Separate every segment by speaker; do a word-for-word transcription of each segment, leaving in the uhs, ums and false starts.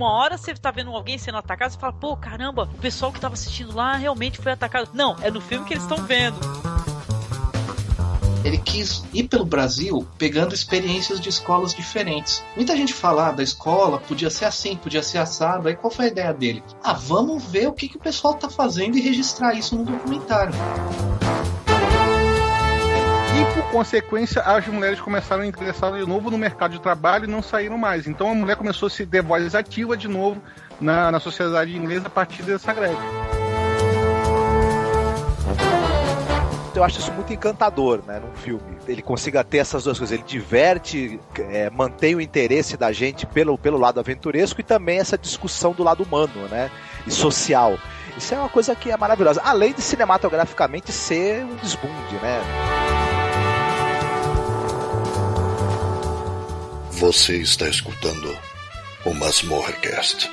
Speaker 1: uma hora você tá vendo alguém sendo atacado, você fala, pô, caramba, o pessoal que tava assistindo lá realmente foi atacado. Não, é no filme que eles estão vendo.
Speaker 2: Ele quis ir pelo Brasil pegando experiências de escolas diferentes. Muita gente fala, ah, da escola podia ser assim, podia ser assado. Aí qual foi a ideia dele? Ah, vamos ver o que, que o pessoal tá fazendo e registrar isso no documentário.
Speaker 3: E por consequência, as mulheres começaram a ingressar de novo no mercado de trabalho e não saíram mais. Então a mulher começou a se ter voz ativa de novo na, na sociedade inglesa a partir dessa greve.
Speaker 4: Eu acho isso muito encantador, né, num filme. Ele consiga ter essas duas coisas. Ele diverte, é, mantém o interesse da gente pelo, pelo lado aventuresco e também essa discussão do lado humano, né, e social. Isso é uma coisa que é maravilhosa. Além de cinematograficamente ser um desbunde, né.
Speaker 5: Você está escutando o MasmorraCast.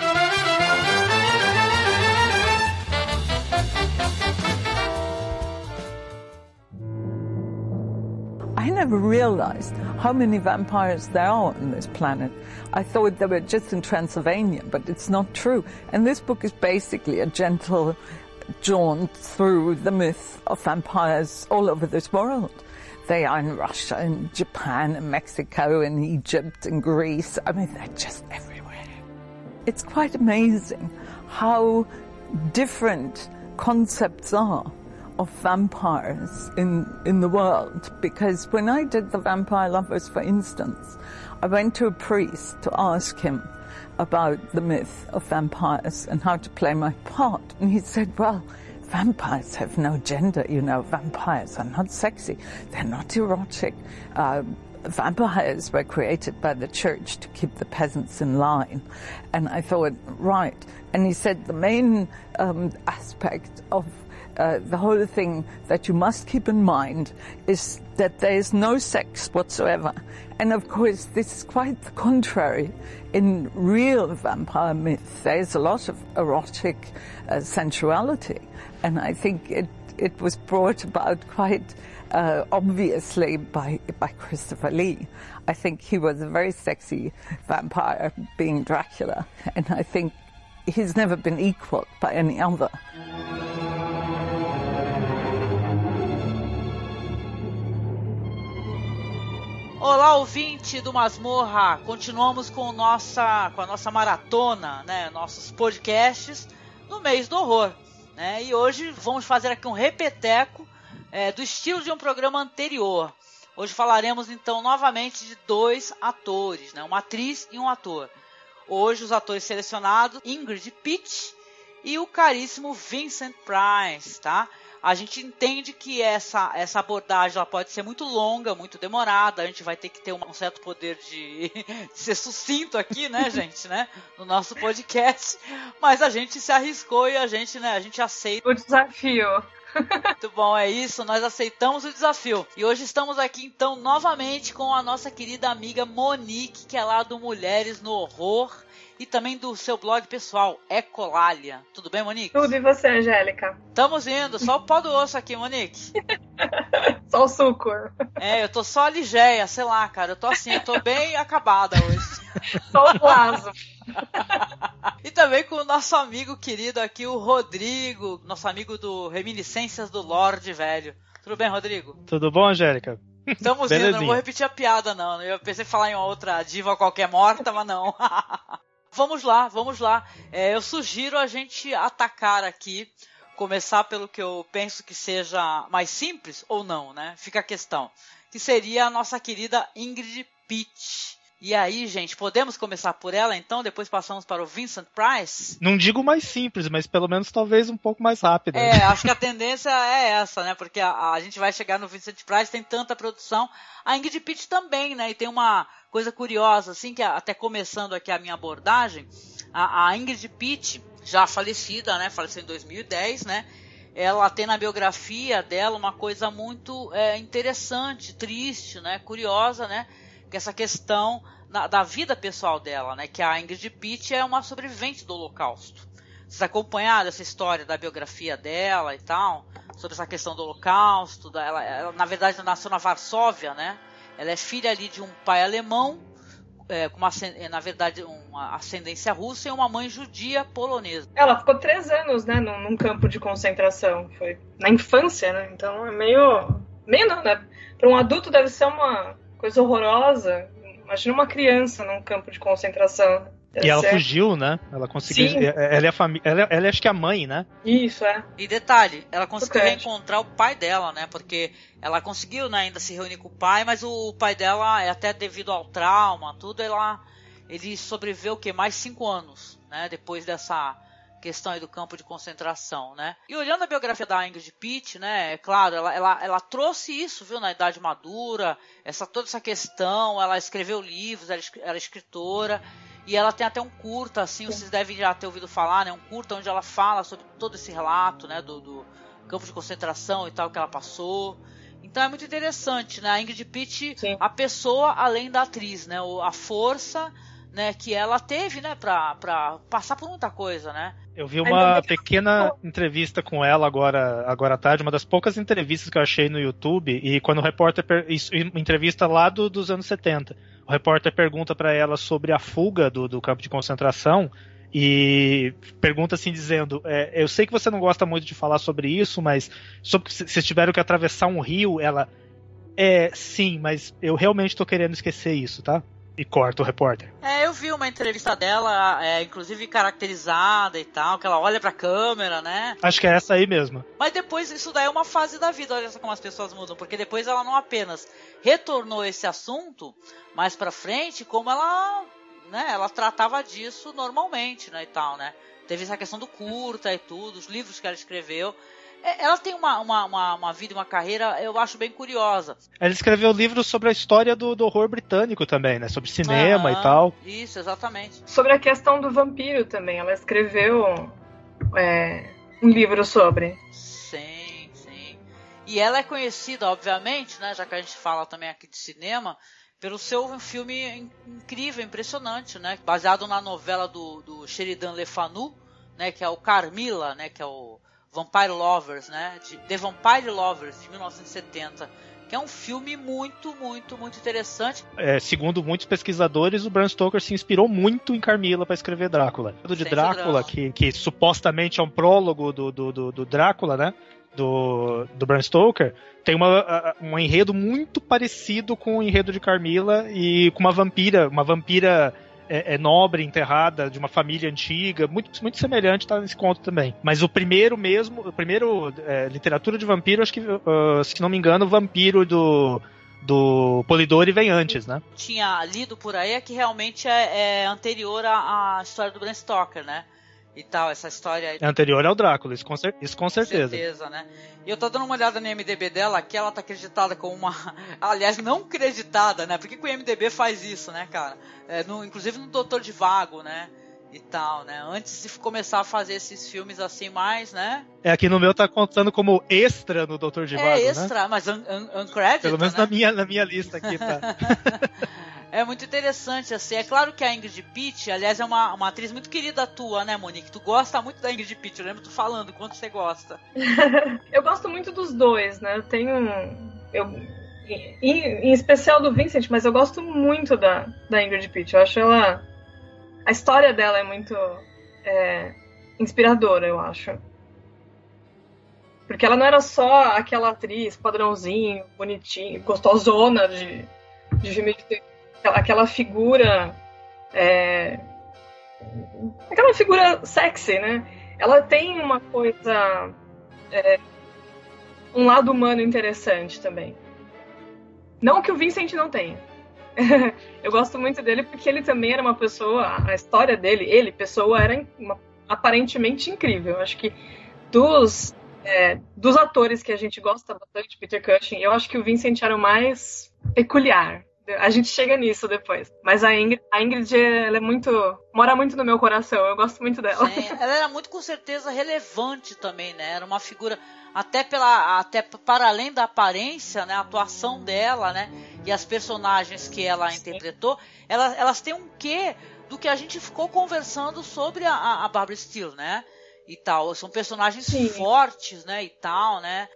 Speaker 6: I never realized how many vampires there are on this planet. I thought they were just in Transylvania, but it's not true. And this book is basically a gentle jaunt through the myth of vampires all over this world. They are in Russia, and Japan, and Mexico, and Egypt, and Greece. I mean, they're just everywhere. It's quite amazing how different concepts are of vampires in, in the world. Because when I did The Vampire Lovers, for instance, I went to a priest to ask him about the myth of vampires and how to play my part. And he said, well, vampires have no gender, you know. Vampires are not sexy. They're not erotic. Uh, vampires were created by the church to keep the peasants in line. And I thought, right. And he said the main um, aspect of Uh, the whole thing that you must keep in mind is that there is no sex whatsoever. And of course, this is quite the contrary. In real vampire myth, there is a lot of erotic uh, sensuality. And I think it, it was brought about quite uh, obviously by, by Christopher Lee. I think he was a very sexy vampire, being Dracula. And I think he's never been equaled by any other.
Speaker 1: Olá, ouvinte do Masmorra! Continuamos com, nossa, com a nossa maratona, né? Nossos podcasts no mês do horror, né? E hoje vamos fazer aqui um repeteco é, do estilo de um programa anterior. Hoje falaremos então novamente de dois atores, né? Uma atriz e um ator. Hoje os atores selecionados, Ingrid Pitt e o caríssimo Vincent Price, tá? A gente entende que essa, essa abordagem ela pode ser muito longa, muito demorada. A gente vai ter que ter um certo poder de, de ser sucinto aqui, né, gente, né? No nosso podcast. Mas a gente se arriscou e a gente, né, a gente aceita
Speaker 7: o desafio.
Speaker 1: Muito bom, é isso. Nós aceitamos o desafio. E hoje estamos aqui, então, novamente com a nossa querida amiga Monique, que é lá do Mulheres no Horror. E também do seu blog pessoal, Ecolalia. Tudo bem, Monique?
Speaker 7: Tudo, e você, Angélica?
Speaker 1: Estamos indo, só o pó do osso aqui, Monique.
Speaker 7: Só o suco.
Speaker 1: É, eu tô só a ligeia, sei lá, cara. Eu tô assim, eu tô bem acabada hoje.
Speaker 7: Só o plazo.
Speaker 1: E também com o nosso amigo querido aqui, o Rodrigo, nosso amigo do Reminiscências do Lorde Velho. Tudo bem, Rodrigo?
Speaker 8: Tudo bom, Angélica?
Speaker 1: Estamos indo, não vou repetir a piada, não. Eu pensei em falar em uma outra diva qualquer morta, mas não. Vamos lá, vamos lá. É, eu sugiro a gente atacar aqui, começar pelo que eu penso que seja mais simples ou não, né? Fica a questão. Que seria a nossa querida Ingrid Pitt. E aí, gente, podemos começar por ela, então? Depois passamos para o Vincent Price?
Speaker 8: Não digo mais simples, mas pelo menos talvez um pouco mais rápido.
Speaker 1: É, acho que a tendência é essa, né? Porque a, a gente vai chegar no Vincent Price, tem tanta produção. A Ingrid Pitt também, né? E tem uma coisa curiosa, assim, que até começando aqui a minha abordagem, a, a Ingrid Pitt, já falecida, né? Faleceu em dois mil e dez, né? Ela tem na biografia dela uma coisa muito é, interessante, triste, né? Curiosa, né? Que essa questão na, da vida pessoal dela, né? Que a Ingrid Pitt é uma sobrevivente do Holocausto. Vocês acompanharam essa história da biografia dela e tal? Sobre essa questão do Holocausto. Da, ela, ela, na verdade, nasceu na Varsóvia, né? Ela é filha ali de um pai alemão é, com uma, na verdade, uma ascendência russa e uma mãe judia polonesa.
Speaker 7: Ela ficou três anos, né, num, num campo de concentração. Foi na infância, né? Então é meio... Meio não, né? Para um adulto deve ser uma coisa horrorosa. Imagina uma criança num campo de concentração.
Speaker 8: E ela
Speaker 7: ser...
Speaker 8: fugiu, né? Ela conseguiu.
Speaker 7: Sim.
Speaker 8: Ela é a família. Ela, ela é acho que a mãe, né?
Speaker 7: Isso, é.
Speaker 1: E detalhe, ela conseguiu
Speaker 7: Okay.
Speaker 1: reencontrar o pai dela, né? Porque ela conseguiu, né, ainda se reunir com o pai, mas o pai dela, até devido ao trauma, tudo, ela, ele sobreviveu o quê? Mais cinco anos, né? Depois dessa questão aí do campo de concentração, né? E olhando a biografia da Ingrid Pitt, né? É claro, ela, ela, ela trouxe isso, viu, na idade madura, essa, toda essa questão, ela escreveu livros, ela, ela é escritora. E ela tem até um curta, assim, vocês devem já ter ouvido falar, né? Um curta onde ela fala sobre todo esse relato, né? Do, do campo de concentração e tal que ela passou. Então é muito interessante, né? A Ingrid Pitt,
Speaker 7: Sim.
Speaker 1: a pessoa além da atriz, né? A força, né? Que ela teve, né? Pra, pra passar por muita coisa, né?
Speaker 8: Eu vi uma pequena entrevista com ela agora, agora à tarde, uma das poucas entrevistas que eu achei no YouTube, e quando o repórter, isso, entrevista lá do, dos anos setenta, o repórter pergunta para ela sobre a fuga do, do campo de concentração, e pergunta assim dizendo, é, eu sei que você não gosta muito de falar sobre isso, mas sobre, vocês tiveram que atravessar um rio, ela, é, sim, mas eu realmente tô querendo esquecer isso, tá? E corta o repórter.
Speaker 1: É, eu vi uma entrevista dela, é, inclusive caracterizada e tal, que ela olha pra câmera, né?
Speaker 8: Acho que é essa aí mesmo.
Speaker 1: Mas depois, isso daí é uma fase da vida, olha só como as pessoas mudam, porque depois ela não apenas retornou esse assunto mais pra frente, como ela, né, ela tratava disso normalmente, né, e tal, né? Teve essa questão do curta e tudo, os livros que ela escreveu. Ela tem uma, uma, uma, uma vida e uma carreira, eu acho, bem curiosa.
Speaker 8: Ela escreveu livros sobre a história do, do horror britânico também, né? Sobre cinema
Speaker 1: ah,
Speaker 8: e tal.
Speaker 1: Isso, exatamente.
Speaker 7: Sobre a questão do vampiro também. Ela escreveu é, um livro sobre.
Speaker 1: Sim, sim. E ela é conhecida, obviamente, né? Já que a gente fala também aqui de cinema, pelo seu filme incrível, impressionante, né? Baseado na novela do, do Sheridan Le Fanu, né? Que é o Carmilla, né? Que é o Vampire Lovers, né? De The Vampire Lovers, de mil novecentos e setenta, que é um filme muito, muito, muito interessante.
Speaker 8: É, segundo muitos pesquisadores, o Bram Stoker se inspirou muito em Carmilla para escrever Drácula. O de
Speaker 1: Sem
Speaker 8: Drácula, que, que supostamente é um prólogo do, do, do, do Drácula, né? Do, do Bram Stoker, tem uma, um enredo muito parecido com o enredo de Carmilla e com uma vampira, uma vampira É, é nobre, enterrada, de uma família antiga, muito, muito semelhante, tá nesse conto também. Mas o primeiro mesmo, o primeiro é, literatura de vampiro, acho que, uh, se não me engano, o vampiro do, do Polidori vem antes, né?
Speaker 1: Tinha lido por aí que realmente é, é anterior à, à história do Bram Stoker, né? E tal, essa história aí.
Speaker 8: É anterior ao Drácula, isso com, cer- isso com certeza.
Speaker 1: certeza, né? E eu tô dando uma olhada no I M D B dela, que ela tá acreditada como uma... Aliás, não acreditada, né? Por que, que o I M D B faz isso, né, cara? É, no, inclusive no Doutor de Vago, né? E tal, né? Antes de começar a fazer esses filmes assim mais, né?
Speaker 8: É, aqui no meu tá contando como extra no Doutor de Vago,
Speaker 1: é extra,
Speaker 8: né?
Speaker 1: mas un, un, uncredited,
Speaker 8: Pelo menos
Speaker 1: né?
Speaker 8: na, minha, na minha lista aqui, tá?
Speaker 1: É muito interessante, assim. É claro que a Ingrid Pitt, aliás, é uma, uma atriz muito querida tua, né, Monique? Tu gosta muito da Ingrid Pitt, eu lembro tu falando quanto você gosta.
Speaker 7: Eu gosto muito dos dois, né? Eu tenho um... Eu, em, em especial do Vincent, mas eu gosto muito da, da Ingrid Pitt. Eu acho ela... A história dela é muito é, inspiradora, eu acho. Porque ela não era só aquela atriz padrãozinho, bonitinho, gostosona de, de filme de... Aquela figura... É, aquela figura sexy, né? Ela tem uma coisa... É, um lado humano interessante também. Não que o Vincent não tenha. Eu gosto muito dele porque ele também era uma pessoa... A história dele, ele, pessoa, era uma, aparentemente incrível. Acho que dos, é, dos atores que a gente gosta bastante, Peter Cushing, eu acho que o Vincent era o mais peculiar. A gente chega nisso depois. Mas a Ingrid, a Ingrid ela é muito... Mora muito no meu coração. Eu gosto muito dela.
Speaker 1: Sim, ela era muito, com certeza, relevante também, né? Era uma figura... Até, pela, até para além da aparência, né? A atuação dela, né? E as personagens que ela Sim. interpretou, elas, elas têm um quê do que a gente ficou conversando sobre a, a Barbara Steele, né? E tal. São personagens Sim. fortes, né? E tal, né?
Speaker 7: É.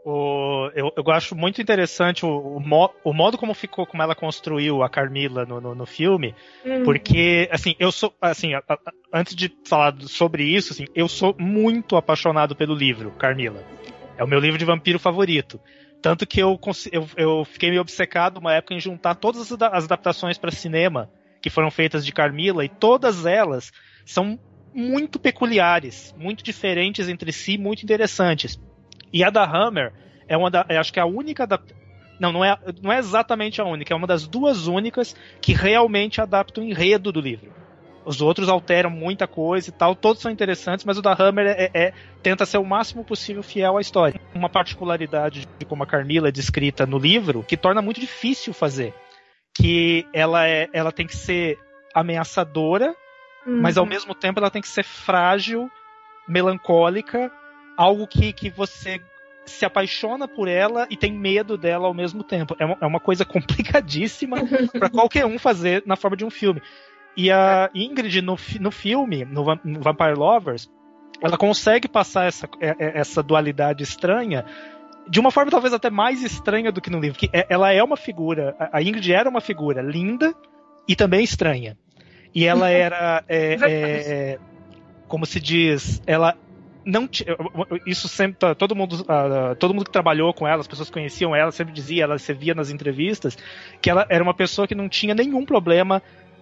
Speaker 8: O, eu, eu acho muito interessante o, o, mo, o modo como ficou, como ela construiu a Carmilla no, no, no filme, uhum. porque, assim, eu sou, assim, a, a, antes de falar sobre isso, assim, eu sou muito apaixonado pelo livro, Carmilla. É o meu livro de vampiro favorito. Tanto que eu, eu, eu fiquei meio obcecado uma época em juntar todas as, as adaptações para cinema que foram feitas de Carmilla, e todas elas são muito peculiares, muito diferentes entre si, muito interessantes. E a da Hammer é uma da, é, acho que é a única da, não, não é, não é exatamente a única, é uma das duas únicas que realmente adaptam o enredo do livro. Os outros alteram muita coisa e tal, todos são interessantes, mas o da Hammer é, é, tenta ser o máximo possível fiel à história. Uma particularidade de como a Carmilla é descrita no livro, que torna muito difícil fazer, que ela, é, ela tem que ser ameaçadora, uhum. mas ao mesmo tempo ela tem que ser frágil, melancólica, algo que, que você se apaixona por ela e tem medo dela ao mesmo tempo. É uma, é uma coisa complicadíssima para qualquer um fazer na forma de um filme. E a Ingrid, no, no filme, no Vampire Lovers, ela consegue passar essa, essa dualidade estranha de uma forma talvez até mais estranha do que no livro. Que ela é uma figura, a Ingrid era uma figura linda e também estranha. E ela era, é, é, como se diz, ela não t... isso sempre todo mundo uh, todo mundo que trabalhou com ela, as pessoas que conheciam ela sempre dizia, ela se via nas entrevistas que ela era uma pessoa que não tinha nenhum problema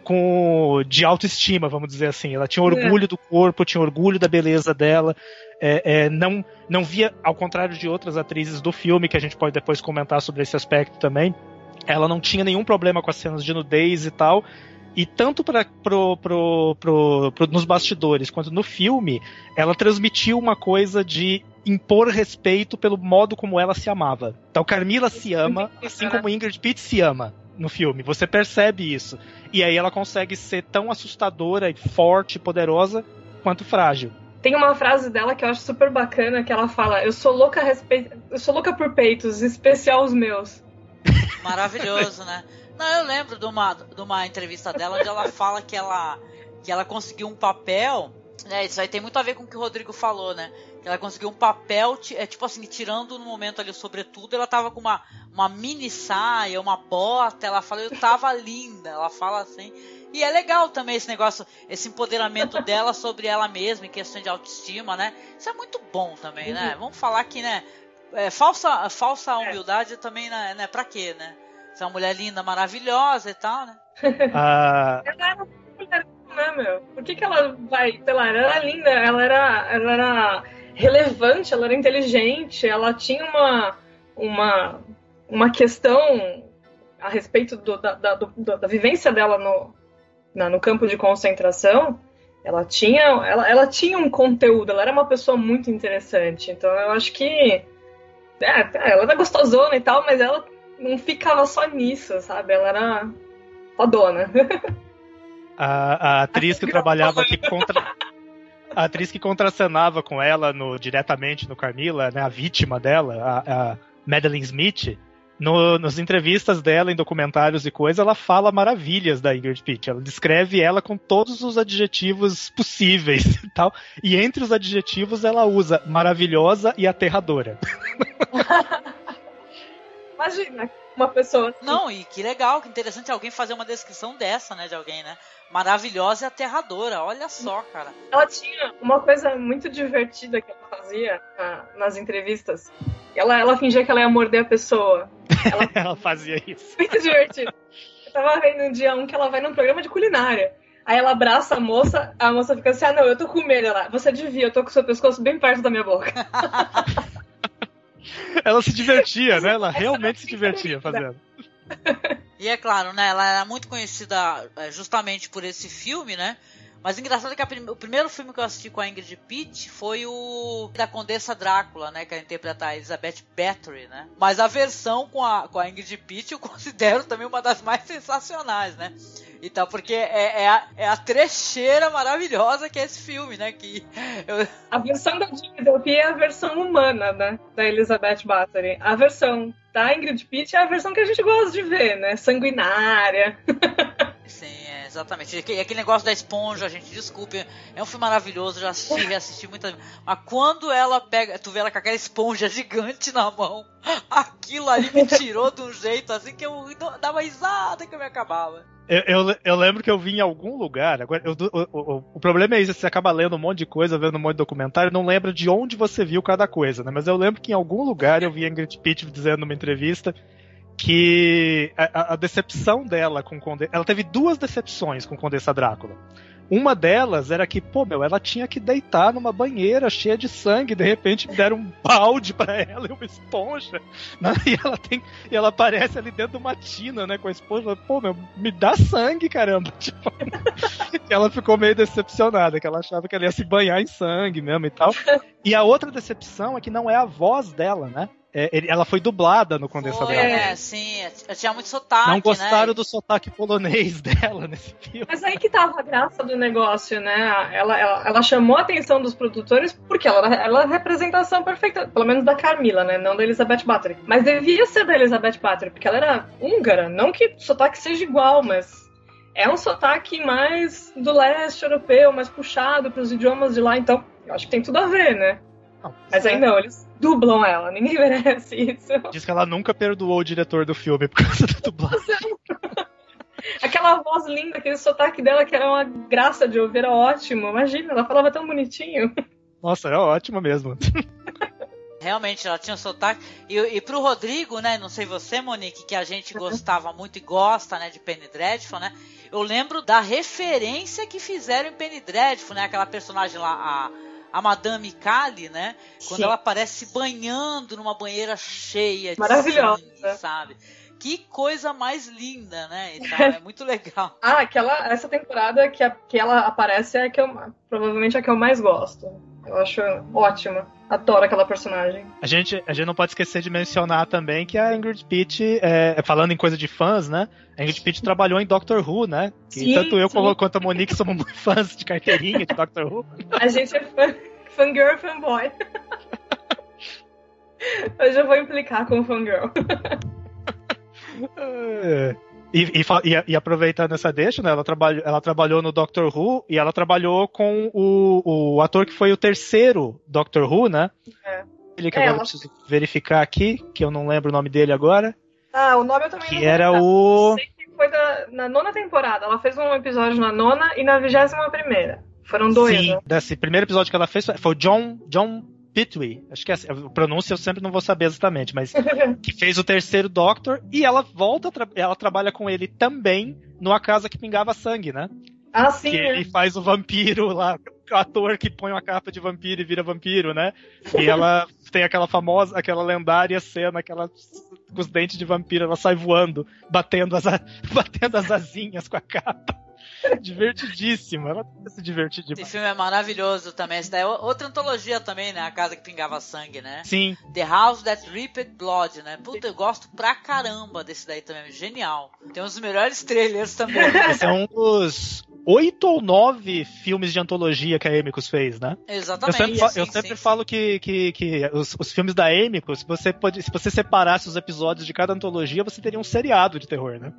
Speaker 8: com de autoestima, vamos dizer assim. Ela tinha orgulho é. do corpo, tinha orgulho da beleza dela, é, é, não não via, ao contrário de outras atrizes do filme, que a gente pode depois comentar sobre esse aspecto também, ela não tinha nenhum problema com as cenas de nudez e tal. E tanto pra, pro, pro, pro, pro, nos bastidores quanto no filme, ela transmitiu uma coisa de impor respeito pelo modo como ela se amava. Então Carmilla se ama, assim como Ingrid Pitt se ama no filme. Você percebe isso. E aí ela consegue ser tão assustadora e forte e poderosa quanto frágil.
Speaker 7: Tem uma frase dela que eu acho super bacana, que ela fala: eu sou louca a respeito, eu sou louca por peitos, em especial os meus.
Speaker 1: Maravilhoso, né? Não, eu lembro de uma, de uma entrevista dela onde ela fala que ela, que ela conseguiu um papel, né? Isso aí tem muito a ver com o que o Rodrigo falou, né? Que ela conseguiu um papel, é, tipo assim, tirando no momento ali o sobretudo, ela tava com uma, uma mini saia, uma bota, ela fala, eu tava linda, ela fala assim. E é legal também esse negócio, esse empoderamento dela sobre ela mesma, em questão de autoestima, né? Isso é muito bom também, né? Vamos falar que, né? É, falsa, falsa humildade também, né? né? Pra quê, né? Você é uma mulher linda, maravilhosa e tal, né?
Speaker 8: Ah...
Speaker 7: Ela era mulher, né, meu? Por que que ela vai... Sei lá, ela era linda, ela era, ela era relevante, ela era inteligente, ela tinha uma, uma, uma questão a respeito do, da, da, do, da vivência dela no, na, no campo de concentração. Ela tinha, ela, ela tinha um conteúdo, ela era uma pessoa muito interessante. Então eu acho que... É, ela era gostosona e tal, mas ela não ficava só nisso, sabe? Ela era fodona.
Speaker 8: A, a atriz que trabalhava aqui contra... A atriz que contracenava com ela no, diretamente no Carmilla, né, a vítima dela, a, a Madeline Smith, no, nas entrevistas dela, em documentários e coisa, ela fala maravilhas da Ingrid Pitt. Ela descreve ela com todos os adjetivos possíveis e tal. E entre os adjetivos ela usa maravilhosa e aterradora.
Speaker 7: Imagina, uma pessoa assim.
Speaker 1: Não, e que legal, que interessante alguém fazer uma descrição dessa, né, de alguém, né? Maravilhosa e aterradora, olha só, cara.
Speaker 7: Ela tinha uma coisa muito divertida que ela fazia na, nas entrevistas. Ela, ela fingia que ela ia morder a pessoa.
Speaker 8: Ela, ela fazia isso.
Speaker 7: Muito divertido. Eu tava vendo um dia um que ela vai num programa de culinária. Aí ela abraça a moça, a moça fica assim, ah não, eu tô com medo. Ela, você devia, eu tô com o seu pescoço bem perto da minha boca.
Speaker 8: Ela se divertia, né? Ela realmente se divertia fazendo.
Speaker 1: E é claro, né? Ela era muito conhecida justamente por esse filme, né? Mas o engraçado é que a prim- o primeiro filme que eu assisti com a Ingrid Pitt foi o da Condessa Drácula, né? Que ela interpreta a Elizabeth Bathory, né? Mas a versão com a, com a Ingrid Pitt eu considero também uma das mais sensacionais, né? Então, porque é, é, a, é a trecheira maravilhosa que é esse filme, né? Que eu...
Speaker 7: A versão da Ingrid é a versão humana, né? Da Elizabeth Bathory. A versão da Ingrid Pitt é a versão que a gente gosta de ver, né? Sanguinária.
Speaker 1: sim, é, exatamente. E aquele negócio da esponja, gente, desculpe, é um filme maravilhoso, já assisti, reassisti muitas vezes. Mas quando ela pega, tu vê ela com aquela esponja gigante na mão, aquilo ali me tirou de um jeito assim que eu dava risada que eu me acabava.
Speaker 8: Eu, eu, eu lembro que eu vi em algum lugar. Agora, eu, o, o, o problema é isso: você acaba lendo um monte de coisa, vendo um monte de documentário, não lembra de onde você viu cada coisa, né? Mas eu lembro que em algum lugar eu vi a Ingrid Pitt dizendo numa entrevista que a, a decepção dela com Conde... Ela teve duas decepções com Condessa Drácula. Uma delas era que, pô, meu, ela tinha que deitar numa banheira cheia de sangue, de repente deram um balde pra ela e uma esponja, né? E ela tem, e ela aparece ali dentro de uma tina, né, com a esponja, pô, meu, me dá sangue, caramba, tipo, ela ficou meio decepcionada, que ela achava que ela ia se banhar em sangue mesmo e tal. E a outra decepção é que não é a voz dela, né? É, ela foi dublada no Condessa Drácula.
Speaker 1: É, sim, tinha muito sotaque,
Speaker 8: não gostaram,
Speaker 1: né?
Speaker 8: do sotaque polonês dela nesse filme.
Speaker 7: Mas aí que tava a graça do negócio, né? Ela, ela, ela chamou a atenção dos produtores porque ela, ela é a representação perfeita, pelo menos da Carmila, né? Não da Elizabeth Bathory. Mas devia ser da Elizabeth Bathory, porque ela era húngara. Não que o sotaque seja igual, mas é um sotaque mais do leste europeu, mais puxado pros idiomas de lá. Então, eu acho que tem tudo a ver, né?
Speaker 8: Não,
Speaker 7: mas aí não, eles dublam ela, ninguém merece isso.
Speaker 8: Diz que ela nunca perdoou o diretor do filme por causa da dublagem.
Speaker 7: Aquela voz linda, aquele sotaque dela que era uma graça de ouvir, era ótimo. Imagina, ela falava tão bonitinho.
Speaker 8: Nossa, é ótimo mesmo.
Speaker 1: Realmente, ela tinha um sotaque. E, e pro Rodrigo, né, não sei você, Monique, que a gente gostava muito e gosta, né, de Penny Dreadful, né? Eu lembro da referência que fizeram em Penny Dreadful, né? Aquela personagem lá, a... a Madame Kali, né? Quando Sim. ela aparece se banhando numa banheira cheia de
Speaker 7: maravilhosa,
Speaker 1: sangue, sabe? Que coisa mais linda, né? E tal, é muito legal.
Speaker 7: Ah, aquela, essa temporada que, a, que ela aparece é a que eu, provavelmente a que eu mais gosto. Eu acho ótima. Adoro aquela personagem.
Speaker 8: A gente, a gente não pode esquecer de mencionar também que a Ingrid Pitt, é, falando em coisa de fãs, né? A Ingrid Pitt trabalhou em Doctor Who, né? Que sim, tanto eu sim. quanto a Monique somos muito fãs de carteirinha de Doctor Who.
Speaker 7: A gente é fã, fangirl e fanboy. Eu já vou implicar com o fangirl.
Speaker 8: É. E, e, e aproveitando essa deixa, né, ela, trabalhou, ela trabalhou no Doctor Who e ela trabalhou com o, o ator que foi o terceiro Doctor Who, né? É. Ele que é, agora ela... eu preciso verificar aqui, que eu não lembro o nome dele agora.
Speaker 7: Ah, o nome eu também
Speaker 8: que
Speaker 7: não
Speaker 8: era
Speaker 7: lembro.
Speaker 8: o...
Speaker 7: Eu sei que foi da, na nona temporada. Ela fez um episódio na nona e na vigésima primeira. Foram dois,
Speaker 8: Sim,
Speaker 7: né?
Speaker 8: Desse primeiro episódio que ela fez foi o John... John Pertwee, acho que é assim, a pronúncia eu sempre não vou saber exatamente, mas que fez o terceiro Doctor e ela volta, ela trabalha com ele também numa casa que pingava sangue, né?
Speaker 7: Ah, sim.
Speaker 8: Que
Speaker 7: é.
Speaker 8: ele faz o vampiro lá, o ator que põe uma capa de vampiro e vira vampiro, né? E ela tem aquela famosa, aquela lendária cena, aquela com os dentes de vampiro, ela sai voando, batendo as, batendo as asinhas com a capa. Divertidíssimo, ela se divertiu demais.
Speaker 1: Esse filme é maravilhoso também. Essa daí é outra antologia também, né? A Casa que Pingava Sangue, né?
Speaker 8: Sim.
Speaker 1: The House That Dripped Blood, né? Puta, eu gosto pra caramba desse daí também. Genial. Tem um dos melhores trailers também.
Speaker 8: Esse é um dos oito ou nove filmes de antologia que a Amicus fez, né?
Speaker 1: Exatamente.
Speaker 8: Eu sempre,
Speaker 1: sim,
Speaker 8: eu sempre
Speaker 1: sim,
Speaker 8: falo
Speaker 1: sim.
Speaker 8: que, que, que os, os filmes da Amicus, se você, pode, se você separasse os episódios de cada antologia, você teria um seriado de terror, né?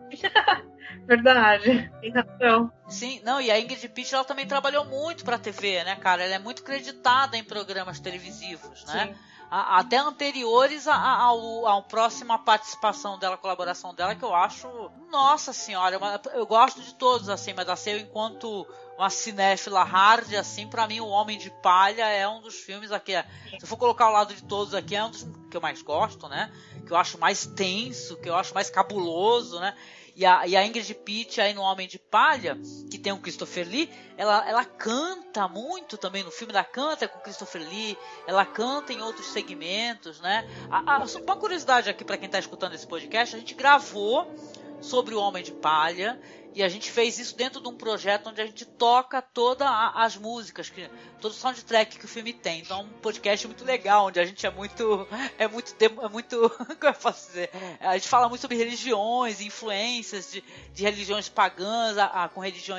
Speaker 7: Verdade, tem razão.
Speaker 1: Sim, não, e a Ingrid Pitt, ela também trabalhou muito pra T V, né, cara? Ela é muito creditada em programas televisivos, né? Sim. A, até anteriores à a, a, a, a próxima participação dela, colaboração dela, que eu acho, nossa senhora, eu, eu gosto de todos, assim, mas assim, eu enquanto uma cinéfila hard, assim, pra mim o Homem de Palha é um dos filmes aqui, se eu for colocar ao lado de todos aqui, é um dos que eu mais gosto, né? Que eu acho mais tenso, que eu acho mais cabuloso, né? E a, e a Ingrid Pitt aí no Homem de Palha, que tem o Christopher Lee, ela, ela canta muito também no filme, ela canta com o Christopher Lee, ela canta em outros segmentos, né? A, a, uma curiosidade aqui para quem está escutando esse podcast, a gente gravou sobre o Homem de Palha e a gente fez isso dentro de um projeto onde a gente toca todas as músicas, que, todo o soundtrack que o filme tem. Então é um podcast muito legal, onde a gente é muito é muito, é muito como eu posso dizer, a gente fala muito sobre religiões, influências de, de religiões pagãs a, a, com religiões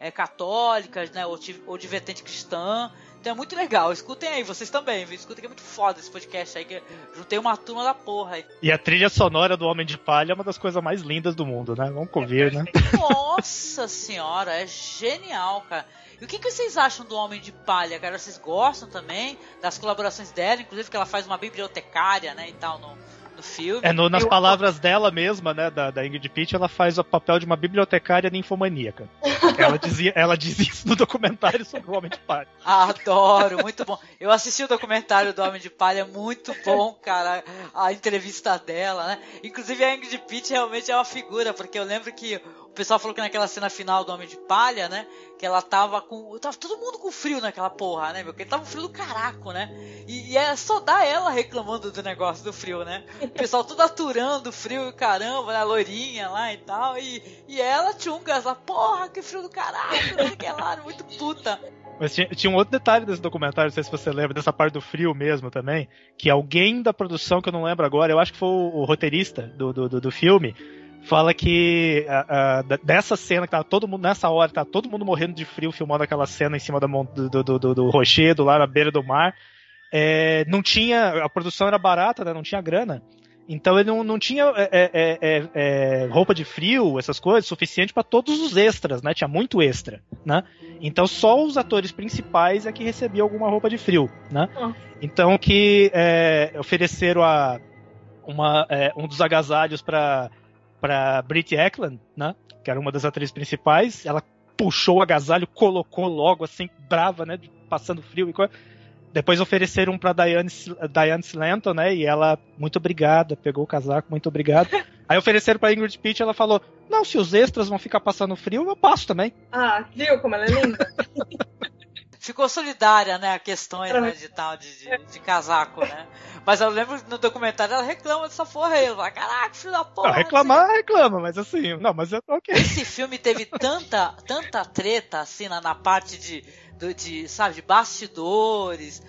Speaker 1: é, católicas, né, ou de, ou de vertente cristã. Então é muito legal, escutem aí, vocês também, viu? Escutem que é muito foda esse podcast aí, que juntei uma turma da porra aí.
Speaker 8: E a trilha sonora do Homem de Palha é uma das coisas mais lindas do mundo, né? Vamos ouvir, né?
Speaker 1: Nossa senhora, é genial, cara. E o que, que vocês acham do Homem de Palha, cara? Vocês gostam também das colaborações dela, inclusive que ela faz uma bibliotecária, né, e tal, no, no filme.
Speaker 8: É, no, nas
Speaker 1: Eu...
Speaker 8: palavras dela mesma, né, da, da Ingrid Pitt, ela faz o papel de uma bibliotecária ninfomaníaca. Ela, dizia, ela diz isso no documentário sobre o Homem de Palha.
Speaker 1: Adoro, muito bom. Eu assisti o documentário do Homem de Palha, muito bom, cara, a entrevista dela, né? Inclusive a Ingrid Pitt realmente é uma figura, porque eu lembro que o pessoal falou que naquela cena final do Homem de Palha, né, que ela tava com... Tava todo mundo com frio naquela porra, né, meu? Porque tava um frio do caraco, né? E, e é só dar ela reclamando do negócio do frio, né? O pessoal tudo aturando o frio e caramba, né? A loirinha lá e tal. E, e ela tchunga, ela, porra, que frio do caraco, né? Que ela muito puta.
Speaker 8: Mas tinha, tinha um outro detalhe desse documentário, não sei se você lembra, dessa parte do frio mesmo também, que alguém da produção, que eu não lembro agora, eu acho que foi o, o roteirista do, do, do, do filme, fala que uh, uh, dessa cena que tava todo mundo, nessa hora, tava todo mundo morrendo de frio, filmando aquela cena em cima da, do, do, do, do rochedo lá na beira do mar, é, não tinha, a produção era barata, né, não tinha grana. Então ele não, não tinha é, é, é, é, roupa de frio, essas coisas, suficiente para todos os extras, né? Tinha muito extra, né? Então só os atores principais é que recebiam alguma roupa de frio, né? Oh. Então que é, ofereceram a, uma, é, um dos agasalhos para para Britt Ekland, né? Que era uma das atrizes principais. Ela puxou o agasalho, colocou logo assim, brava, né? Passando frio e coisa. Depois ofereceram para Diane, Diane Slanton, né? E ela, muito obrigada, pegou o casaco, muito obrigado. Aí ofereceram para Ingrid Pitt, ela falou: não, se os extras vão ficar passando frio, eu passo também.
Speaker 7: Ah, viu como ela é linda?
Speaker 1: Ficou solidária, né, a questões, né, de tal, de, de, de casaco, né? Mas eu lembro no documentário ela reclama dessa porra aí. Ela fala, caraca, filho da porra.
Speaker 8: Não, reclamar, assim. reclama, mas assim, não, mas é ok.
Speaker 1: Esse filme teve tanta, tanta treta, assim, na, na parte de, de, de, sabe, de bastidores,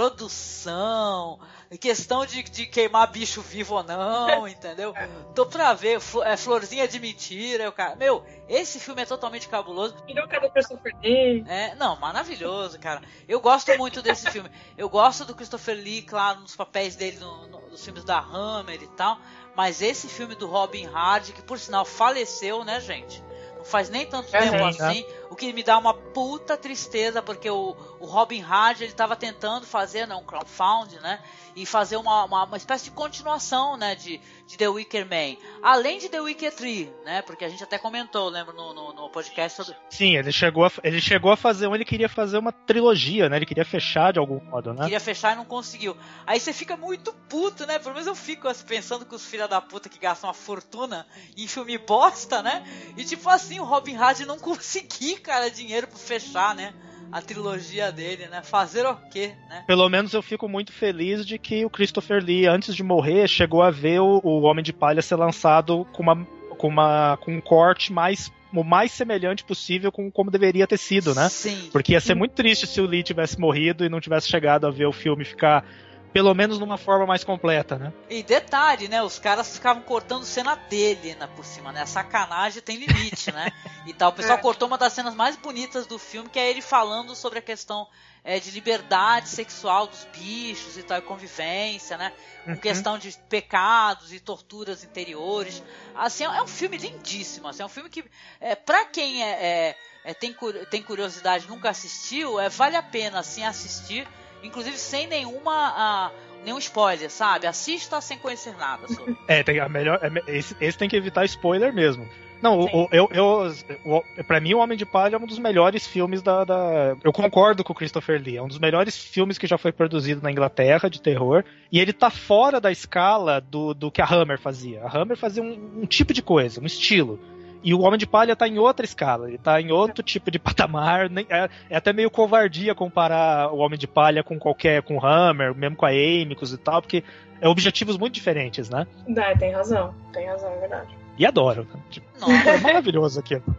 Speaker 1: produção, questão de, de queimar bicho vivo ou não, entendeu? Tô pra ver, é, florzinha de mentira, o cara. Meu, esse filme é totalmente cabuloso.
Speaker 7: Tirou cada Christopher Lee.
Speaker 1: É, não, maravilhoso, cara. Eu gosto muito desse filme. Eu gosto do Christopher Lee, claro, nos papéis dele no, no, nos filmes da Hammer e tal. Mas esse filme do Robin Hardy, que por sinal faleceu, né, gente? Não faz nem tanto é tempo sim, assim, né? O que me dá uma puta tristeza, porque o, o Robin Hardy, ele tava tentando fazer, né, um crowdfunding, né, e fazer uma, uma, uma espécie de continuação, né, de, de The Wicker Man, além de The Wicker três, né, porque a gente até comentou, lembra, no, no, no podcast sobre...
Speaker 8: Sim, ele chegou, a, ele chegou a fazer um, ele queria fazer uma trilogia, né, ele queria fechar de algum modo, né.
Speaker 1: Queria fechar e não conseguiu. Aí você fica muito puto, né, pelo menos eu fico assim, pensando que os filha da puta que gastam uma fortuna em filme bosta, né, e tipo assim, o Robin Hardy não conseguir, cara, dinheiro pra fechar, né, a trilogia dele, né? Fazer o quê, né?
Speaker 8: Pelo menos eu fico muito feliz de que o Christopher Lee, antes de morrer, chegou a ver o, o Homem de Palha ser lançado com, uma, com, uma, com um corte mais, o mais semelhante possível com como deveria ter sido, né?
Speaker 1: Sim.
Speaker 8: Porque ia ser muito triste se o Lee tivesse morrido e não tivesse chegado a ver o filme ficar... pelo menos numa forma mais completa, né?
Speaker 1: E detalhe, né? Os caras ficavam cortando cena dele, né, por cima, né? A sacanagem tem limite, né? E tal. O pessoal é. cortou uma das cenas mais bonitas do filme, que é ele falando sobre a questão é, de liberdade sexual dos bichos e tal, e convivência, né? Com uhum. questão de pecados e torturas interiores. Assim, é um filme lindíssimo. Assim, é um filme que, é, pra quem é, é, é, tem, tem curiosidade, nunca assistiu, é, vale a pena, assim, assistir. Inclusive sem nenhuma, uh, nenhum spoiler, sabe? Assista sem conhecer nada sobre.
Speaker 8: É, tem a melhor, é, esse, esse tem que evitar spoiler mesmo. Não, o, o, eu, eu, o, pra mim o Homem de Palha é um dos melhores filmes da, da... Eu concordo com o Christopher Lee, é um dos melhores filmes que já foi produzido na Inglaterra, de terror, e ele tá fora da escala do, do que a Hammer fazia. A Hammer fazia um, um tipo de coisa, um estilo. E o Homem de Palha tá em outra escala, ele tá em outro tipo de patamar, é, é até meio covardia comparar o Homem de Palha com qualquer, com o Hammer, mesmo com a Amicus e tal, porque é objetivos muito diferentes, né?
Speaker 7: É, tem razão, tem razão, é verdade.
Speaker 8: E adoro, tipo, é maravilhoso aquilo.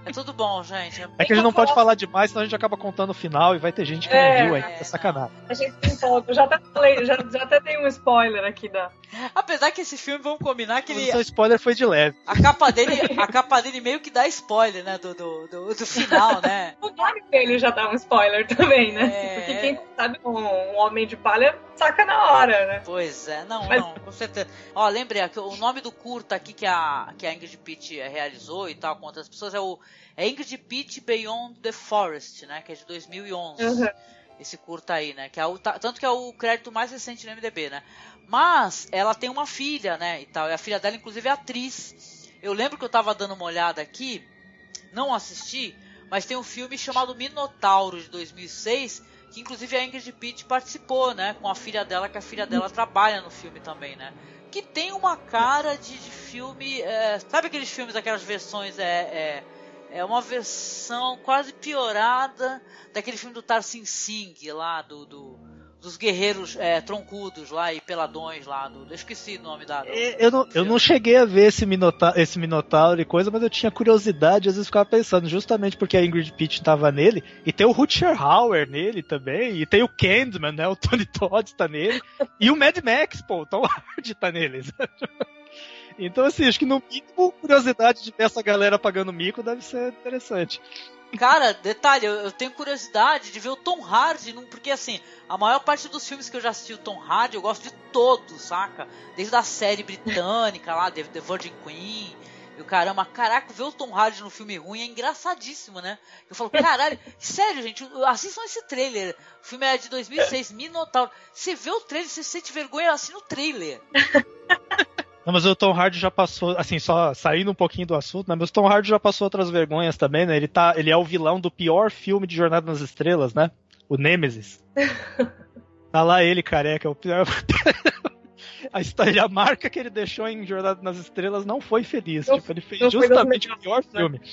Speaker 1: É tudo bom, gente.
Speaker 8: É que a gente não pode falar demais, senão a gente acaba contando o final e vai ter gente que
Speaker 7: É,
Speaker 8: não viu ainda. É
Speaker 1: é,
Speaker 8: sacanagem.
Speaker 7: A gente se empolga. Eu já até falei, já, já até tem um spoiler aqui da.
Speaker 1: Apesar que esse filme, vamos combinar que
Speaker 8: O
Speaker 1: ele,
Speaker 8: seu spoiler foi de leve.
Speaker 1: a capa dele, a capa dele meio que dá spoiler, né, do, do, do, do final, né?
Speaker 7: O nome dele já dá um spoiler também, né?
Speaker 1: É.
Speaker 7: Porque quem sabe um, um Homem de Palha saca na hora, né?
Speaker 1: Pois é, não,
Speaker 7: Mas-
Speaker 1: não, com certeza. Ó, lembrei, aqui, o nome do curta aqui que a, que a Ingrid Pitt realizou e tal, com outras pessoas, é o é Ingrid Pitt Beyond the Forest, né, que é de dois mil e onze.
Speaker 7: Uhum.
Speaker 1: Esse curta aí, né, que é o, tanto que é o crédito mais recente no M D B, né. Mas ela tem uma filha, né, e tal, e a filha dela, inclusive, é atriz. Eu lembro que eu tava dando uma olhada aqui, não assisti, mas tem um filme chamado Minotauro, de dois mil e seis, que inclusive a Ingrid Pitt participou, né, com a filha dela, que a filha dela trabalha no filme também, né. Que tem uma cara de, de filme, é, sabe aqueles filmes, aquelas versões, é, é, é uma versão quase piorada daquele filme do Tarsem Singh lá, do, do, dos guerreiros é, troncudos lá e peladões lá, do, eu esqueci o nome da... do-
Speaker 8: É, Eu não, eu não cheguei a ver esse minotauro, esse minotauro e coisa, mas eu tinha curiosidade, às vezes ficava pensando, justamente porque a Ingrid Pitt tava nele, e tem o Rutger Hauer nele também, e tem o Candyman, né, o Tony Todd tá nele, e o Mad Max, pô, o Tom Hardy tá nele. Então, assim, acho que no mínimo, curiosidade de ver essa galera pagando mico deve ser interessante.
Speaker 1: Cara, detalhe, eu, eu tenho curiosidade de ver o Tom Hardy, num- porque assim, a maior parte dos filmes que eu já assisti o Tom Hardy, eu gosto de todos, saca? Desde a série britânica lá, The, The Virgin Queen, e o caramba, caraca, ver o Tom Hardy no filme ruim é engraçadíssimo, né? Eu falo, caralho, sério, gente, assistam esse trailer. O filme é de dois mil e seis, Minotauro. Você vê o trailer, você sente vergonha, assina o trailer.
Speaker 8: Não, mas o Tom Hardy já passou, assim, só saindo um pouquinho do assunto, né? Mas o Tom Hardy já passou outras vergonhas também, né? Ele, tá, ele é o vilão do pior filme de Jornada nas Estrelas, né? O Nemesis. Tá lá ele, careca, é o pior. A história, a marca que ele deixou em Jornada nas Estrelas não foi feliz.
Speaker 7: Não-
Speaker 8: tipo, ele fez
Speaker 7: não foi
Speaker 8: justamente
Speaker 7: das
Speaker 8: o pior
Speaker 7: melhores, né?
Speaker 8: filme.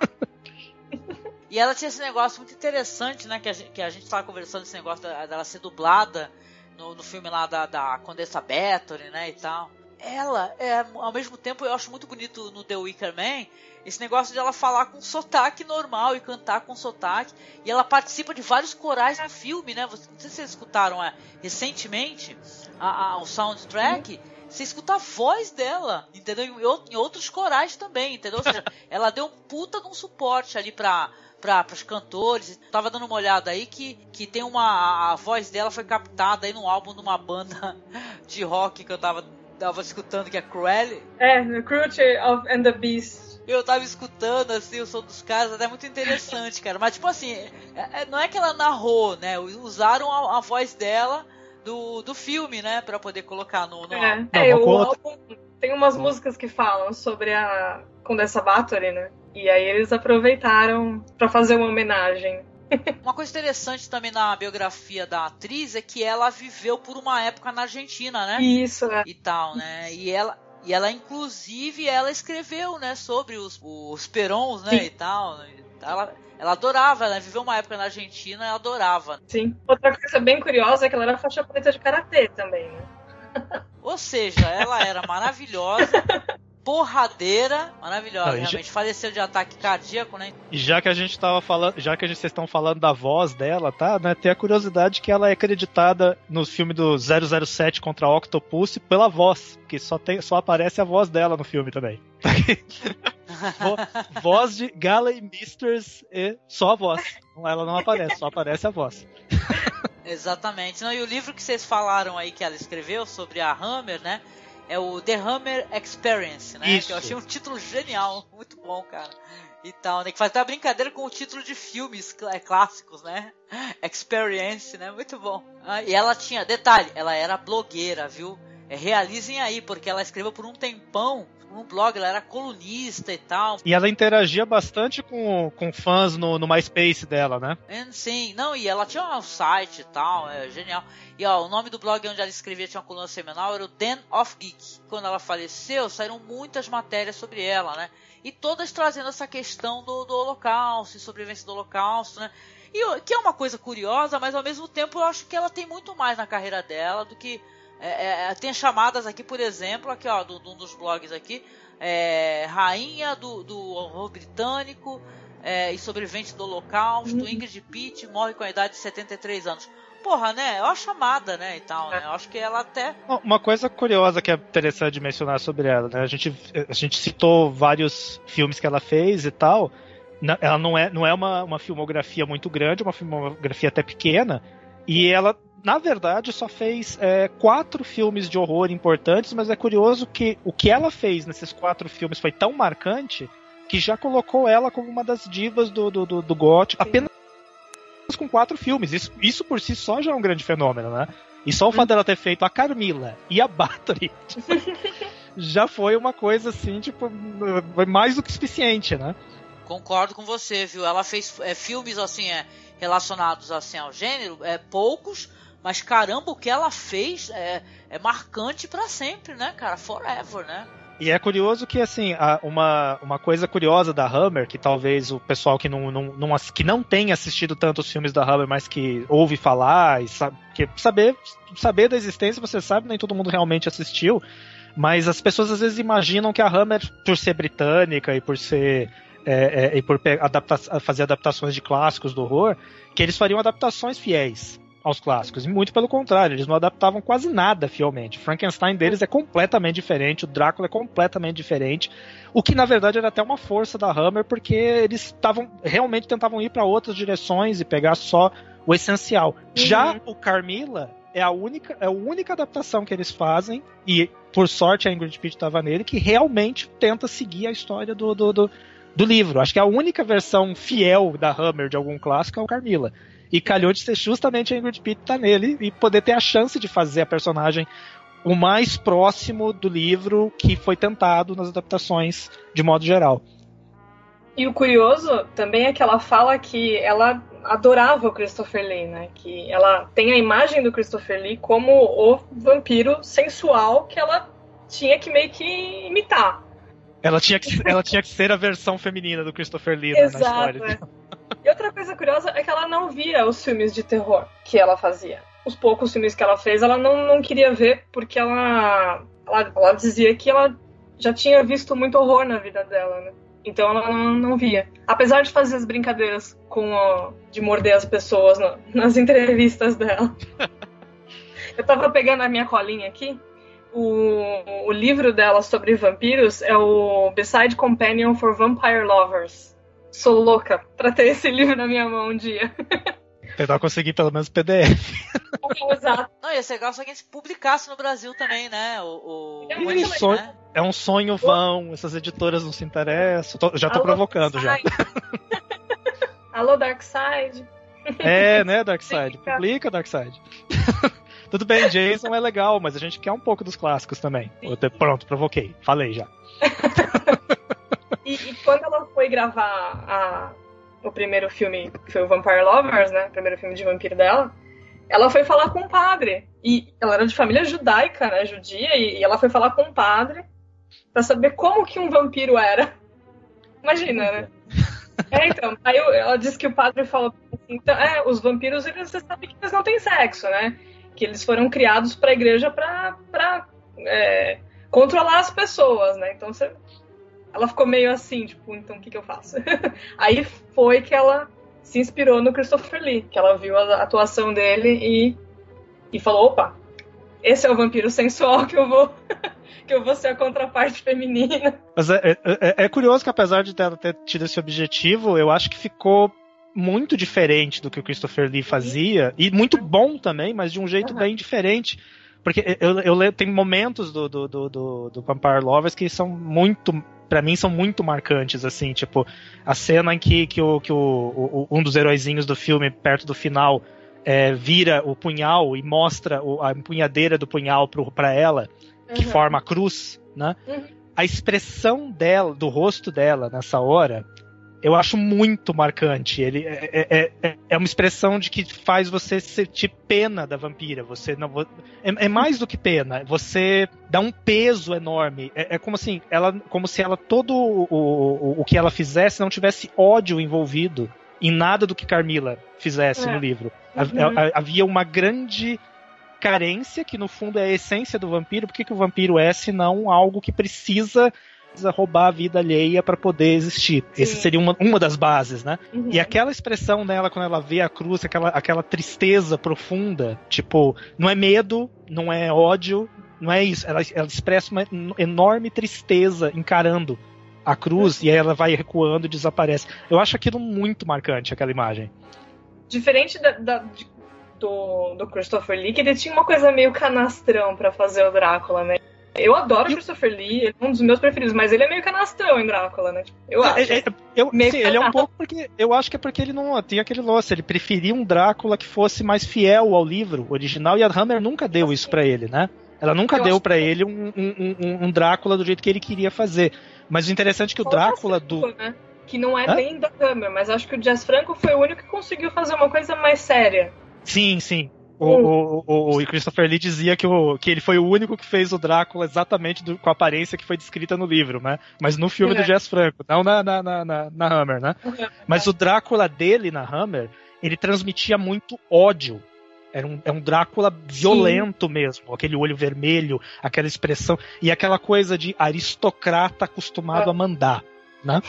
Speaker 1: E ela tinha esse negócio muito interessante, né? Que a gente, que a gente tava conversando, esse negócio da- dela ser dublada no, no filme lá da, da Condessa Bathory, né? E tal. Ela, é, ao mesmo tempo, eu acho muito bonito no The Wicker Man esse negócio de ela falar com sotaque normal e cantar com sotaque. E ela participa de vários corais no filme, né? Você, não sei se vocês escutaram é, recentemente a, a, o soundtrack. Você escuta a voz dela, entendeu? Em, ou- em outros corais também, entendeu? Ou seja, ela deu um puta de um suporte ali pra, pra, pros cantores. Tava dando uma olhada aí que, que tem uma... A voz dela foi captada aí num álbum de uma banda de rock que eu tava, tava escutando, que é Cruel.
Speaker 7: É, The Cruelty of and the Beast.
Speaker 1: Eu tava escutando, assim, o som dos caras, até muito interessante, cara. Mas, tipo assim, é- é- não é que ela narrou, né? Usaram a, a voz dela do, do filme, né? Pra poder colocar no, no
Speaker 7: É,
Speaker 1: álbum.
Speaker 8: Não,
Speaker 7: é
Speaker 8: uma
Speaker 7: o
Speaker 8: conta-
Speaker 7: álbum tem umas músicas que falam sobre a Condessa Bathory, né? E aí eles aproveitaram pra fazer uma homenagem.
Speaker 1: Uma coisa interessante também na biografia da atriz é que ela viveu por uma época na Argentina, né?
Speaker 7: Isso, é.
Speaker 1: E tal, né? E ela, e ela inclusive, ela escreveu, né? Sobre os, os perons, né?
Speaker 7: Sim.
Speaker 1: E tal. Ela, ela adorava, ela viveu uma época na Argentina e ela adorava.
Speaker 7: Sim. Outra coisa bem curiosa é que ela era faixa preta de karatê também, né?
Speaker 1: Ou seja, ela era maravilhosa, porradeira, maravilhosa,
Speaker 8: Não, e já-
Speaker 1: realmente. Faleceu de ataque cardíaco, né?
Speaker 8: E já que a gente tava falando, já que a gente, vocês estão falando da voz dela, tá? Né, tem a curiosidade que ela é acreditada no filme do zero zero sete contra a Octopus pela voz, que só, tem, só aparece a voz dela no filme também. Vo- voz de Galley Misters e só a voz. Ela não aparece, só aparece a voz.
Speaker 1: Exatamente. Não, e o livro que vocês falaram aí que ela escreveu sobre a Hammer, né? É o The Hammer Experience, né?
Speaker 8: Isso.
Speaker 1: Que eu achei um título genial, muito bom, cara. E tal, né? Que faz até uma brincadeira com o título de filmes cl- clássicos, né? Experience, né? Muito bom. Ah, e ela tinha, detalhe, ela era blogueira, viu? É, realizem aí, porque ela escreveu por um tempão um blog, ela era colunista e tal.
Speaker 8: E ela interagia bastante com, com fãs no, no MySpace dela, né?
Speaker 1: And, sim, não, e ela tinha um site e tal, é genial. E ó, o nome do blog onde ela escrevia, tinha uma coluna semanal, era o Den of Geek. Quando ela faleceu, saíram muitas matérias sobre ela, né? E todas trazendo essa questão do, do Holocausto e sobrevivência do Holocausto, né? E que é uma coisa curiosa, mas ao mesmo tempo eu acho que ela tem muito mais na carreira dela do que É, é, tem chamadas aqui, por exemplo, aqui ó, de um dos blogs aqui, é, rainha do, do horror britânico é, e sobrevivente do Holocausto, uhum. Ingrid Pitt morre com a idade de setenta e três anos. Porra, né? É uma chamada, né, e tal, né? Eu acho que ela até...
Speaker 8: Uma coisa curiosa que é interessante de mencionar sobre ela, né? A gente, a gente citou vários filmes que ela fez e tal. Ela não é, não é uma, uma filmografia muito grande, uma filmografia até pequena. E ela, na verdade, só fez é, quatro filmes de horror importantes, mas é curioso que o que ela fez nesses quatro filmes foi tão marcante que já colocou ela como uma das divas do, do, do, do gótico. Apenas com quatro filmes. Isso, isso por si só já é um grande fenômeno, né? E só o fato dela ter feito a Carmilla e a Bathory já foi uma coisa assim, tipo, foi mais do que suficiente, né?
Speaker 1: Concordo com você, viu? Ela fez é, filmes assim, é, relacionados assim ao gênero, é, poucos, mas caramba, o que ela fez é, é marcante pra sempre, né, cara? Forever, né?
Speaker 8: E é curioso que, assim, uma, uma coisa curiosa da Hammer, que talvez o pessoal que não, não, não, que não tem assistido tanto os filmes da Hammer, mas que ouve falar, e sabe, que saber, saber da existência, você sabe, nem todo mundo realmente assistiu, mas as pessoas às vezes imaginam que a Hammer, por ser britânica e por ser... É, é, e por adapta- fazer adaptações de clássicos do horror, que eles fariam adaptações fiéis aos clássicos, e muito pelo contrário, eles não adaptavam quase nada fielmente. O Frankenstein deles é completamente diferente, o Drácula é completamente diferente, o que na verdade era até uma força da Hammer, porque eles estavam realmente tentavam ir para outras direções e pegar só o essencial. Uhum. Já o Carmilla é a única, é a única adaptação que eles fazem, e por sorte a Ingrid Pitt estava nele, que realmente tenta seguir a história do, do, do, do livro. Acho que a única versão fiel da Hammer de algum clássico é o Carmilla. E calhou de ser justamente a Ingrid Pitt tá nele e poder ter a chance de fazer a personagem o mais próximo do livro que foi tentado nas adaptações de modo geral.
Speaker 7: E o curioso também é que ela fala que ela adorava o Christopher Lee, né? Que ela tem a imagem do Christopher Lee como o vampiro sensual que ela tinha que meio que imitar.
Speaker 8: Ela tinha que, ela tinha que ser a versão feminina do Christopher Lee, né, na história.
Speaker 7: É. E outra coisa curiosa é que ela não via os filmes de terror que ela fazia. Os poucos filmes que ela fez, ela não, não queria ver porque ela, ela, ela dizia que ela já tinha visto muito horror na vida dela, né? Então ela não, não via. Apesar de fazer as brincadeiras com o, de morder as pessoas no, nas entrevistas dela. Eu tava pegando a minha colinha aqui. O, o livro dela sobre vampiros é o Beside Companion for Vampire Lovers. Sou louca pra ter esse livro na minha mão um dia.
Speaker 8: Tentar conseguir pelo menos P D F.
Speaker 7: Exato.
Speaker 1: Não, ia ser legal se alguém se publicasse no Brasil também, né? O, o...
Speaker 8: É, um sonho, né? É um sonho vão, essas editoras não se interessam. Tô, já tô Alô, provocando já.
Speaker 7: Alô, Darkseid.
Speaker 8: É, né, Darkseid? Publica, Darkseid. Tudo bem, Jason é legal, mas a gente quer um pouco dos clássicos também. Pronto, provoquei. Falei já.
Speaker 7: E, e quando ela foi gravar a, o primeiro filme, que foi o Vampire Lovers, né? O primeiro filme de vampiro dela, ela foi falar com o padre. E ela era de família judaica, né? Judia, e, e ela foi falar com o padre pra saber como que um vampiro era. Imagina, né? É, então. Aí ela disse que o padre falou assim, então, é, os vampiros, eles, você sabe que eles não têm sexo, né? Que eles foram criados pra igreja pra, pra é, controlar as pessoas, né? Então você... Ela ficou meio assim, tipo, então o que, que eu faço? Aí foi que ela se inspirou no Christopher Lee, que ela viu a atuação dele e, e falou, opa, esse é o vampiro sensual que eu vou que eu vou ser a contraparte feminina.
Speaker 8: Mas é, é, é curioso que apesar de ela ter tido esse objetivo, eu acho que ficou muito diferente do que o Christopher Lee fazia, e muito bom também, mas de um jeito uhum. bem diferente. Porque eu, eu, eu tem momentos do, do, do, do, do Vampire Lovers que são muito, pra mim, são muito marcantes, assim, tipo, a cena em que, que, o, que o, o, um dos heróizinhos do filme, perto do final, é, vira o punhal e mostra o, a empunhadeira do punhal pro, pra ela, que uhum. forma a cruz, né? Uhum. A expressão dela, do rosto dela nessa hora, eu acho muito marcante. Ele é, é, é uma expressão de que faz você sentir pena da vampira. Você não, é, é mais do que pena. Você dá um peso enorme. É, é como assim, ela, como se ela todo o, o, o que ela fizesse não tivesse ódio envolvido em nada do que Carmilla fizesse é. no livro. Uhum. Havia uma grande carência, que no fundo é a essência do vampiro. Por que, que o vampiro é, se não algo que precisa roubar a vida alheia para poder existir? Sim. Essa seria uma, uma das bases, né? Uhum. E aquela expressão nela, quando ela vê a cruz, aquela, aquela tristeza profunda, tipo, não é medo, não é ódio, não é isso. Ela, ela expressa uma enorme tristeza encarando a cruz, uhum. e aí ela vai recuando e desaparece. Eu acho aquilo muito marcante, aquela imagem.
Speaker 7: Diferente da, da, de, do, do Christopher Lee, que ele tinha uma coisa meio canastrão pra fazer o Drácula, né? Eu adoro o Christopher Lee, ele é um dos meus preferidos, mas ele é meio canastrão em Drácula, né? Tipo, eu acho.
Speaker 8: É, é, eu, sim, ele é um pouco porque. Eu acho que é porque ele não tem aquele lance. Ele preferia um Drácula que fosse mais fiel ao livro original, e a Hammer nunca deu assim. isso pra ele, né? Ela nunca eu deu pra que... ele um, um, um, um Drácula do jeito que ele queria fazer. Mas o interessante é que o Drácula do.
Speaker 7: Né? Que não é Hã? nem da Hammer, mas acho que o Jess Franco foi o único que conseguiu fazer uma coisa mais séria.
Speaker 8: Sim, sim. O, o, o, o Christopher Lee dizia que, o, que ele foi o único que fez o Drácula exatamente do, com a aparência que foi descrita no livro, né? Mas no filme é. do Jess Franco, não na, na, na, na, na Hammer, né? É. Mas o Drácula dele na Hammer, ele transmitia muito ódio. Era um, é um Drácula violento Sim. mesmo, aquele olho vermelho, aquela expressão, e aquela coisa de aristocrata acostumado é. a mandar, né?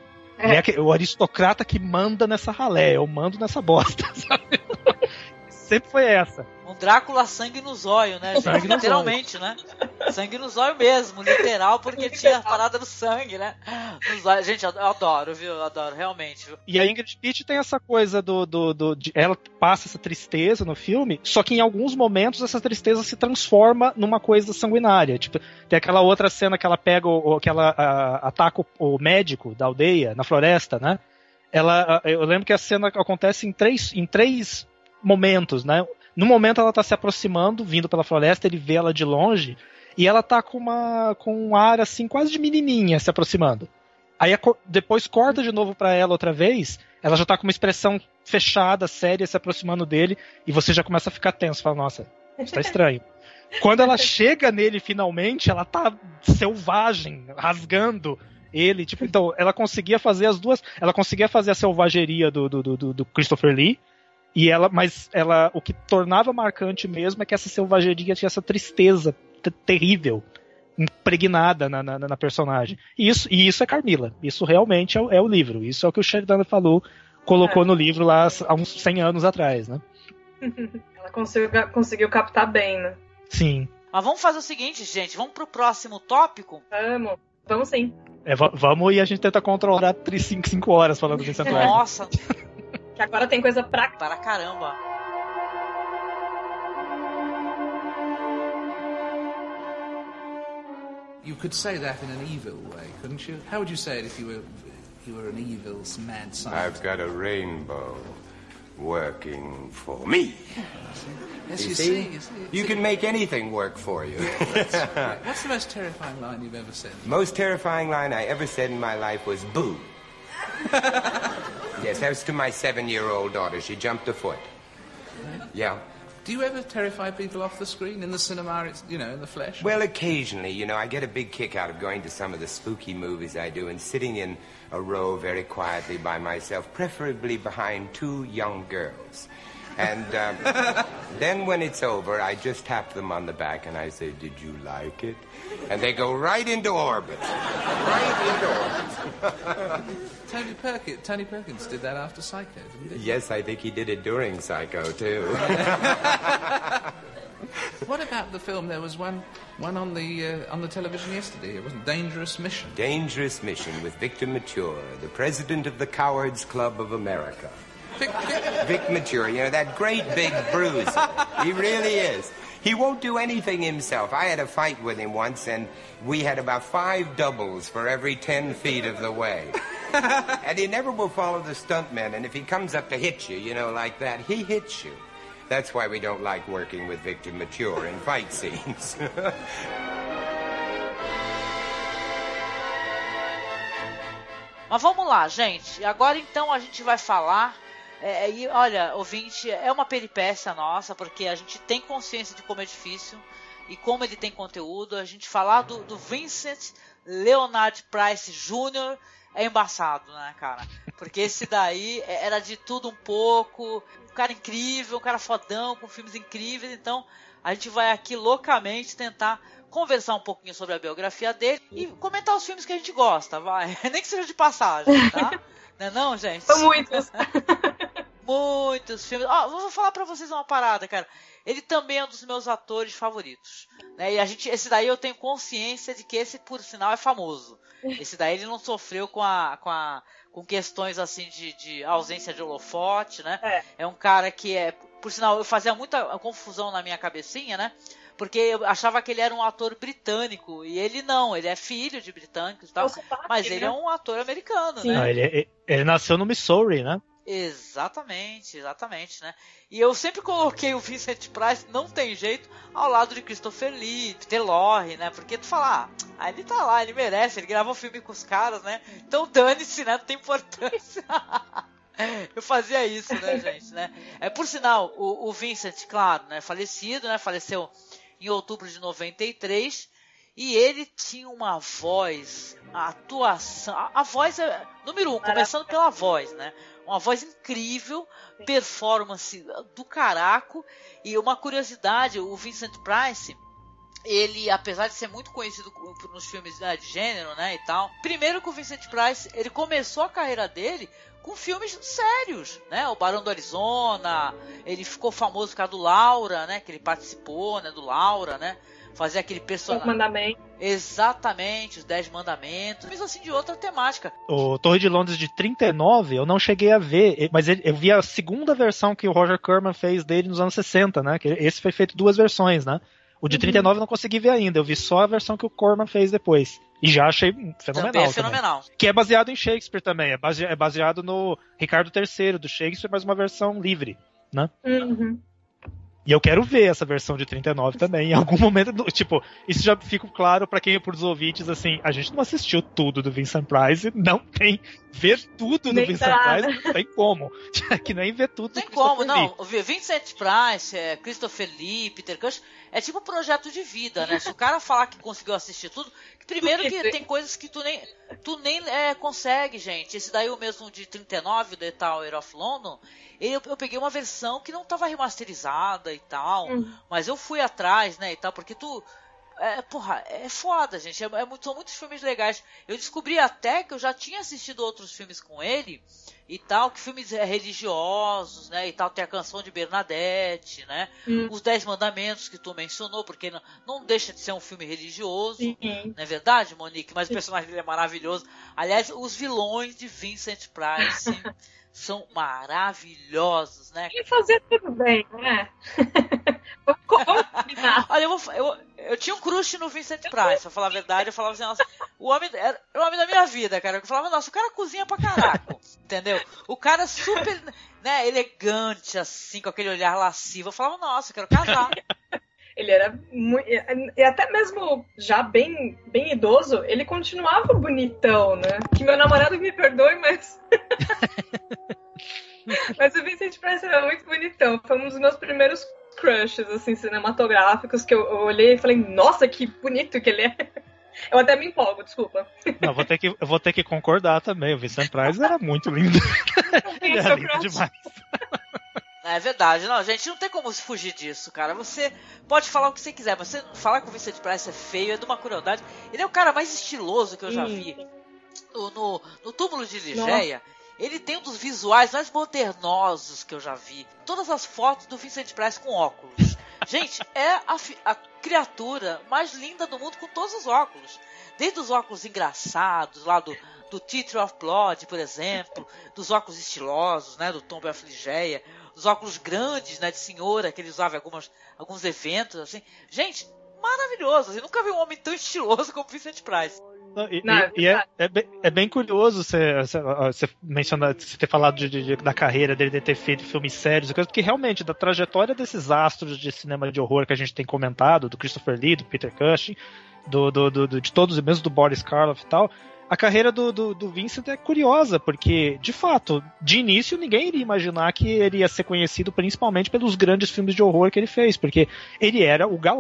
Speaker 8: É. É o aristocrata que manda nessa ralé, eu mando nessa bosta, sabe? Sempre foi essa.
Speaker 1: Um Drácula sangue no zóio, né? Gente? Literalmente, né? Sangue no zóio mesmo, literal, porque tinha a parada do sangue, né? No zóio. Gente, eu adoro, viu? Eu adoro, realmente. Viu?
Speaker 8: E a Ingrid Pitt tem essa coisa do... do, do de, ela passa essa tristeza no filme, só que em alguns momentos essa tristeza se transforma numa coisa sanguinária. Tipo, tem aquela outra cena que ela pega, o, que ela a, ataca o, o médico da aldeia, na floresta, né? Ela, eu lembro que a cena acontece em três... Em três momentos, né? No momento ela tá se aproximando, vindo pela floresta, ele vê ela de longe e ela tá com uma com um ar assim, quase de menininha se aproximando. Aí depois corta de novo pra ela outra vez, ela já tá com uma expressão fechada, séria, se aproximando dele, e você já começa a ficar tenso, fala, nossa, isso tá estranho. Quando ela chega nele finalmente, ela tá selvagem, rasgando ele, tipo, então ela conseguia fazer as duas, ela conseguia fazer a selvageria do, do, do, do Christopher Lee. E ela, mas ela, o que tornava marcante mesmo é que essa selvageria tinha essa tristeza t- terrível, impregnada na, na, na personagem. E isso, e isso é Carmilla. Isso realmente é o, é o livro. Isso é o que o Sheridan falou, colocou é. no livro lá há uns cem anos atrás, né?
Speaker 7: Ela conseguiu, conseguiu captar bem, né?
Speaker 8: Sim.
Speaker 1: Mas vamos fazer o seguinte, gente. Vamos pro próximo tópico?
Speaker 7: Vamos. Vamos sim.
Speaker 8: É, v- vamos e a gente tenta controlar cinco horas falando desse Antônio.
Speaker 1: Nossa.
Speaker 7: Que agora tem coisa pra...
Speaker 1: Para caramba.
Speaker 9: You could say that in an evil way, couldn't you? How would you say it if you were you were an evil, mad scientist?
Speaker 10: I've got a rainbow working for me.
Speaker 9: Yes,
Speaker 10: you,
Speaker 9: you
Speaker 10: see?
Speaker 9: see, you see.
Speaker 10: You can make anything work for you.
Speaker 9: What's the most terrifying line you've ever said?
Speaker 10: Most terrifying line I ever said in my life was boo. Yes, that was to my seven-year-old daughter. She jumped a foot. Yeah.
Speaker 9: Do you ever terrify people off the screen, in the cinema, it's, you know, in the flesh?
Speaker 10: Well, occasionally. You know, I get a big kick out of going to some of the spooky movies I do and sitting in a row very quietly by myself, preferably behind two young girls. And um, then when it's over, I just tap them on the back and I say, did you like it? And they go right into orbit. Right into orbit.
Speaker 9: Tony Perkins, Tony Perkins did that after Psycho, didn't he?
Speaker 10: Yes, I think he did it during Psycho, too.
Speaker 9: What about the film? There was one one on the uh, on the television yesterday. It wasn't Dangerous Mission.
Speaker 10: Dangerous Mission with Victor Mature, the president of the Cowards Club of America.
Speaker 9: Vic, Vic.
Speaker 10: Vic Mature, you know, that great big bruiser. He really is. He won't do anything himself. I had a fight with him once, and we had about five doubles for every ten feet of the way. And he never will follow the stuntmen, and if he comes up to hit you, you know, like that, he hits you. That's why we don't like working with Victor Mature in fight scenes.
Speaker 1: Mas vamos lá, gente. Agora então a gente vai falar... É, e olha, ouvinte, é uma peripécia nossa, porque a gente tem consciência de como é difícil e como ele tem conteúdo. A gente falar do, do Vincent Leonard Price Júnior é embaçado, né, cara? Porque esse daí era de tudo um pouco, um cara incrível, um cara fodão, com filmes incríveis, então a gente vai aqui loucamente tentar conversar um pouquinho sobre a biografia dele e comentar os filmes que a gente gosta, vai. Nem que seja de passagem, tá? Não é não, gente?
Speaker 7: São muitos.
Speaker 1: Muitos filmes. Ó, oh, vou falar pra vocês uma parada, cara. Ele também é um dos meus atores favoritos, né? E a gente, esse daí eu tenho consciência de que esse, por sinal, é famoso. Esse daí ele não sofreu com a, com a, com questões assim de, de ausência de holofote, né? É. É um cara que é, por sinal, eu fazia muita confusão na minha cabecinha, né? Porque eu achava que ele era um ator britânico e ele não, ele é filho de britânicos e tal, sotaque, mas ele né? é um ator americano, Sim.
Speaker 8: né?
Speaker 1: Não,
Speaker 8: ele, ele nasceu no Missouri, né?
Speaker 1: Exatamente, exatamente, né? E eu sempre coloquei o Vincent Price, não tem jeito, ao lado de Christopher Lee, Peter Lorre, né? Porque tu fala, ah, ele tá lá, ele merece, ele gravou filme com os caras, né? Então dane-se, né? Não tem importância. Eu fazia isso, né, gente, né? É, por sinal, o, o Vincent, claro, né? Falecido, né? Faleceu em outubro de noventa e três. E ele tinha uma voz, a atuação... A, a voz é número um, começando pela voz, né? Uma voz incrível, performance do caraco. E uma curiosidade, o Vincent Price, ele, apesar de ser muito conhecido nos filmes né, de gênero, né, e tal... Primeiro que o Vincent Price, ele começou a carreira dele com filmes sérios, né? O Barão do Arizona, ele ficou famoso por causa do Laura, né? Que ele participou, né? Do Laura, né? Fazer aquele personagem.
Speaker 7: Os Mandamentos.
Speaker 1: Exatamente, os Dez Mandamentos. Mas assim, de outra temática.
Speaker 8: O Torre de Londres de trinta e nove, eu não cheguei a ver, mas eu vi a segunda versão que o Roger Corman fez dele nos anos sessenta, né? Que esse foi feito duas versões, né? O de trinta e nove uhum. eu não consegui ver ainda, eu vi só a versão que o Corman fez depois. E já achei fenomenal.
Speaker 1: Também é fenomenal.
Speaker 8: Também. Que é baseado em Shakespeare também, é baseado, é baseado no Ricardo terceiro do Shakespeare, mas uma versão livre, né?
Speaker 7: Uhum.
Speaker 8: E eu quero ver essa versão de trinta e nove também, em algum momento, tipo, isso já fica claro pra quem é por os ouvintes, assim, a gente não assistiu tudo do Vincent Price, não tem, ver tudo do
Speaker 7: nem
Speaker 8: Vincent
Speaker 7: nada.
Speaker 8: Price, não tem como, que nem ver tudo
Speaker 1: tem
Speaker 8: do
Speaker 1: como,
Speaker 8: Christopher
Speaker 1: não, Lee. Vincent Price, é, Christopher Lee, Peter Cushing, é tipo um projeto de vida, né, se o cara falar que conseguiu assistir tudo, primeiro que tem coisas que tu nem, tu nem é, consegue, gente, esse daí o mesmo de trinta e nove, The Tower of London, eu, eu peguei uma versão que não estava remasterizada e tal, uhum. mas eu fui atrás, né, e tal, porque tu, é, porra, é foda, gente, é, é muito, são muitos filmes legais. Eu descobri até que eu já tinha assistido outros filmes com ele e tal, que filmes religiosos, né, e tal, tem a Canção de Bernadette, né, hum. Os Dez Mandamentos que tu mencionou, porque não, não deixa de ser um filme religioso, Sim. não é verdade, Monique? Mas Sim. o personagem dele é maravilhoso. Aliás, os vilões de Vincent Price são maravilhosos, né?
Speaker 7: E fazer tudo bem, né?
Speaker 1: Olha, eu, vou, eu, eu tinha um crush no Vincent Price, pra falar a verdade. Eu falava assim, nossa, o homem era o homem da minha vida, cara. Eu falava, nossa, o cara cozinha pra caraco, entendeu? O cara super, né, elegante, assim, com aquele olhar lascivo. Eu falava, nossa, eu quero casar.
Speaker 7: Ele era muito. E até mesmo já bem, bem idoso, ele continuava bonitão, né? Que meu namorado me perdoe, mas. Mas o Vincent Price era muito bonitão. Foi um dos meus primeiros crushes, assim, cinematográficos, que eu, eu olhei e falei, nossa, que bonito que ele é. Eu até me empolgo, desculpa.
Speaker 8: Não, vou ter que, eu vou ter que concordar também. O Vincent Price era muito lindo. Ele era lindo demais.
Speaker 1: É verdade, não, gente, não tem como se fugir disso, cara. Você pode falar o que você quiser, mas você falar que o Vincent Price é feio é de uma crueldade. Ele é o cara mais estiloso que eu já vi. No, no, no Túmulo de Ligeia, ele tem um dos visuais mais modernosos que eu já vi. Todas as fotos do Vincent Price com óculos. Gente, é a, a criatura mais linda do mundo com todos os óculos. Desde os óculos engraçados, lá do, do Theatre of Blood, por exemplo, dos óculos estilosos, né, do Tomb of Ligeia, os óculos grandes, né, de senhora, que ele usava em algumas, alguns eventos, assim. Gente, maravilhoso. Eu nunca vi um homem tão estiloso como Vincent Price.
Speaker 8: Não, e Não, e, e é, é, bem, é bem curioso você, você mencionar, você ter falado de, de, da carreira dele, de ter feito filmes sérios, porque realmente, da trajetória desses astros de cinema de horror que a gente tem comentado, do Christopher Lee, do Peter Cushing, do, do, do, do, de todos, mesmo do Boris Karloff e tal, a carreira do, do, do Vincent é curiosa, porque, de fato, de início ninguém iria imaginar que ele ia ser conhecido principalmente pelos grandes filmes de horror que ele fez, porque ele era o galã,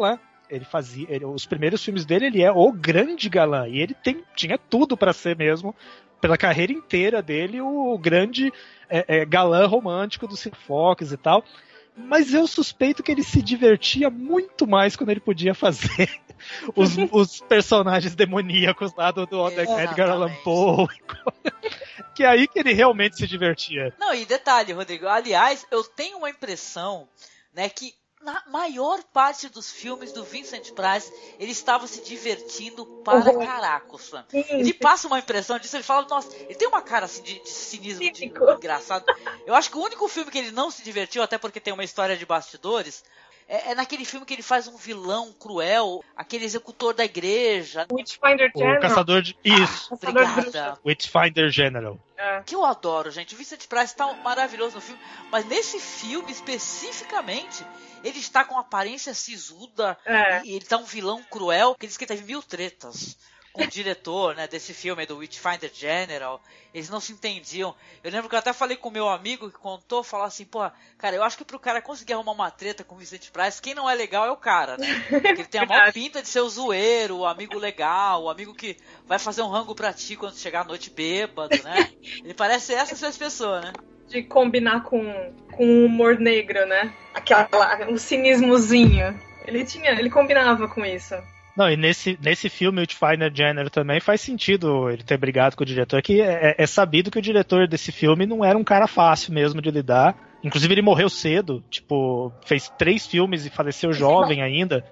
Speaker 8: Ele fazia, ele, os primeiros filmes dele, ele é o grande galã, e ele tem, tinha tudo pra ser mesmo, pela carreira inteira dele, o grande é, é, galã romântico do Sir Fox e tal. Mas eu suspeito que ele se divertia muito mais quando ele podia fazer os, os personagens demoníacos lá do, do Edgar Allan Poe. Que é aí que ele realmente se divertia.
Speaker 1: Não, e detalhe, Rodrigo, aliás, eu tenho uma impressão, né, que na maior parte dos filmes do Vincent Price, ele estava se divertindo para uhum. caracos. Ele passa uma impressão disso, ele fala, nossa, ele tem uma cara assim de, de cinismo, de, engraçado. Eu acho que o único filme que ele não se divertiu, até porque tem uma história de bastidores, é, é naquele filme que ele faz um vilão cruel, aquele executor da igreja.
Speaker 7: Witchfinder General.
Speaker 8: O caçador de... Isso.
Speaker 1: Ah, obrigada.
Speaker 8: Witchfinder General.
Speaker 1: É. Que eu adoro, gente. O Vincent Price tá maravilhoso no filme, mas nesse filme especificamente, ele está com aparência sisuda, é. e ele tá um vilão cruel, que diz que teve mil tretas com o diretor, né, desse filme, do Witchfinder General. Eles não se entendiam. Eu lembro que eu até falei com o meu amigo que contou, falar assim, pô, cara, eu acho que pro cara conseguir arrumar uma treta com o Vincent Price, quem não é legal é o cara, né? Porque ele tem a maior pinta de ser o zoeiro, o amigo legal, o amigo que vai fazer um rango pra ti quando chegar à noite bêbado, né? Ele parece essas pessoas, né?
Speaker 7: De combinar com, com o humor negro, né? Aquela, um cinismozinho. Ele tinha, ele combinava com isso.
Speaker 8: Não, e nesse, nesse filme, o Witchfinder General também faz sentido ele ter brigado com o diretor, que é, é sabido que o diretor desse filme não era um cara fácil mesmo de lidar. Inclusive ele morreu cedo, tipo, fez três filmes e faleceu jovem ainda,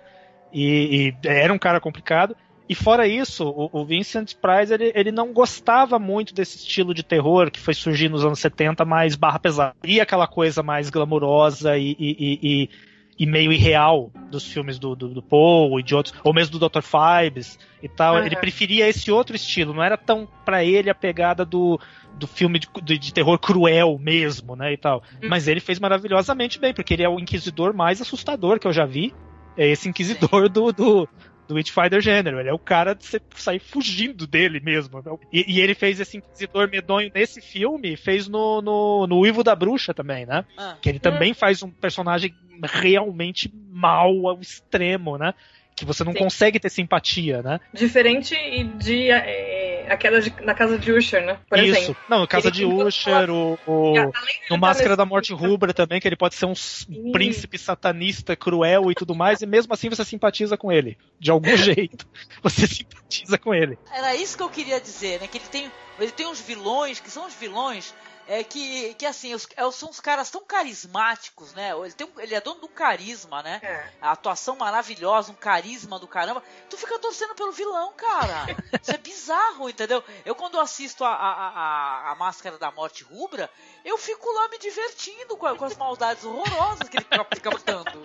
Speaker 8: e, e era um cara complicado. E fora isso, o, o Vincent Price, ele, ele não gostava muito desse estilo de terror que foi surgir nos anos setenta, mais barra pesada. E aquela coisa mais glamurosa e... e, e, e e meio irreal dos filmes do, do, do Poe e de outros, ou mesmo do doutor Phibes e tal. Uhum. Ele preferia esse outro estilo, não era tão pra ele a pegada do, do filme de, de, de terror cruel mesmo, né, e tal. Uhum. Mas ele fez maravilhosamente bem, porque ele é o inquisidor mais assustador que eu já vi. É esse inquisidor do, do, do Witchfinder General. Ele é o cara de você sair fugindo dele mesmo. E, e ele fez esse inquisidor medonho nesse filme, fez no, no, no Uivo da Bruxa também, né? Ah. Que ele também faz um personagem realmente mal ao extremo, né? Que você não Sim. consegue ter simpatia, né?
Speaker 7: Diferente de é, aquela de, na Casa de Usher, né? Por
Speaker 8: Isso.
Speaker 7: exemplo.
Speaker 8: Não, Casa de Usher, o, o no Máscara da Morte Rubra também, que ele pode ser um Sim. príncipe satanista cruel e tudo mais, e mesmo assim você simpatiza com ele. De algum jeito. Você simpatiza com ele.
Speaker 1: Era isso que eu queria dizer, né? Que ele tem, ele tem uns vilões, que são os vilões... É que, que assim, os, são os caras tão carismáticos, né? Ele, tem um, ele é dono de um carisma, né? É. A atuação maravilhosa, um carisma do caramba. Tu fica torcendo pelo vilão, cara. Isso é bizarro, entendeu? Eu, quando assisto a, a, a, a Máscara da Morte Rubra, eu fico lá me divertindo com, com as maldades horrorosas que ele fica botando.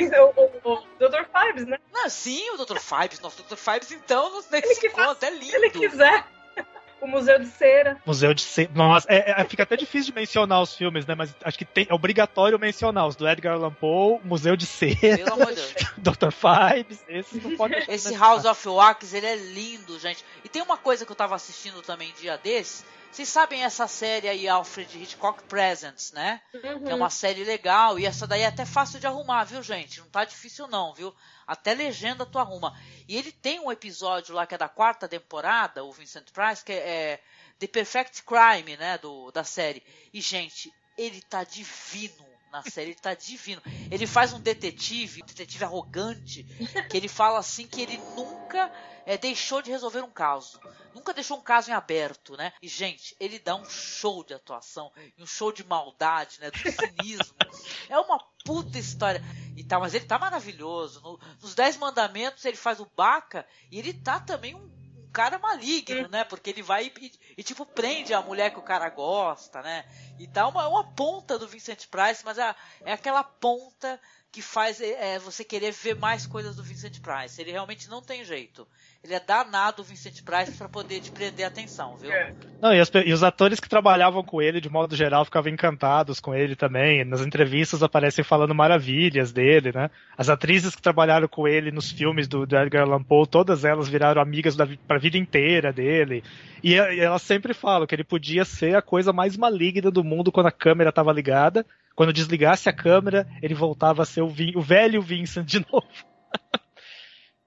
Speaker 7: O, o, o doutor Phibes, né?
Speaker 1: Não, sim, o doutor Phibes. Nossa, o doutor Phibes, então, não sei se conta, é lindo.
Speaker 7: Se ele quiser. O Museu de Cera.
Speaker 8: Museu de Cera. Nossa, é, é, fica até difícil de mencionar os filmes, né? Mas acho que tem, é obrigatório mencionar os do Edgar Allan Poe, Museu de Cera.
Speaker 1: Pelo amor de Deus.
Speaker 8: doutor Phibes, esses não podem.
Speaker 1: Esse House of Wax, ele é lindo, gente. E tem uma coisa que eu tava assistindo também dia desses. Vocês sabem essa série aí, Alfred Hitchcock Presents, né? Uhum. Que é uma série legal. E essa daí é até fácil de arrumar, viu, gente? Não tá difícil não, viu? Até legenda tu arruma. E ele tem um episódio lá que é da quarta temporada, o Vincent Price, que é, é The Perfect Crime, né, do, da série. E, gente, ele tá divino na série, ele tá divino. Ele faz um detetive, um detetive arrogante, que ele fala assim que ele nunca é, deixou de resolver um caso. Nunca deixou um caso em aberto, né? E, gente, ele dá um show de atuação, um show de maldade, né, do cinismo. É uma puta história. E tá, mas ele tá maravilhoso. No, nos Dez Mandamentos ele faz o Baca e ele tá também um, um cara maligno, né? Porque ele vai e, e, tipo, prende a mulher que o cara gosta, né? E dá uma, uma ponta do Vincent Price, mas é, é aquela ponta que faz é, você querer ver mais coisas do Vincent Price. Ele realmente não tem jeito. Ele é danado, o Vincent Price, pra poder te prender a atenção, viu? É.
Speaker 8: Não, e, as, e os atores que trabalhavam com ele, de modo geral, ficavam encantados com ele também. Nas entrevistas aparecem falando maravilhas dele, né? As atrizes que trabalharam com ele nos filmes do, do Edgar Allan Poe, todas elas viraram amigas da, pra vida inteira dele. E, e elas sempre falam que ele podia ser a coisa mais maligna do mundo quando a câmera estava ligada. Quando desligasse a câmera, ele voltava a ser o, Vin, o velho Vincent de novo.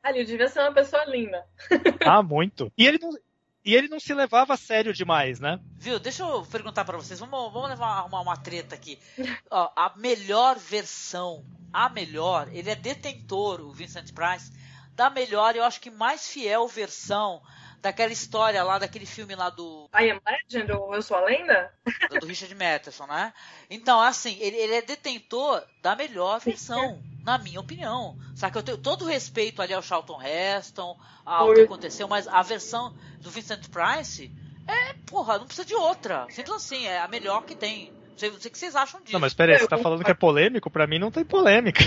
Speaker 7: Ali, devia ser uma pessoa linda.
Speaker 8: Ah, muito. E ele não, e ele não se levava a sério demais, né?
Speaker 1: Viu, deixa eu perguntar pra vocês, vamos, vamos levar, arrumar uma treta aqui. Ó, a melhor versão, a melhor, ele é detentor, o Vincent Price, da melhor, eu acho que mais fiel versão daquela história lá, daquele filme lá do...
Speaker 7: I Am Legend, ou Eu Sou a Lenda?
Speaker 1: Do Richard Matheson, né? Então, assim, ele, ele é detentor da melhor versão, na minha opinião. Sabe que eu tenho todo o respeito ali ao Charlton Heston, ao que aconteceu, mas a versão do Vincent Price é, porra, não precisa de outra. Simples assim, é a melhor que tem. Não sei, não sei o que vocês acham disso.
Speaker 8: Não, mas peraí, você tá falando que é polêmico? Pra mim não tem polêmica.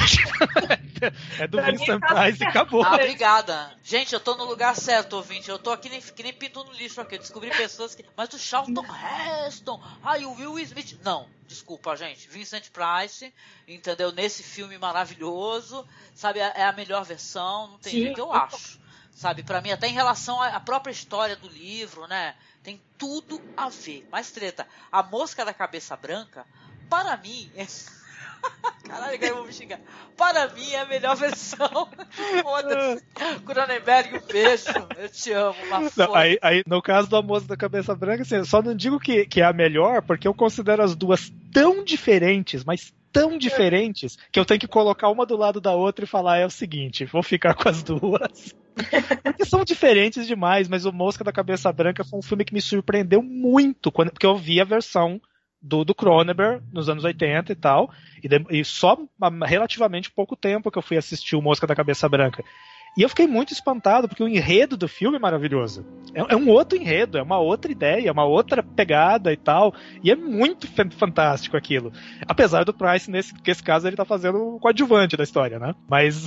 Speaker 8: É do
Speaker 7: Pra
Speaker 8: Vincent
Speaker 7: mim tá
Speaker 8: Price e acabou.
Speaker 1: Ah, obrigada. Gente, eu tô no lugar certo, ouvinte. Eu tô aqui nem, que nem pinto no lixo aqui. Eu descobri pessoas que... Mas o Charlton Heston... Ai, o Will Smith... Não, desculpa, gente. Vincent Price, entendeu? Nesse filme maravilhoso. Sabe, é a melhor versão. Não tem
Speaker 7: Sim.
Speaker 1: jeito, eu acho. Sabe, pra mim, até em relação à própria história do livro, né? Tem tudo a ver. Mais treta. A Mosca da Cabeça Branca, para mim... É... Caralho, agora eu vou me xingar. Para mim é a melhor versão. Foda-se. Cronenberg, um beijo. Eu te amo. Mas
Speaker 8: Não, aí, aí, no caso do A Moça da Cabeça Branca, assim, eu só não digo que, que é a melhor, porque eu considero as duas tão diferentes, mas tão diferentes, que eu tenho que colocar uma do lado da outra e falar, é o seguinte, vou ficar com as duas. Porque são diferentes demais, mas o Mosca da Cabeça Branca foi um filme que me surpreendeu muito, quando, porque eu vi a versão do, do Cronenberg nos anos oitenta e tal, e, de, e só há relativamente pouco tempo que eu fui assistir o Mosca da Cabeça Branca. E eu fiquei muito espantado, porque o enredo do filme é maravilhoso. É, é um outro enredo, é uma outra ideia, é uma outra pegada e tal, e é muito fantástico aquilo. Apesar do Price, nesse, nesse caso, ele tá fazendo o coadjuvante da história, né? Mas...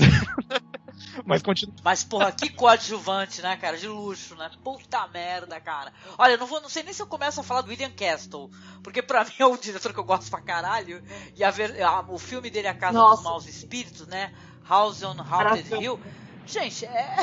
Speaker 8: Mas continua.
Speaker 1: Mas, porra, que coadjuvante, né, cara? De luxo, né? Puta merda, cara. Olha, eu não, vou, não sei nem se eu começo a falar do William Castle, porque pra mim é o diretor que eu gosto pra caralho, e a ver, a, o filme dele, A Casa Nossa. dos Maus Espíritos, né? House on Haunted Hill. Gente, é...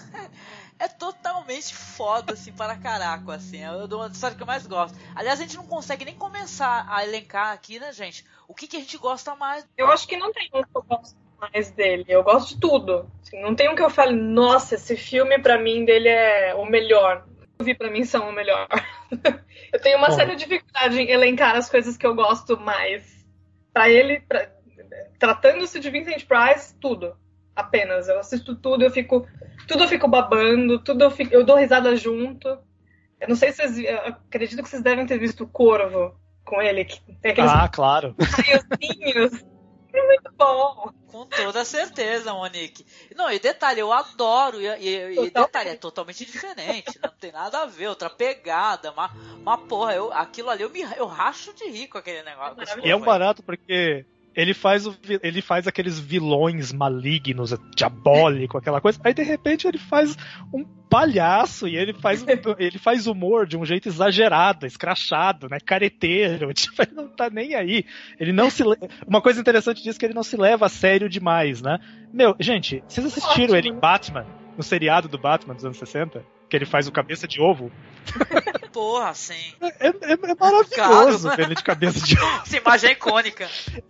Speaker 1: é totalmente foda, assim, para caraco, assim. É uma história que eu mais gosto. Aliás, a gente não consegue nem começar a elencar aqui, né, gente? O que, que a gente gosta mais.
Speaker 7: Eu acho que não tem um que eu gosto mais dele. Eu gosto de tudo. Assim, não tem um que eu fale, nossa, esse filme pra mim dele é o melhor. Eu vi pra mim são o melhor. Eu tenho uma Bom. séria dificuldade em elencar as coisas que eu gosto mais. Pra ele, pra... tratando-se de Vincent Price, tudo. Apenas. Eu assisto tudo, eu fico. Tudo eu fico babando, tudo eu, fico, eu dou risada junto. Eu não sei se vocês. Eu acredito que vocês devem ter visto o Corvo com ele. Que tem aqueles
Speaker 8: ah, claro.
Speaker 7: raiozinhos. É muito bom.
Speaker 1: Com toda certeza, Monique. Não, e detalhe, eu adoro. E, e, e detalhe, é totalmente diferente. Não tem nada a ver, outra pegada. Uma, uma porra, eu, aquilo ali eu, me, eu racho de rir com aquele negócio.
Speaker 8: E é um barato porque. Ele faz, o, ele faz aqueles vilões malignos, diabólico, aquela coisa. Aí, de repente, ele faz um palhaço e ele faz, ele faz humor de um jeito exagerado, escrachado, né? Careteiro. Tipo, ele não tá nem aí. Ele não se... Uma coisa interessante disso é que ele não se leva a sério demais, né? Meu, gente, vocês assistiram Ótimo. ele em Batman? No seriado do Batman dos anos sessenta? Que ele faz o cabeça de ovo?
Speaker 1: Porra, sim.
Speaker 8: É, é, é maravilhoso ver ele de cabeça de ovo.
Speaker 1: Essa imagem é icônica.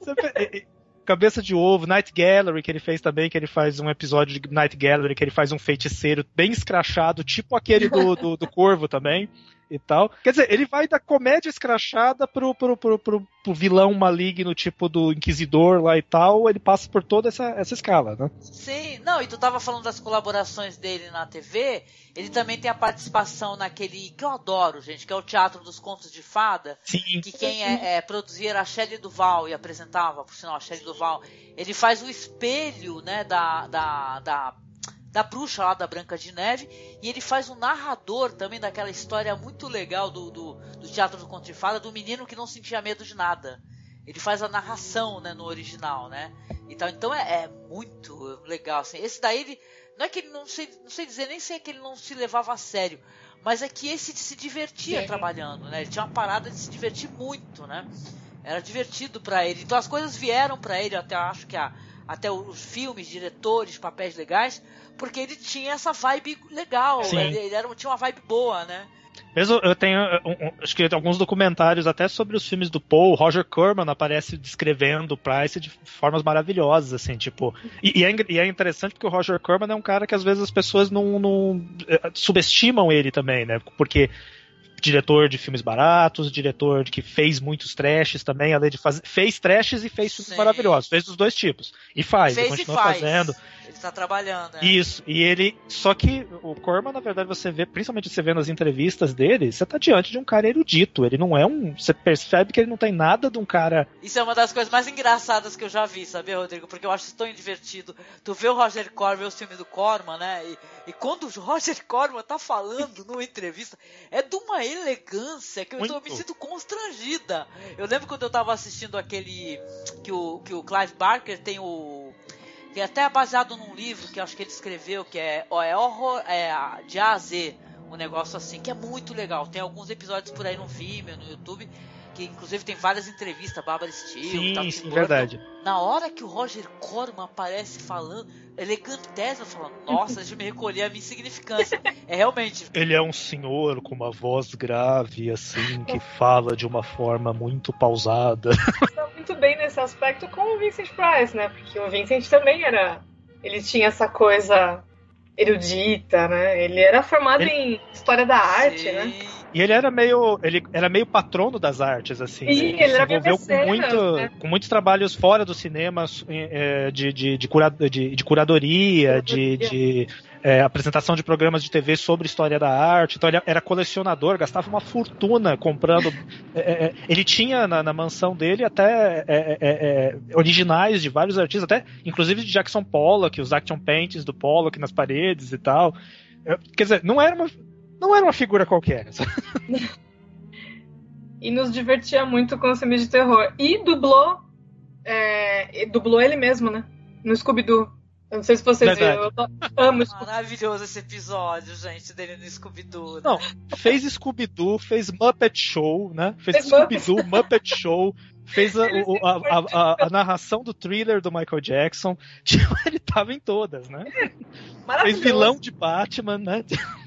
Speaker 8: Cabeça de ovo, Night Gallery, que ele fez também, que ele faz um episódio de Night Gallery, que ele faz um feiticeiro bem escrachado, tipo aquele do, do, do Corvo também, e tal. Quer dizer, ele vai da comédia escrachada pro, pro, pro, pro, pro vilão maligno, tipo do Inquisidor lá e tal, ele passa por toda essa, essa escala, né?
Speaker 1: Sim, não, e tu tava falando das colaborações dele na T V, ele também tem a participação naquele que eu adoro, gente, que é o Teatro dos Contos de Fada.
Speaker 8: Sim.
Speaker 1: Que quem é, é, produzia era a Shelley Duvall e apresentava, por sinal, a Shelley Duvall. Ele faz o espelho, né, da, da, da, da bruxa lá da Branca de Neve, e ele faz um narrador também daquela história muito legal do, do, do Teatro dos Contos de Fada, do menino que não sentia medo de nada. Ele faz a narração, né, no original, né? Então, então é, é muito legal, assim. Esse daí, ele, não é que ele não sei, não sei dizer nem sei que ele não se levava a sério, mas é que esse se divertia Sim. trabalhando, né? Ele tinha uma parada de se divertir muito, né? Era divertido pra ele. Então as coisas vieram pra ele, eu até acho que a, até os filmes, diretores, papéis legais, porque ele tinha essa vibe legal, ele, ele era, tinha uma vibe boa, né?
Speaker 8: Mesmo eu tenho, um, um, acho que alguns documentários até sobre os filmes do Paul. Roger Corman aparece descrevendo o Price de formas maravilhosas, assim, tipo... E, e, é, e é interessante porque o Roger Corman é um cara que às vezes as pessoas não, não subestimam ele também, né? Porque diretor de filmes baratos, diretor de que fez muitos trashes também, além de fazer... Fez trashes e fez filmes Sim. maravilhosos. Fez dos dois tipos. E faz,
Speaker 1: fez
Speaker 8: e continua
Speaker 1: e faz.
Speaker 8: fazendo.
Speaker 1: Ele tá trabalhando, né?
Speaker 8: Isso, e ele... Só que o Corman, na verdade, você vê, principalmente você vê nas entrevistas dele, você tá diante de um cara erudito. Ele não é um... Você percebe que ele não tem nada de um cara...
Speaker 1: Isso é uma das coisas mais engraçadas que eu já vi, sabe, Rodrigo? Porque eu acho isso tão divertido. Tu vê o Roger Corman, vê o filme do Corman, né? E, e quando o Roger Corman tá falando numa entrevista, é de uma elegância que eu, tô, eu me sinto constrangida. Eu lembro quando eu tava assistindo aquele... Que o, que o Clive Barker tem o... que é até baseado num livro que eu acho que ele escreveu, que é, ó, é horror é, de A a Z, um negócio assim, que é muito legal. Tem alguns episódios por aí no Vimeo, no YouTube, que inclusive tem várias entrevistas, Barbara Steele,
Speaker 8: sim,
Speaker 1: tal,
Speaker 8: sim, verdade.
Speaker 1: Na hora que o Roger Corman aparece falando, elegantésimo, falando, nossa, deixa eu me recolher a minha insignificância. É realmente...
Speaker 8: Ele é um senhor com uma voz grave, assim, que fala de uma forma muito pausada.
Speaker 7: Tá muito bem nesse aspecto com o Vincent Price, né? Porque o Vincent também era... Ele tinha essa coisa erudita, né? Ele era formado ele... em História da Arte, Sim. né?
Speaker 8: E ele era meio, ele era meio patrono das artes, assim.
Speaker 7: Sim,
Speaker 8: né? Ele se envolveu
Speaker 7: com,
Speaker 8: muito,
Speaker 7: né?
Speaker 8: com muitos trabalhos fora do cinema, de, de, de, cura, de, de curadoria, de, de é, apresentação de programas de T V sobre história da arte. Então ele era colecionador, gastava uma fortuna comprando. é, é, ele tinha na, na mansão dele até é, é, é, originais de vários artistas, até inclusive de Jackson Pollock, os action paintings do Pollock nas paredes e tal. Quer dizer, não era uma... Não era uma figura qualquer.
Speaker 7: E nos divertia muito com os filmes de terror. E dublou é, dublou ele mesmo, né? No Scooby-Doo. Eu não sei se vocês Verdade. viram. Eu amo
Speaker 1: Maravilhoso esse episódio, gente, dele no Scooby-Doo. Né?
Speaker 8: Não, fez Scooby-Doo, fez Muppet Show, né? Fez, fez Scooby-Doo, Muppet Show. Fez a, o, a, a, a, a narração do Thriller do Michael Jackson. Ele tava em todas, né? Fez vilão de Batman, né?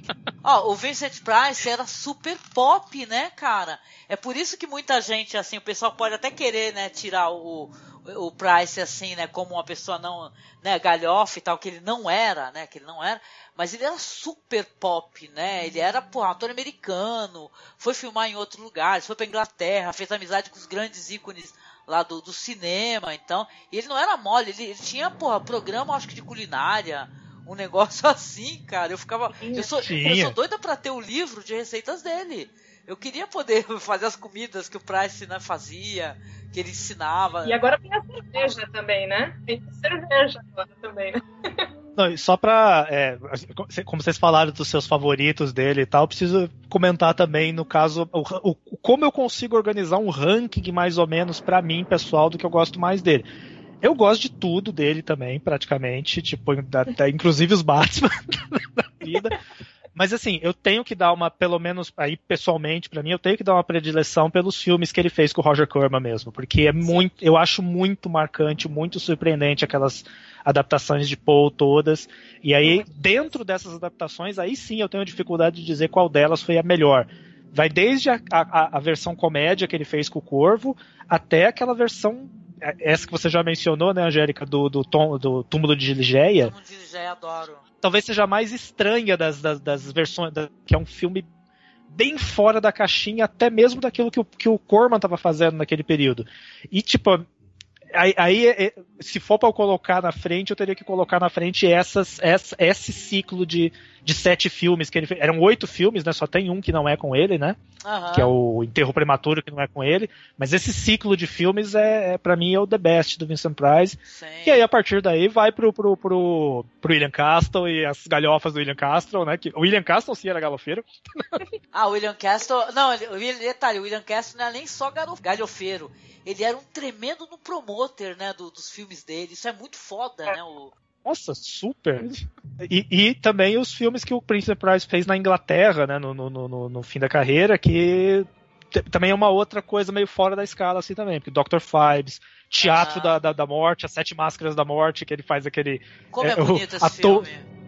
Speaker 1: Ó, oh, o Vincent Price era super pop, né, cara? É por isso que muita gente, assim, o pessoal pode até querer, né, tirar o, o Price, assim, né, como uma pessoa não, né, galhofa e tal, que ele não era, né, que ele não era, mas ele era super pop, né, ele era, pô, ator americano, foi filmar em outro lugar, foi pra Inglaterra, fez amizade com os grandes ícones lá do, do cinema, então, e ele não era mole, ele, ele tinha, porra, programa, acho que de culinária, um negócio assim, cara, eu ficava, eu sou, eu sou doida pra ter o livro de receitas dele. Eu queria poder fazer as comidas que o Price, né, fazia, que ele ensinava.
Speaker 7: E agora tem a cerveja também, né? Tem cerveja agora também, né?
Speaker 8: Não, só pra... É, como vocês falaram dos seus favoritos dele e tal, eu preciso comentar também, no caso, o, o, como eu consigo organizar um ranking mais ou menos pra mim, pessoal, do que eu gosto mais dele. Eu gosto de tudo dele também, praticamente, tipo, até, inclusive os Batman da vida. Mas assim, eu tenho que dar uma, pelo menos aí pessoalmente, pra mim, eu tenho que dar uma predileção pelos filmes que ele fez com o Roger Corman mesmo, porque é muito, eu acho muito marcante, muito surpreendente aquelas adaptações de Poe todas, e aí dentro dessas adaptações, aí sim eu tenho dificuldade de dizer qual delas foi a melhor. Vai desde a, a, a versão comédia que ele fez com o Corvo, até aquela versão, essa que você já mencionou, né, Angélica, do, do, tom, do Túmulo de Ligeia.
Speaker 1: Túmulo de Ligeia, adoro.
Speaker 8: Talvez seja a mais estranha das, das, das versões, da, que é um filme bem fora da caixinha, até mesmo daquilo que o, que o Corman estava fazendo naquele período. E, tipo, aí, aí se for para eu colocar na frente, eu teria que colocar na frente essas, essa, esse ciclo de, de sete filmes que ele fez. Eram oito filmes, né? Só tem um que não é com ele, né? Uhum. Que é o Enterro Prematuro, que não é com ele. Mas esse ciclo de filmes, é, é para mim, é o the best do Vincent Price. Sim. E aí, a partir daí, vai pro, pro, pro, pro William Castle e as galhofas do William Castle, né? Que, o William Castle, sim, era galofeiro.
Speaker 1: Ah, o William Castle... Não, detalhe, o William Castle não era nem só galhofeiro. Ele era um tremendo no promoter, né? Do, dos filmes dele. Isso é muito foda, né? O...
Speaker 8: Nossa, super! E, e também os filmes que o Vincent Price fez na Inglaterra, né, no, no, no, no fim da carreira, que t- também é uma outra coisa meio fora da escala, assim, também, porque doutor Phibes, Teatro ah. da, da, da Morte, As Sete Máscaras da Morte, que ele faz aquele...
Speaker 1: Como é, é bonito esse ator... filme!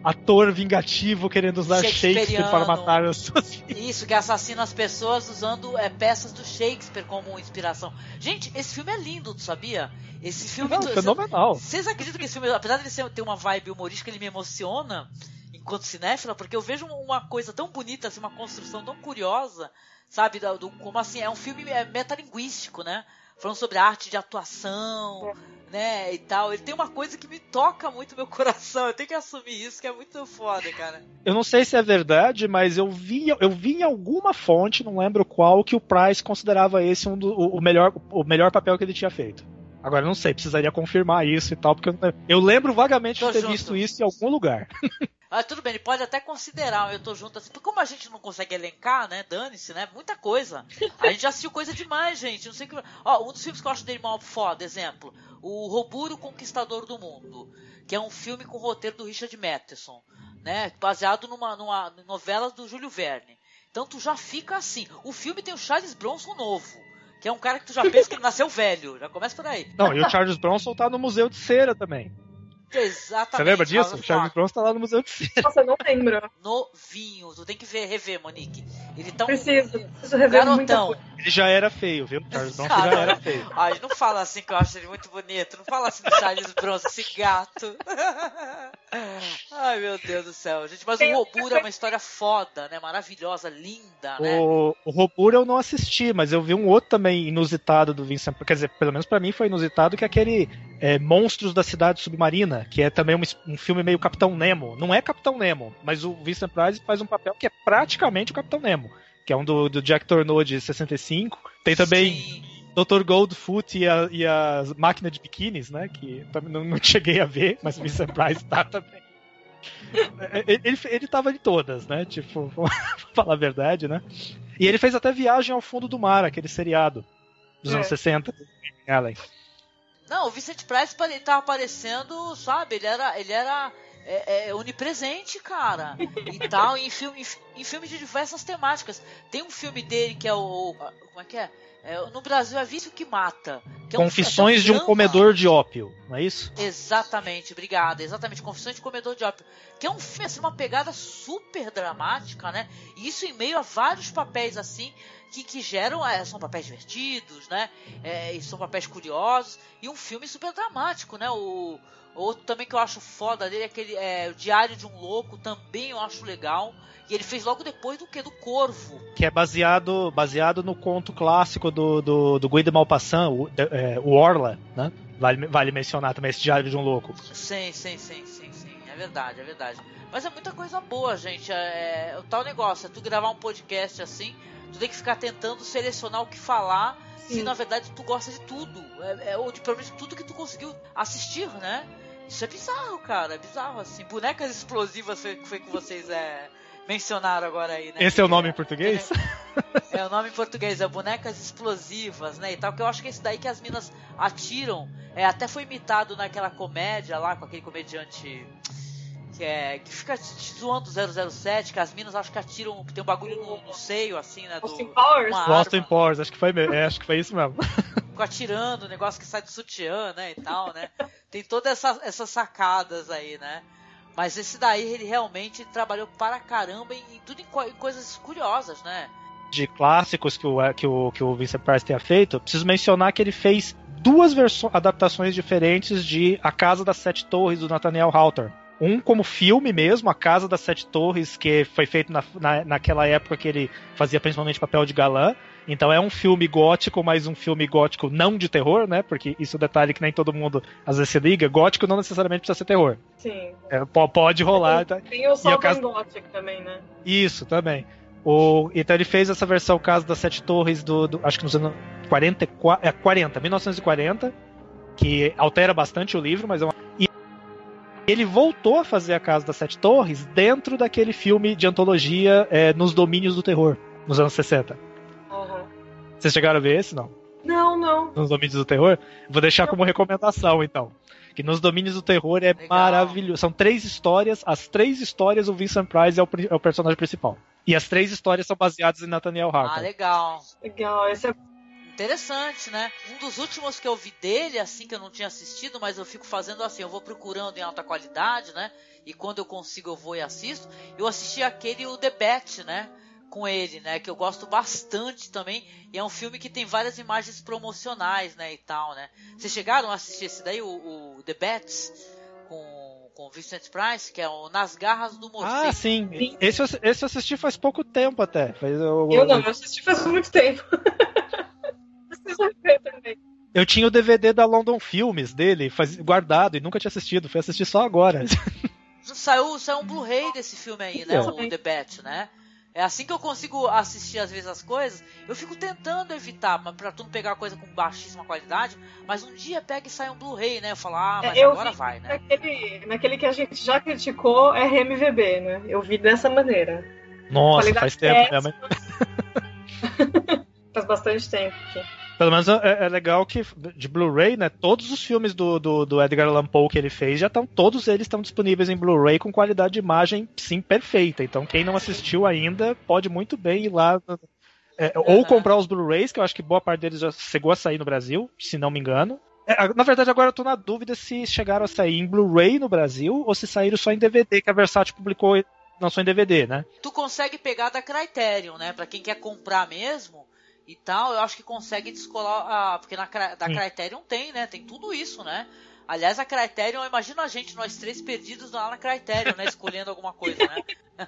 Speaker 8: ator vingativo querendo usar Shakespeare para matar as suas filhas.
Speaker 1: Isso, que assassina as pessoas usando é, peças do Shakespeare como inspiração. Gente, esse filme é lindo, tu sabia? Esse filme...
Speaker 8: Não, fenomenal.
Speaker 1: Vocês acreditam que esse filme, apesar de ele ter uma vibe humorística, ele me emociona enquanto cinéfila? Porque eu vejo uma coisa tão bonita, assim, uma construção tão curiosa, sabe? Do, do, como assim, é um filme metalinguístico, né? Falando sobre arte de atuação... É. Né, e tal. Ele tem uma coisa que me toca muito meu coração. Eu tenho que assumir isso, que é muito foda, cara.
Speaker 8: Eu não sei se é verdade, mas eu vi, eu vi em alguma fonte, não lembro qual, que o Price considerava esse um do, o, melhor, o melhor papel que ele tinha feito. Agora, eu não sei, precisaria confirmar isso e tal, porque eu, eu lembro vagamente Tô de ter junto. visto isso em algum lugar.
Speaker 1: Ah, tudo bem, ele pode até considerar, eu tô junto assim, porque como a gente não consegue elencar, né, dane-se, né, muita coisa. A gente já assistiu coisa demais, gente, não sei que... Ó, um dos filmes que eu acho dele mal foda, exemplo, o Roburo Conquistador do Mundo, que é um filme com o roteiro do Richard Matheson, né, baseado numa, numa novela do Júlio Verne. Então tu já fica assim, o filme tem o Charles Bronson novo, que é um cara que tu já pensa que ele nasceu velho, já começa por aí.
Speaker 8: Não, e o Charles Bronson tá no Museu de Cera também.
Speaker 1: Exatamente.
Speaker 8: Você lembra disso? O Charles Bronson tá lá no Museu de Cera.
Speaker 7: Nossa, eu não lembro.
Speaker 1: Novinho. Tu tem que ver, rever, Monique. Ele tá um...
Speaker 7: Preciso, preciso rever
Speaker 1: garotão.
Speaker 8: Ele já era feio, viu? O Charles Bronson já era feio.
Speaker 1: Ai, não fala assim que eu acho ele muito bonito. Não fala assim do Charles Bronson, esse gato. Ai, meu Deus do céu. Gente, mas o Robura é uma história foda, né? Maravilhosa, linda, né?
Speaker 8: O, o Robura eu não assisti, mas eu vi um outro também inusitado do Vincent... Quer dizer, pelo menos pra mim foi inusitado, que é aquele é, Monstros da Cidade Submarina, que é também um, um filme meio Capitão Nemo. Não é Capitão Nemo, mas o Vincent Price faz um papel que é praticamente o Capitão Nemo, que é um do, do Jack Tornot de sessenta e cinco. Tem também Sim. doutor Goldfoot e a, e a máquina de biquínis, né? Que não, não cheguei a ver, mas o Vincent Price tá também. Ele, ele, ele tava em todas, né? Tipo, pra falar a verdade, né? E ele fez até Viagem ao Fundo do Mar, aquele seriado dos é. anos sessenta. Allen.
Speaker 1: Não, o Vincent Price ele tava aparecendo, sabe? Ele era, ele era é, é, onipresente, cara. E tal, em, filme, em, em filmes de diversas temáticas. Tem um filme dele que é o... Como é que é? É, no Brasil é Vício que Mata. Que é
Speaker 8: Confissões um, é um de um comedor de ópio, não é isso?
Speaker 1: Exatamente, obrigada. Exatamente, Confissões de um comedor de ópio. Que é um filme, assim, uma pegada super dramática, né? E isso em meio a vários papéis, assim, que, que geram... É, são papéis divertidos, né? É, e são papéis curiosos. E um filme super dramático, né? O... Outro também que eu acho foda dele é aquele é, o Diário de um Louco, também eu acho legal. E ele fez logo depois do que? Do Corvo.
Speaker 8: Que é baseado, baseado no conto clássico do, do, do Guy de Maupassant, o, é, o Orla, né? Vale, vale mencionar também esse Diário de um Louco.
Speaker 1: Sim, sim, sim, sim, sim. É verdade, é verdade. Mas é muita coisa boa, gente. É, é o tal negócio, é tu gravar um podcast assim, tu tem que ficar tentando selecionar o que falar. Sim. Se na verdade tu gosta de tudo. É, é, ou de pelo menos tudo que tu conseguiu assistir, né? Isso é bizarro, cara. É bizarro, assim. Bonecas explosivas foi, foi que vocês é, mencionaram agora aí, né?
Speaker 8: Esse é o nome em português?
Speaker 1: É, é o nome em português, é Bonecas Explosivas, né? E tal, que eu acho que é esse daí que as minas atiram. É, até foi imitado naquela comédia lá, com aquele comediante que, é, que fica zoando o zero zero sete, que as minas acho que atiram, que tem um bagulho no, no seio, assim, né? Do,
Speaker 7: Austin Powers?
Speaker 8: Austin Powers, acho que foi, é, acho que foi isso mesmo.
Speaker 1: Ficou atirando, o negócio que sai do sutiã, né, e tal, né? Tem todas essa, essas sacadas aí, né? Mas esse daí, ele realmente trabalhou para caramba em, em tudo em, co- em coisas curiosas, né?
Speaker 8: De clássicos que o, que o, que o Vincent Price tenha feito, preciso mencionar que ele fez duas verso- adaptações diferentes de A Casa das Sete Torres, do Nathaniel Hawthorne. Um como filme mesmo, A Casa das Sete Torres, que foi feito na, na, naquela época que ele fazia principalmente papel de galã. Então é um filme gótico, mas um filme gótico não de terror, né? Porque isso é um detalhe que nem todo mundo às vezes se liga. Gótico não necessariamente precisa ser terror.
Speaker 7: Sim.
Speaker 8: É, pode rolar.
Speaker 7: Tem, tem o Southern
Speaker 8: caso...
Speaker 7: Gothic também, né?
Speaker 8: Isso, também. O, então ele fez essa versão Casa das Sete Torres do, do acho que nos anos quarenta, é, quarenta, mil novecentos e quarenta, que altera bastante o livro, mas é uma... E ele voltou a fazer A Casa das Sete Torres dentro daquele filme de antologia é, Nos Domínios do Terror, nos anos sessenta.
Speaker 7: Uhum.
Speaker 8: Vocês chegaram a ver esse, não?
Speaker 7: Não, não.
Speaker 8: Nos Domínios do Terror? Vou deixar como recomendação, então. Que Nos Domínios do Terror é Legal. Maravilhoso. São três histórias. As três histórias, o Vincent Price é o, é o personagem principal. E as três histórias são baseadas em Nathaniel Hawthorne.
Speaker 1: Ah, legal.
Speaker 7: Legal, esse é...
Speaker 1: Interessante, né? Um dos últimos que eu vi dele, assim, que eu não tinha assistido, mas eu fico fazendo assim, eu vou procurando em alta qualidade, né? E quando eu consigo eu vou e assisto. Eu assisti aquele, o The Bat, né? Com ele, né? Que eu gosto bastante também. E é um filme que tem várias imagens promocionais, né? E tal, né? Vocês chegaram a assistir esse daí, o, o The Bats, com, com Vincent Price, que é o Nas Garras do Morcego.
Speaker 8: Ah, sim. sim. Esse, eu, esse eu assisti faz pouco tempo até. Faz, eu,
Speaker 7: eu não, eu assisti faz muito tempo. Preciso ver também.
Speaker 8: Eu tinha o D V D da London Filmes dele faz, guardado e nunca tinha assistido. Fui assistir só agora.
Speaker 1: Saiu, saiu um Blu-ray desse filme aí, né? O The Bat, né? É assim que eu consigo assistir às vezes as coisas. Eu fico tentando evitar, pra tu não pegar coisa com baixíssima qualidade. Mas um dia pega e sai um Blu-ray, né? Eu falo, ah, mas
Speaker 7: eu
Speaker 1: agora vai, né?
Speaker 7: Naquele, naquele que a gente já criticou, R M V B, né? Eu vi dessa maneira.
Speaker 8: Nossa, faz tempo. É, mas...
Speaker 7: faz bastante tempo aqui.
Speaker 8: Pelo menos é, é legal que de Blu-ray, né? Todos os filmes do, do, do Edgar Allan Poe que ele fez já estão, todos eles estão disponíveis em Blu-ray com qualidade de imagem, sim, perfeita. Então quem não assistiu ainda pode muito bem ir lá é, uhum. ou comprar os Blu-rays, que eu acho que boa parte deles já chegou a sair no Brasil, se não me engano. É, na verdade agora eu tô na dúvida se chegaram a sair em Blu-ray no Brasil ou se saíram só em D V D, que a Versátil publicou, não só em D V D, né?
Speaker 1: Tu consegue pegar da Criterion, né? Pra quem quer comprar mesmo e tal, eu acho que consegue descolar, ah, porque na da Criterion tem, né? Tem tudo isso, né? Aliás, a Criterion, imagina a gente, nós três perdidos lá na Criterion, né? Escolhendo alguma coisa, né?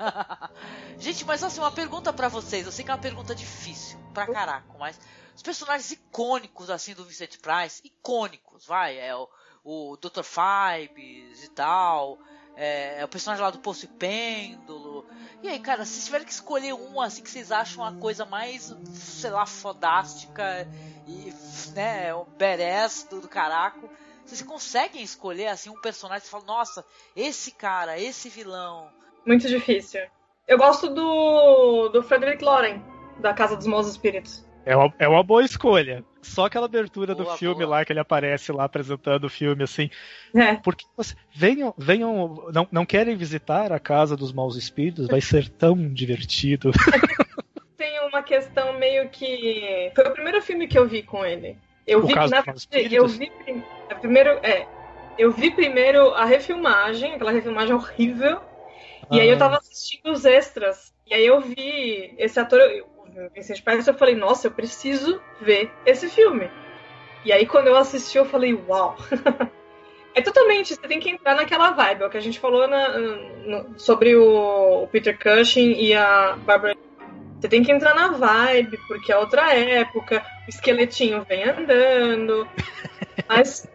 Speaker 1: Gente, mas assim, uma pergunta pra vocês. Eu sei que é uma pergunta difícil pra caraca, mas os personagens icônicos, assim, do Vincent Price, icônicos, vai, é o, o doutor Phibes e tal... É, é o personagem lá do Poço e Pêndulo. E aí, cara, se vocês tiverem que escolher um assim que vocês acham uma coisa mais, sei lá, fodástica e, né, o badass do, do caraco, vocês conseguem escolher assim um personagem que você fala, nossa, esse cara, esse vilão?
Speaker 7: Muito difícil. Eu gosto do, do Frederick Loren, da Casa dos Maus Espíritos.
Speaker 8: É uma, é uma boa escolha. Só aquela abertura
Speaker 1: boa,
Speaker 8: do filme
Speaker 1: boa.
Speaker 8: lá, que ele aparece lá apresentando o filme, assim.
Speaker 7: É.
Speaker 8: Porque você, venham, venham não, não querem visitar a Casa dos Maus Espíritos? Vai ser tão divertido.
Speaker 7: Tem uma questão meio que... Foi o primeiro filme que eu vi com ele. Eu
Speaker 8: o
Speaker 7: vi,
Speaker 8: Caso
Speaker 7: na
Speaker 8: dos Maus Espíritos?
Speaker 7: Eu vi primeiro... É, eu vi primeiro a refilmagem, aquela refilmagem horrível. Ah. E aí eu tava assistindo os extras. E aí eu vi esse ator... Eu, Vincent Price, eu falei, nossa, eu preciso ver esse filme. E aí quando eu assisti, eu falei, uau. É totalmente, você tem que entrar naquela vibe, é o que a gente falou na, no, sobre o Peter Cushing e a Barbara. Você tem que entrar na vibe, porque é outra época, o esqueletinho vem andando. Mas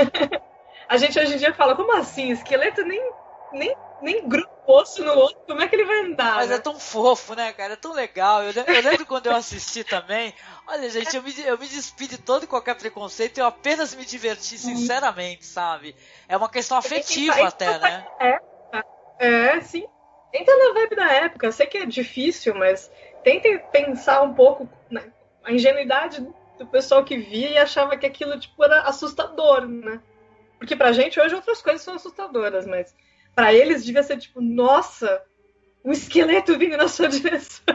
Speaker 7: a gente hoje em dia fala, como assim? Esqueleto nem, nem, nem gruda o osso no outro, como é que ele vai andar?
Speaker 1: Mas
Speaker 7: né?
Speaker 1: é tão fofo, né, cara? É tão legal. Eu, eu lembro quando eu assisti também. Olha, gente, eu me, eu me despido de todo e qualquer preconceito. Eu apenas me diverti, sinceramente, sabe? É uma questão afetiva
Speaker 7: entra,
Speaker 1: até, né?
Speaker 7: É, é, sim. Entra na vibe da época. Eu sei que é difícil, mas tentem pensar um pouco né, a ingenuidade do pessoal que via e achava que aquilo tipo, era assustador, né? Porque pra gente hoje outras coisas são assustadoras, mas pra eles devia ser tipo, nossa, um esqueleto vindo na sua direção.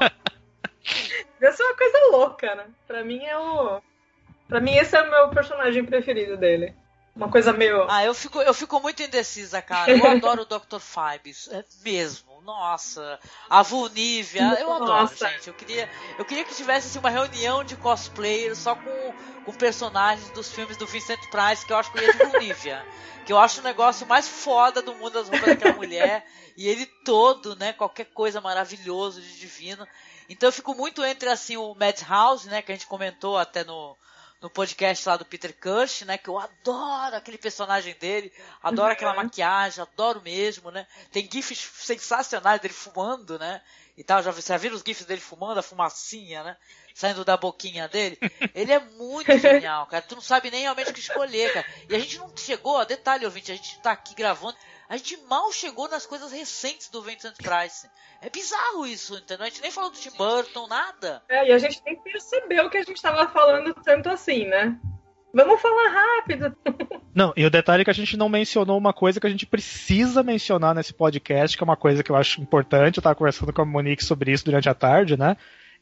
Speaker 7: Devia ser uma coisa louca, né? Pra mim é o... Pra mim esse é o meu personagem preferido dele. Uma coisa meio...
Speaker 1: Ah, eu fico, eu fico muito indecisa, cara. Eu adoro o doutor Phibes, é mesmo. Nossa, a Vunívia, eu adoro,
Speaker 7: Nossa.
Speaker 1: gente. Eu queria, eu queria que tivesse assim, uma reunião de cosplayers só com, com personagens dos filmes do Vincent Price, que eu acho que eu ia de Vunívia. Que eu acho o negócio mais foda do mundo das roupas daquela mulher. E ele todo, né? Qualquer coisa maravilhoso de divino. Então eu fico muito entre assim o Madhouse, né? Que a gente comentou até no, no podcast lá do Peter Cushing, né? Que eu adoro aquele personagem dele. Adoro uhum. aquela maquiagem, adoro mesmo, né? Tem gifs sensacionais dele fumando, né? E tal, já, já viram os gifs dele fumando, a fumacinha, né? Saindo da boquinha dele. Ele é muito genial, cara. Tu não sabe nem realmente o que escolher, cara. E a gente não chegou, ó, detalhe, ouvinte, a gente tá aqui gravando, a gente mal chegou nas coisas recentes do Vincent Price. É bizarro isso, entendeu? A gente nem falou do Tim Burton, nada.
Speaker 7: É, e a gente nem percebeu que a gente tava falando tanto assim, né? Vamos falar rápido.
Speaker 8: Não, e o detalhe é que a gente não mencionou uma coisa que a gente precisa mencionar nesse podcast, que é uma coisa que eu acho importante. Eu tava conversando com a Monique sobre isso durante a tarde, né?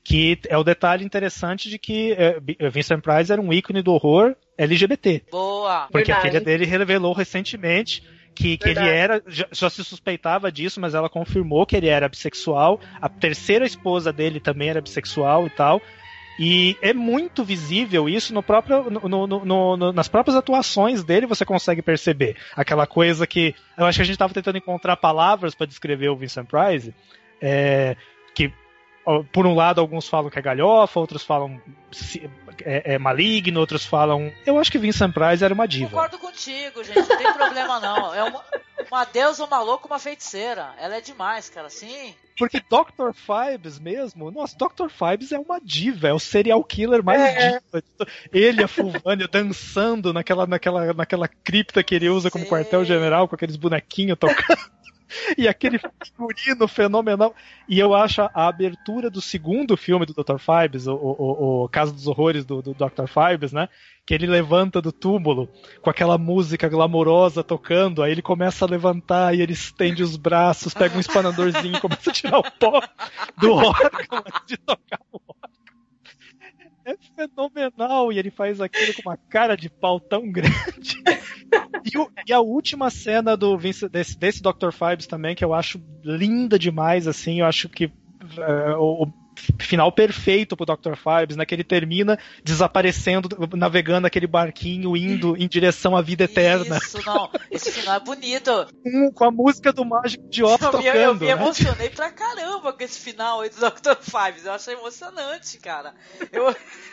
Speaker 8: Que é o detalhe interessante de que é, Vincent Price era um ícone do horror L G B T.
Speaker 1: Boa!
Speaker 8: Porque
Speaker 7: Verdade.
Speaker 8: a filha dele revelou recentemente que, que ele era, já, já se suspeitava disso, mas ela confirmou que ele era bissexual. A terceira esposa dele também era bissexual e tal. E é muito visível isso no próprio, no, no, no, no, nas próprias atuações dele, você consegue perceber. Aquela coisa que eu acho que a gente estava tentando encontrar palavras para descrever o Vincent Price, é, que por um lado alguns falam que é galhofa, outros falam é, é maligno, outros falam... Eu acho que Vincent Price era uma diva.
Speaker 1: Concordo contigo, gente, não tem problema não. É uma, uma deusa, uma louca, uma feiticeira. Ela é demais, cara, sim.
Speaker 8: Porque doutor Phibes mesmo, nossa, doutor Phibes é uma diva, é o serial killer mais
Speaker 7: é.
Speaker 8: diva. Ele e a Fulvânia dançando naquela, naquela, naquela cripta que ele usa como quartel-general, com aqueles bonequinhos tocando. E aquele figurino fenomenal. E eu acho a abertura do segundo filme do doutor Phibes, o, o, o Caso dos Horrores do, do doutor Phibes, né? Que ele levanta do túmulo com aquela música glamourosa tocando, aí ele começa a levantar e ele estende os braços, pega um espanadorzinho e começa a tirar o pó do órgão antes de tocar o órgão. É fenomenal, e ele faz aquilo com uma cara de pau tão grande. E, o, e a última cena do Vince, desse, desse doutor Phibes também, que eu acho linda demais, assim, eu acho que uh, o, o final perfeito pro doutor Phibes, né, que ele termina desaparecendo, navegando aquele barquinho, indo em direção à vida eterna.
Speaker 1: Isso, não, esse final é bonito.
Speaker 8: Um, com a música do Mágico de Oz tocando.
Speaker 1: Eu, eu me
Speaker 8: né?
Speaker 1: emocionei pra caramba com esse final aí do doutor Phibes, eu achei emocionante, cara. Eu...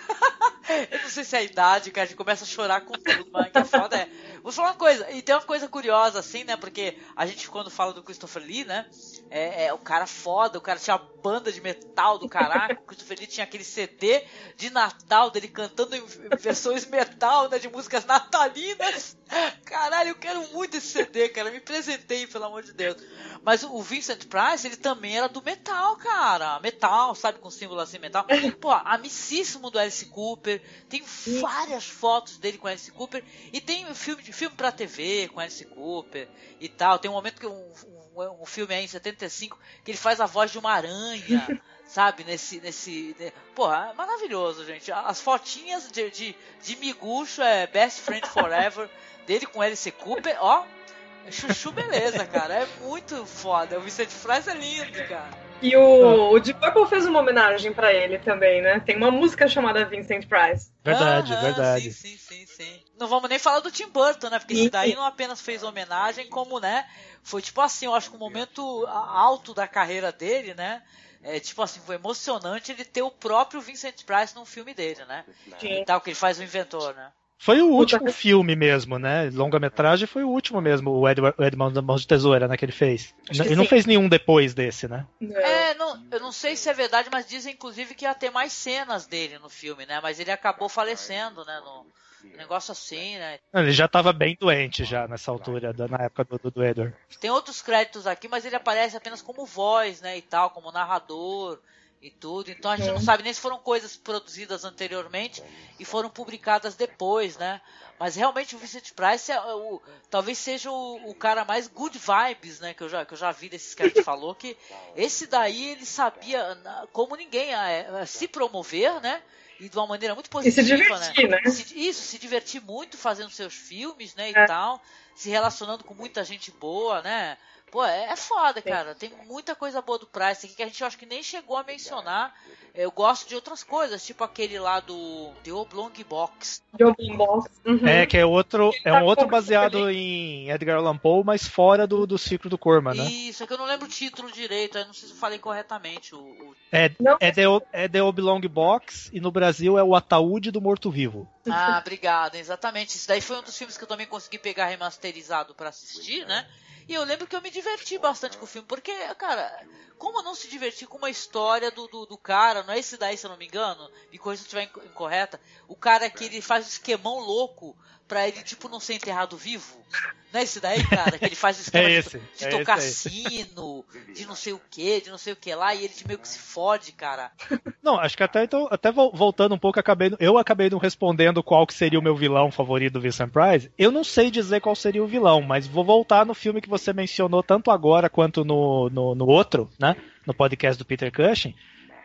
Speaker 1: eu não sei se é a idade, cara, a gente começa a chorar com tudo, mas que é foda é. Vou falar uma coisa, e tem uma coisa curiosa assim, né, porque a gente quando fala do Christopher Lee, né, é, é o cara foda, o cara tinha uma banda de metal do caraca, o Christopher Lee tinha aquele C D de Natal dele cantando em versões metal, né, de músicas natalinas. Caralho, eu quero muito esse C D, cara, me presentei, pelo amor de Deus. Mas o Vincent Price, ele também era do metal, cara, metal, sabe, com símbolo assim, metal. Pô, amicíssimo do Alice Cooper, tem várias fotos dele com Alice Cooper, e tem filme, filme pra T V com Alice Cooper e tal. Tem um momento que um, um, um filme aí em setenta e cinco que ele faz a voz de uma aranha, sabe, nesse, nesse, né? Porra, é maravilhoso, gente. As fotinhas de, de, de Miguxo, é Best Friend Forever, dele com Alice Cooper, ó, chuchu beleza, cara, é muito foda. O Vincent Price é lindo, cara.
Speaker 7: E o, o Deep Purple fez uma homenagem pra ele também, né? Tem uma música chamada Vincent Price.
Speaker 8: Verdade,
Speaker 1: Aham,
Speaker 8: verdade.
Speaker 1: Sim, sim, sim, sim. Não vamos nem falar do Tim Burton, né? Porque esse daí não apenas fez homenagem, como, né? Foi tipo assim, eu acho que um momento alto da carreira dele, né? É, tipo assim, foi emocionante ele ter o próprio Vincent Price num filme dele, né?
Speaker 7: Sim.
Speaker 1: E tal, que ele faz o inventor, né?
Speaker 8: Foi o último filme mesmo, né? Longa-metragem foi o último mesmo, o Edward, o Edmond Mãos de Tesoura, né? Que ele fez. Ele não fez nenhum depois desse, né?
Speaker 1: É, não, eu não sei se é verdade, mas dizem inclusive que ia ter mais cenas dele no filme, né? Mas ele acabou falecendo, né? No negócio assim, né?
Speaker 8: Ele já estava bem doente já nessa altura, na época do, do Edward.
Speaker 1: Tem outros créditos aqui, mas ele aparece apenas como voz, né? E tal, como narrador e tudo, então a gente não sabe nem se foram coisas produzidas anteriormente e foram publicadas depois, né? Mas realmente o Vincent Price é o, talvez seja o, o cara mais good vibes, né? Que eu já, que eu já vi desses que a gente falou, que esse daí ele sabia, como ninguém, a, a se promover, né? E de uma maneira muito positiva,
Speaker 7: e se divertir,
Speaker 1: né?
Speaker 7: né?
Speaker 1: Se, isso, se divertir muito fazendo seus filmes, né? E
Speaker 7: é.
Speaker 1: tal, se relacionando com muita gente boa, né? Pô, é, é foda, cara. Tem muita coisa boa do Price aqui que a gente acho que nem chegou a mencionar. Eu gosto de outras coisas, tipo aquele lá do The Oblong Box.
Speaker 7: The Oblong Box. Uhum.
Speaker 8: É, que é outro, é um outro baseado em Edgar Allan Poe, mas fora do, do ciclo do Corman, né?
Speaker 1: Isso, é que eu não lembro o título direito, eu não sei se eu falei corretamente. O, o...
Speaker 8: É, é, The, é The Oblong Box e no Brasil é O Ataúde do Morto-Vivo.
Speaker 1: Ah, obrigado, exatamente. Isso daí foi um dos filmes que eu também consegui pegar remasterizado pra assistir, né? E eu lembro que eu me diverti bastante com o filme, porque, cara, como não se divertir com uma história do, do, do cara, não é esse daí, se eu não me engano, me corrija se eu estiver incorreta, o cara que ele faz um esquemão louco pra ele, tipo, não ser enterrado vivo. Não é esse daí, cara? Que ele faz o esquema
Speaker 8: é esse,
Speaker 1: de, de
Speaker 8: é
Speaker 1: tocar
Speaker 8: esse
Speaker 1: sino, de não sei o que, de não sei o que lá, e ele meio que se fode, cara.
Speaker 8: Não, acho que até, então, até voltando um pouco, acabei, eu acabei não respondendo qual que seria o meu vilão favorito do Vincent Price. Eu não sei dizer qual seria o vilão, mas vou voltar no filme que você mencionou tanto agora quanto no, no, no outro, né? No podcast do Peter Cushing.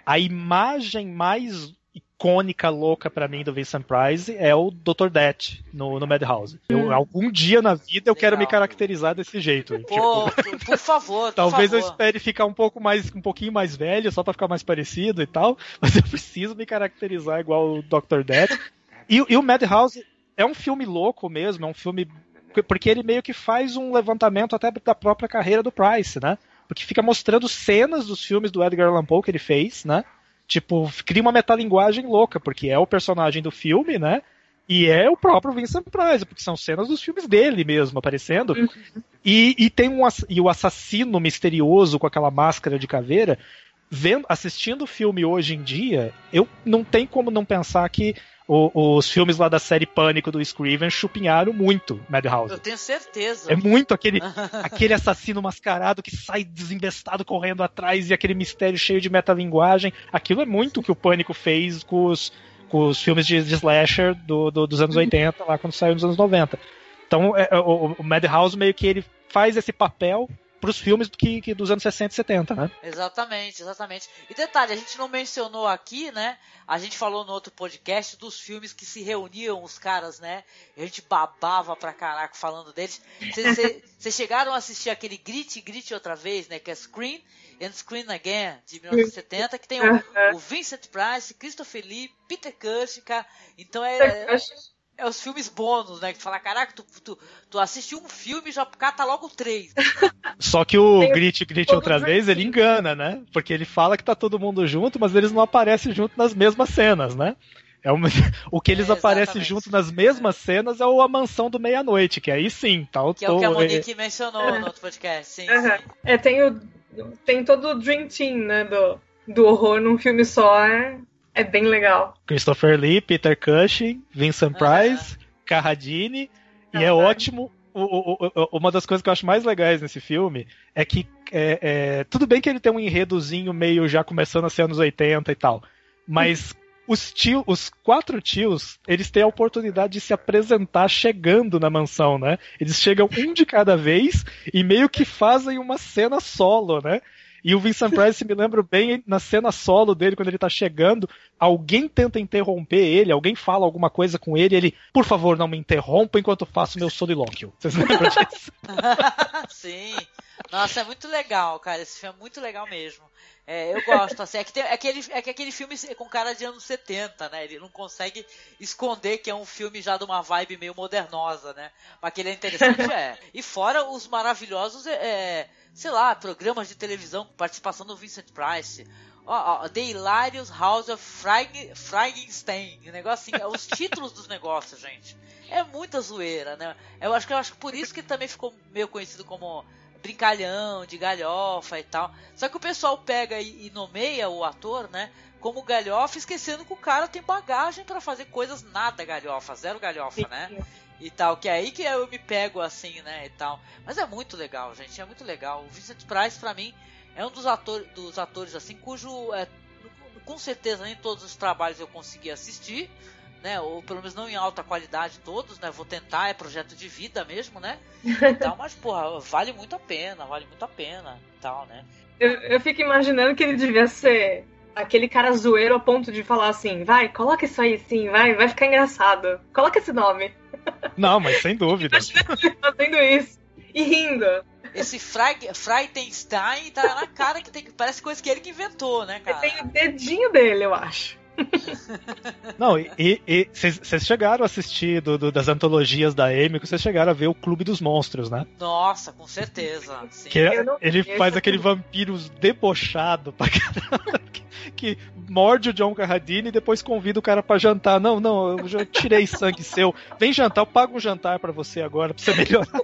Speaker 8: a imagem mais icônica, louca pra mim do Vincent Price é o doutor Death no, no Madhouse. Eu, algum dia na vida eu Legal. quero me caracterizar desse jeito.
Speaker 1: Pô, tipo, por favor, por
Speaker 8: Talvez
Speaker 1: favor.
Speaker 8: eu espere ficar um pouco mais, um pouquinho mais velho, só pra ficar mais parecido e tal, mas eu preciso me caracterizar igual o doutor Death. E, e o Madhouse é um filme louco mesmo, é um filme... Porque ele meio que faz um levantamento até da própria carreira do Price, né? Porque fica mostrando cenas dos filmes do Edgar Allan Poe que ele fez, né? Tipo, cria uma metalinguagem louca, porque é o personagem do filme, né? E é o próprio Vincent Price, porque são cenas dos filmes dele mesmo aparecendo. Uhum. E, e tem um e o assassino misterioso com aquela máscara de caveira. Vendo, assistindo o filme hoje em dia, eu não tenho como não pensar que o, os filmes lá da série Pânico do Scriven chupinharam muito Madhouse.
Speaker 1: Eu tenho certeza.
Speaker 8: É muito aquele, aquele assassino mascarado que sai desembestado correndo atrás e aquele mistério cheio de metalinguagem. Aquilo é muito o que o Pânico fez com os, com os filmes de, de slasher do, do, dos anos oitenta, lá quando saiu nos anos noventa. Então é, o, o Madhouse meio que ele faz esse papel pros filmes que, que dos anos sessenta e setenta, né?
Speaker 1: Exatamente, exatamente. E detalhe, a gente não mencionou aqui, né? A gente falou no outro podcast dos filmes que se reuniam os caras, né? E a gente babava pra caraca falando deles. Vocês chegaram a assistir aquele Grit, Grit outra vez, né? Que é Scream and Scream Again, de mil novecentos e setenta, que tem o, o Vincent Price, Christopher Lee, Peter Cushing, cara. Então é... é É os filmes bônus, né? Que tu fala, caraca, tu, tu, tu assiste um filme e já cata logo três.
Speaker 8: Só que o Grit, Grit outra vez, ele engana, né? Porque ele fala que tá todo mundo junto, mas eles não aparecem junto nas mesmas cenas, né? É uma... O que eles é, aparecem junto nas mesmas cenas é o A Mansão do Meia-Noite, que aí sim, tá o
Speaker 1: Que é o que a Monique é... mencionou no outro podcast, sim,
Speaker 7: uhum.
Speaker 1: sim.
Speaker 7: É, tem, o, tem todo o Dream Team, né, do, do horror num filme só, é... É bem legal.
Speaker 8: Christopher Lee, Peter Cushing, Vincent Price, uhum. Carradine. E uhum. é ótimo. O, o, o, uma das coisas que eu acho mais legais nesse filme é que é, é, tudo bem que ele tem um enredozinho meio já começando a ser anos oitenta e tal. Mas uhum. os, tio, os quatro tios, eles têm a oportunidade de se apresentar chegando na mansão, né? Eles chegam um de cada vez e meio que fazem uma cena solo, né? E o Vincent Price, me lembro bem, na cena solo dele, quando ele tá chegando, alguém tenta interromper ele, alguém fala alguma coisa com ele, e ele, por favor, não me interrompa enquanto eu faço meu solilóquio. Vocês lembram disso?
Speaker 1: Sim. Nossa, é muito legal, cara. Esse filme é muito legal mesmo. É, eu gosto, assim, é que, tem, é, aquele, é que aquele filme com cara de anos setenta, né? Ele não consegue esconder que é um filme já de uma vibe meio modernosa, né? Mas que ele é interessante, é. E fora os maravilhosos, é, sei lá, programas de televisão com participação do Vincent Price. Ó, ó, The Hilarious House of Frankenstein. O negócio assim, os títulos dos negócios, gente. É muita zoeira, né? Eu acho que, eu acho que por isso que também ficou meio conhecido como brincalhão, de galhofa e tal. Só que o pessoal pega e, e nomeia o ator, né, como galhofa, esquecendo que o cara tem bagagem pra fazer coisas nada galhofa, zero galhofa, né? E tal, que é aí que eu me pego assim, né, e tal. Mas é muito legal, gente, é muito legal. O Vincent Price, pra mim, é um dos, ator, dos atores, assim, cujo, é, com certeza, nem todos os trabalhos eu consegui assistir, né, ou pelo menos não em alta qualidade todos, né, vou tentar, é projeto de vida mesmo, né, e tal, mas, porra, vale muito a pena, vale muito a pena, e tal, né.
Speaker 7: Eu, eu fico imaginando que ele devia ser aquele cara zoeiro a ponto de falar assim, vai, coloca isso aí sim, vai, vai ficar engraçado, coloca esse nome.
Speaker 8: Não, mas sem dúvida.
Speaker 7: Fazendo isso, e rindo.
Speaker 1: Esse Frankenstein tá na cara que tem, parece coisa que ele que inventou, né, cara.
Speaker 7: Tem o dedinho dele, eu acho.
Speaker 8: Não, e vocês chegaram a assistir do, do, das antologias da Amy, que vocês chegaram a ver o Clube dos Monstros, né?
Speaker 1: Nossa, com certeza. Sim.
Speaker 8: Que ele faz aquele vampiro debochado pra caramba, que, que morde o John Carradine e depois convida o cara pra jantar. Não, não, eu já tirei sangue seu. Vem jantar, eu pago um jantar pra você agora, pra você melhorar.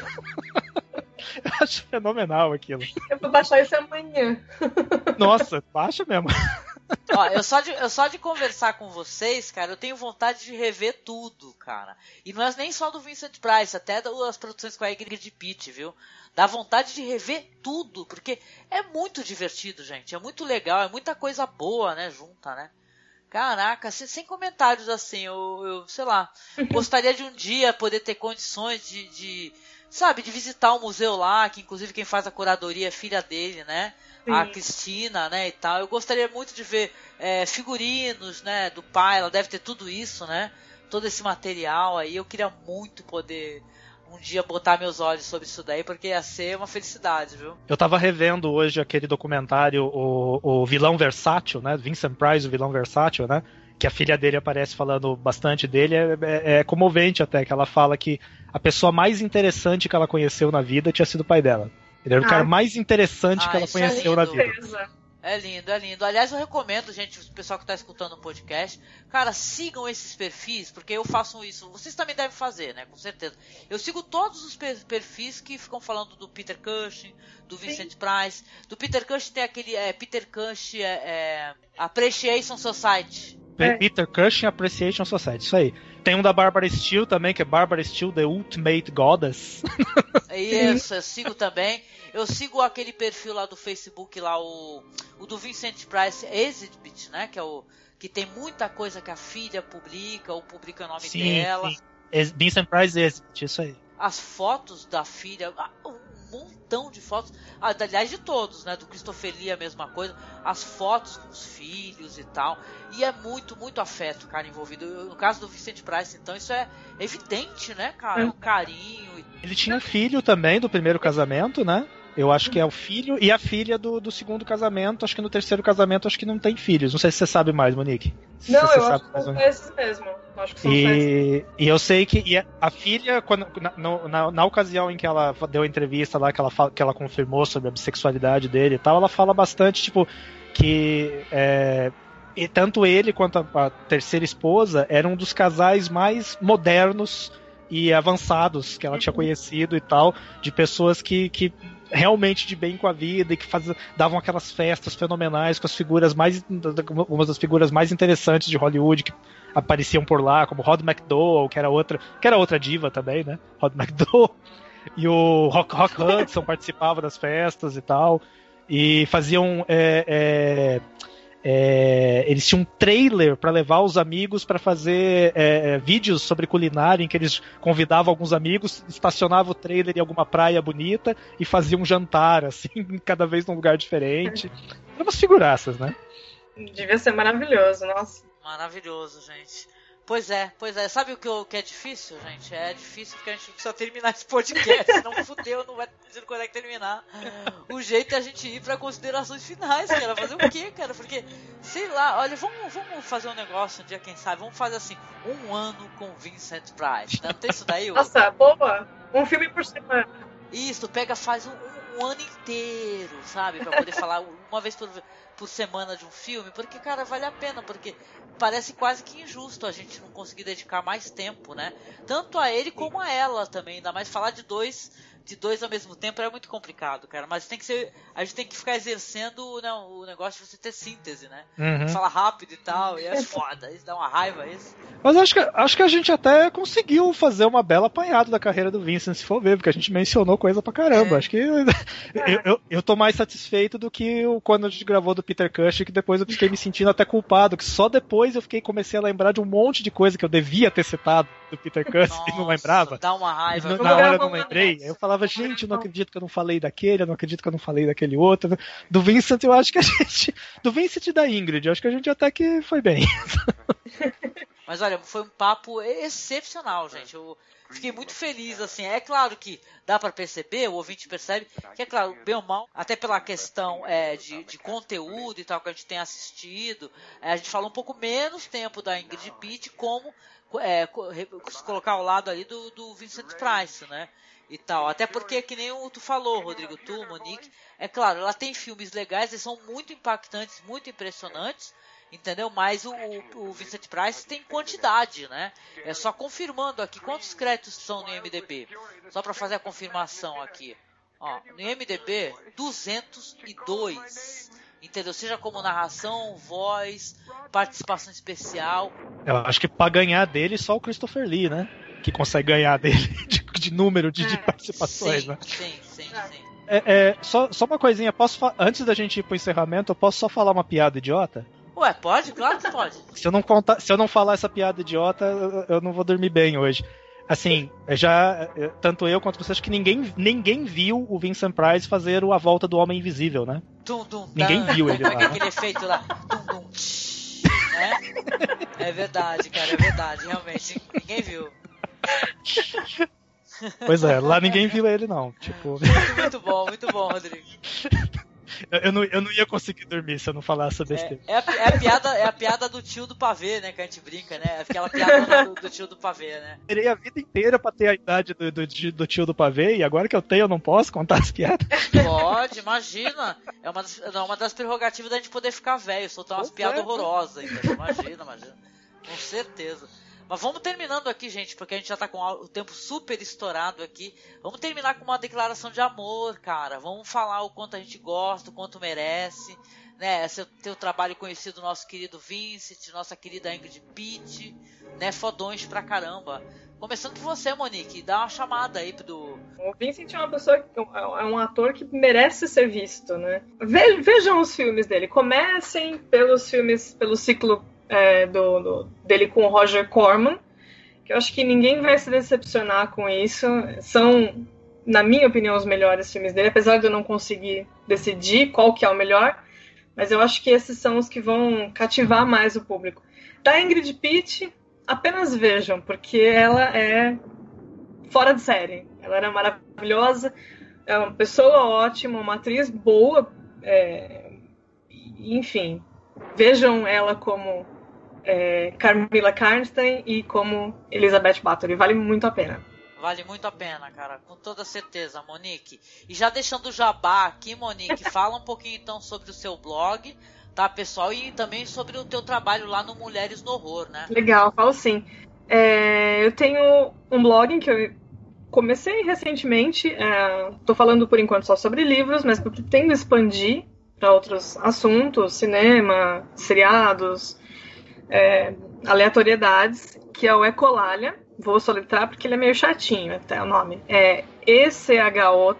Speaker 8: Eu acho fenomenal aquilo.
Speaker 7: Eu vou baixar isso amanhã.
Speaker 8: Nossa, baixa mesmo.
Speaker 1: Ó, eu só, de, eu só de conversar com vocês, cara, eu tenho vontade de rever tudo, cara. E não é nem só do Vincent Price, até das produções com a Ingrid Pitt, viu? Dá vontade de rever tudo, porque é muito divertido, gente. É muito legal, é muita coisa boa, né, junta, né? Caraca, sem, sem comentários assim, eu, eu sei lá, gostaria de um dia poder ter condições de, de, sabe, de visitar o museu lá, que inclusive quem faz a curadoria é filha dele, né? Sim. A Cristina, né, e tal. Eu gostaria muito de ver é, figurinos, né, do pai, ela deve ter tudo isso, né? Todo esse material aí, eu queria muito poder um dia botar meus olhos sobre isso daí, porque ia ser uma felicidade, viu?
Speaker 8: Eu tava revendo hoje aquele documentário, o, o Vilão Versátil, né? Vincent Price, o Vilão Versátil, né? Que a filha dele aparece falando bastante dele. É, é, é comovente até, que ela fala que a pessoa mais interessante que ela conheceu na vida tinha sido o pai dela. Ele era ah. o cara mais interessante ah, que ela conheceu é na vida.
Speaker 1: É lindo, é lindo. Aliás, eu recomendo, gente, o pessoal que está escutando o podcast, cara, sigam esses perfis, porque eu faço isso. Vocês também devem fazer, né? Com certeza. Eu sigo todos os perfis que ficam falando do Peter Cushing, do Vincent Sim. Price. Do Peter Cushing tem aquele é, Peter Cushing é, é, Appreciation Society.
Speaker 8: É. Peter Cushing Appreciation Society, isso aí. Tem um da Barbara Steele também, que é Barbara Steele, The Ultimate Goddess.
Speaker 1: Isso, eu sigo também. Eu sigo aquele perfil lá do Facebook, lá o, o do Vincent Price Exhibit, né? Que é o que tem muita coisa que a filha publica, ou publica o nome
Speaker 8: sim,
Speaker 1: dela.
Speaker 8: Sim. Vincent Price Exhibit, isso aí.
Speaker 1: As fotos da filha, um montão de fotos, aliás de todos, né? Do Christopher Lee a mesma coisa, as fotos com os filhos e tal, e é muito, muito afeto, cara, envolvido. No caso do Vincent Price, então, isso é evidente, né, cara? O carinho.
Speaker 8: Ele tinha filho também do primeiro casamento, né? Eu acho que é o filho e a filha do, do segundo casamento. Acho que no terceiro casamento acho que não tem filhos. Não sei se você sabe mais, Monique. Se
Speaker 7: não,
Speaker 8: você
Speaker 7: eu
Speaker 8: sabe
Speaker 7: acho que são esses mesmo. Acho que são
Speaker 8: e,
Speaker 7: esses.
Speaker 8: E eu sei que e a filha, quando, na, na, na ocasião em que ela deu a entrevista lá, que ela, que ela confirmou sobre a bissexualidade dele e tal, ela fala bastante, tipo, que é, e tanto ele quanto a, a terceira esposa eram um dos casais mais modernos e avançados que ela tinha conhecido e tal, de pessoas que, que realmente de bem com a vida e que faz, davam aquelas festas fenomenais com as figuras mais, uma das figuras mais interessantes de Hollywood que apareciam por lá, como Rod McDowell, que era outra, que era outra diva também, né? Rod McDowell. E o Rock, Rock Hudson participava das festas e tal. E faziam é, é, É, eles tinham um trailer para levar os amigos para fazer é, vídeos sobre culinária, em que eles convidavam alguns amigos, estacionavam o trailer em alguma praia bonita e faziam um jantar, assim, cada vez num lugar diferente. Eram umas figuraças, né?
Speaker 7: Devia ser maravilhoso, nossa.
Speaker 1: Maravilhoso, gente. Pois é, pois é. Sabe o que, o que é difícil, gente? É difícil porque a gente precisa terminar esse podcast. Senão fudeu, não vai dizer quando é que terminar. O jeito é a gente ir pra considerações finais, cara. Fazer o quê, cara? Porque, sei lá, olha, vamos, vamos fazer um negócio um dia, quem sabe. Vamos fazer assim, um ano com Vincent Price. Não tem isso daí?
Speaker 7: Nossa, boa. Um filme por semana.
Speaker 1: Isso, pega, faz um, um, um ano inteiro, sabe? Pra poder falar uma vez por, por semana de um filme. Porque, cara, vale a pena, porque parece quase que injusto a gente não conseguir dedicar mais tempo, né? Tanto a ele como a ela também. Ainda mais falar de dois, de dois ao mesmo tempo é muito complicado, cara. Mas tem que ser, a gente tem que ficar exercendo, né, o negócio de você ter síntese, né?
Speaker 8: Uhum.
Speaker 1: Falar rápido e tal, e é foda. Isso dá uma raiva, isso.
Speaker 8: Mas acho que, acho que a gente até conseguiu fazer uma bela apanhada da carreira do Vincent, se for ver, porque a gente mencionou coisa pra caramba. É. Acho que eu, eu, eu tô mais satisfeito do que o, quando a gente gravou do Peter Cushing, que depois eu fiquei me sentindo até culpado, que só depois eu fiquei comecei a lembrar de um monte de coisa que eu devia ter citado do Peter Cushing e não lembrava.
Speaker 1: Dá uma raiva.
Speaker 8: E, na hora eu não lembrei. Aí eu falava, gente, eu não acredito que eu não falei daquele, eu não acredito que eu não falei daquele outro. Do Vincent, eu acho que a gente... Do Vincent e da Ingrid, eu acho que a gente até que foi bem.
Speaker 1: Mas olha, foi um papo excepcional, gente. Eu fiquei muito feliz, assim. É claro que dá para perceber, o ouvinte percebe, que é claro, bem ou mal, até pela questão é, de, de conteúdo e tal que a gente tem assistido, é, a gente fala um pouco menos tempo da Ingrid Pitt, como é, se colocar ao lado ali do, do Vincent Price, né? E tal. Até porque, que nem o tu falou, Rodrigo, tu, Monique, é claro, ela tem filmes legais, eles são muito impactantes, muito impressionantes, entendeu? Mas o, o, o Vincent Price tem quantidade, né? É só confirmando aqui quantos créditos são no I M D B. Só para fazer a confirmação aqui. Ó, no I M D B, duzentos e dois. Entendeu? Seja como narração, voz, participação especial.
Speaker 8: Eu acho que para ganhar dele, só o Christopher Lee, né? Que consegue ganhar dele de, de número de, de participações,
Speaker 1: sim,
Speaker 8: né?
Speaker 1: Sim, sim, sim.
Speaker 8: É, é, só, só uma coisinha, posso fa- antes da gente ir pro encerramento, eu posso só falar uma piada idiota?
Speaker 1: Ué, pode? Claro que pode.
Speaker 8: Se eu não, contar, se eu não falar essa piada idiota, eu, eu não vou dormir bem hoje. Assim, já tanto eu quanto você, acho que ninguém, ninguém viu o Vincent Price fazer a volta do Homem Invisível, né?
Speaker 1: Tum, tum,
Speaker 8: ninguém
Speaker 1: tá.
Speaker 8: viu ele lá.
Speaker 1: Como é que aquele efeito lá? Tum, tum, tsh, né? É verdade, cara, é verdade, realmente. Ninguém viu.
Speaker 8: Pois é, lá ninguém viu ele, não. Tipo...
Speaker 1: Muito, muito bom, muito bom, Rodrigo.
Speaker 8: Eu não, eu não ia conseguir dormir se eu não falasse essa besteira.
Speaker 1: É, é, a, é, a piada, é a piada do tio do pavê, né? Que a gente brinca, né? Aquela piada do, do tio do pavê, né?
Speaker 8: Eu terei a vida inteira pra ter a idade do, do, do tio do pavê, e agora que eu tenho, eu não posso contar as piadas.
Speaker 1: Pode, imagina. É uma das, é uma das prerrogativas da gente poder ficar velho, soltar umas piadas horrorosas. Então. Imagina, imagina. Com certeza. Mas vamos terminando aqui, gente, porque a gente já tá com o tempo super estourado aqui. Vamos terminar com uma declaração de amor, cara. Vamos falar o quanto a gente gosta, o quanto merece, né? Esse teu trabalho conhecido do nosso querido Vincent, nossa querida Ingrid Pitt, né? Fodões pra caramba. Começando por você, Monique, dá uma chamada aí pro...
Speaker 7: O Vincent é uma pessoa, é um ator que merece ser visto, né? Ve- vejam os filmes dele. Comecem pelos filmes, pelo ciclo É, do, do, dele com o Roger Corman, que eu acho que ninguém vai se decepcionar com isso. São, na minha opinião, os melhores filmes dele, apesar de eu não conseguir decidir qual que é o melhor, mas eu acho que esses são os que vão cativar mais o público. Da Ingrid Pitt, apenas vejam, porque ela é fora de série. Ela era maravilhosa, é uma pessoa ótima, uma atriz boa, é, enfim, vejam ela como é, Carmilla Karnstein e como Elizabeth Bathory. Vale muito a pena.
Speaker 1: Vale muito a pena, cara. Com toda certeza, Monique. E já deixando o jabá aqui, Monique, fala um pouquinho então sobre o seu blog, tá, pessoal? E também sobre o teu trabalho lá no Mulheres no Horror, né?
Speaker 7: Legal, falo sim. É, eu tenho um blog que eu comecei recentemente. É, tô falando por enquanto só sobre livros, mas eu pretendo expandir para outros assuntos, cinema, seriados, é, aleatoriedades, que é o Ecolalia. Vou soletrar porque ele é meio chatinho, até o nome. É E C H O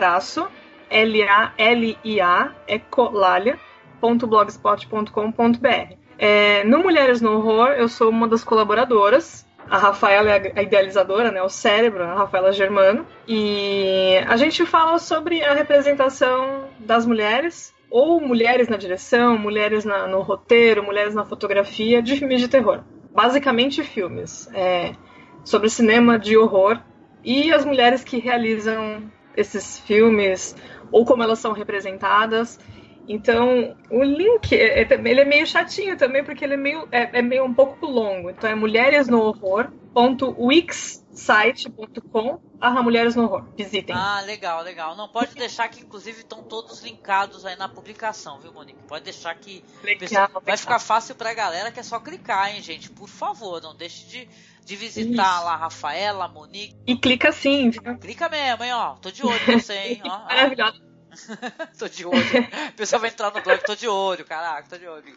Speaker 7: L A L I A, ecolalia ponto blogspot ponto com ponto b r. É, no Mulheres no Horror, eu sou uma das colaboradoras. A Rafaela é a idealizadora, né, o cérebro, a Rafaela Germano. E a gente fala sobre a representação das mulheres, ou mulheres na direção, mulheres na, no roteiro, mulheres na fotografia de filmes de terror. Basicamente filmes é, sobre cinema de horror e as mulheres que realizam esses filmes, ou como elas são representadas. Então, o link, é, ele é meio chatinho também, porque ele é meio, é, é meio um pouco longo. Então é mulheres no horror ponto wixsite ponto com barra Mulheres no Horror. Visitem.
Speaker 1: Ah, legal, legal. Não, pode deixar que, inclusive, estão todos linkados aí na publicação, viu, Monique? Pode deixar que
Speaker 7: legal,
Speaker 1: vai
Speaker 7: legal.
Speaker 1: ficar fácil pra galera, que é só clicar, hein, gente? Por favor, não deixe de, de visitar Isso. lá a Rafaela, a Monique.
Speaker 7: E clica sim, viu?
Speaker 1: Clica mesmo, hein, ó. Tô de olho em você, hein. Ó,
Speaker 7: maravilhosa.
Speaker 1: Tô de olho. O pessoal vai entrar no blog, tô de olho, caraca, tô de olho.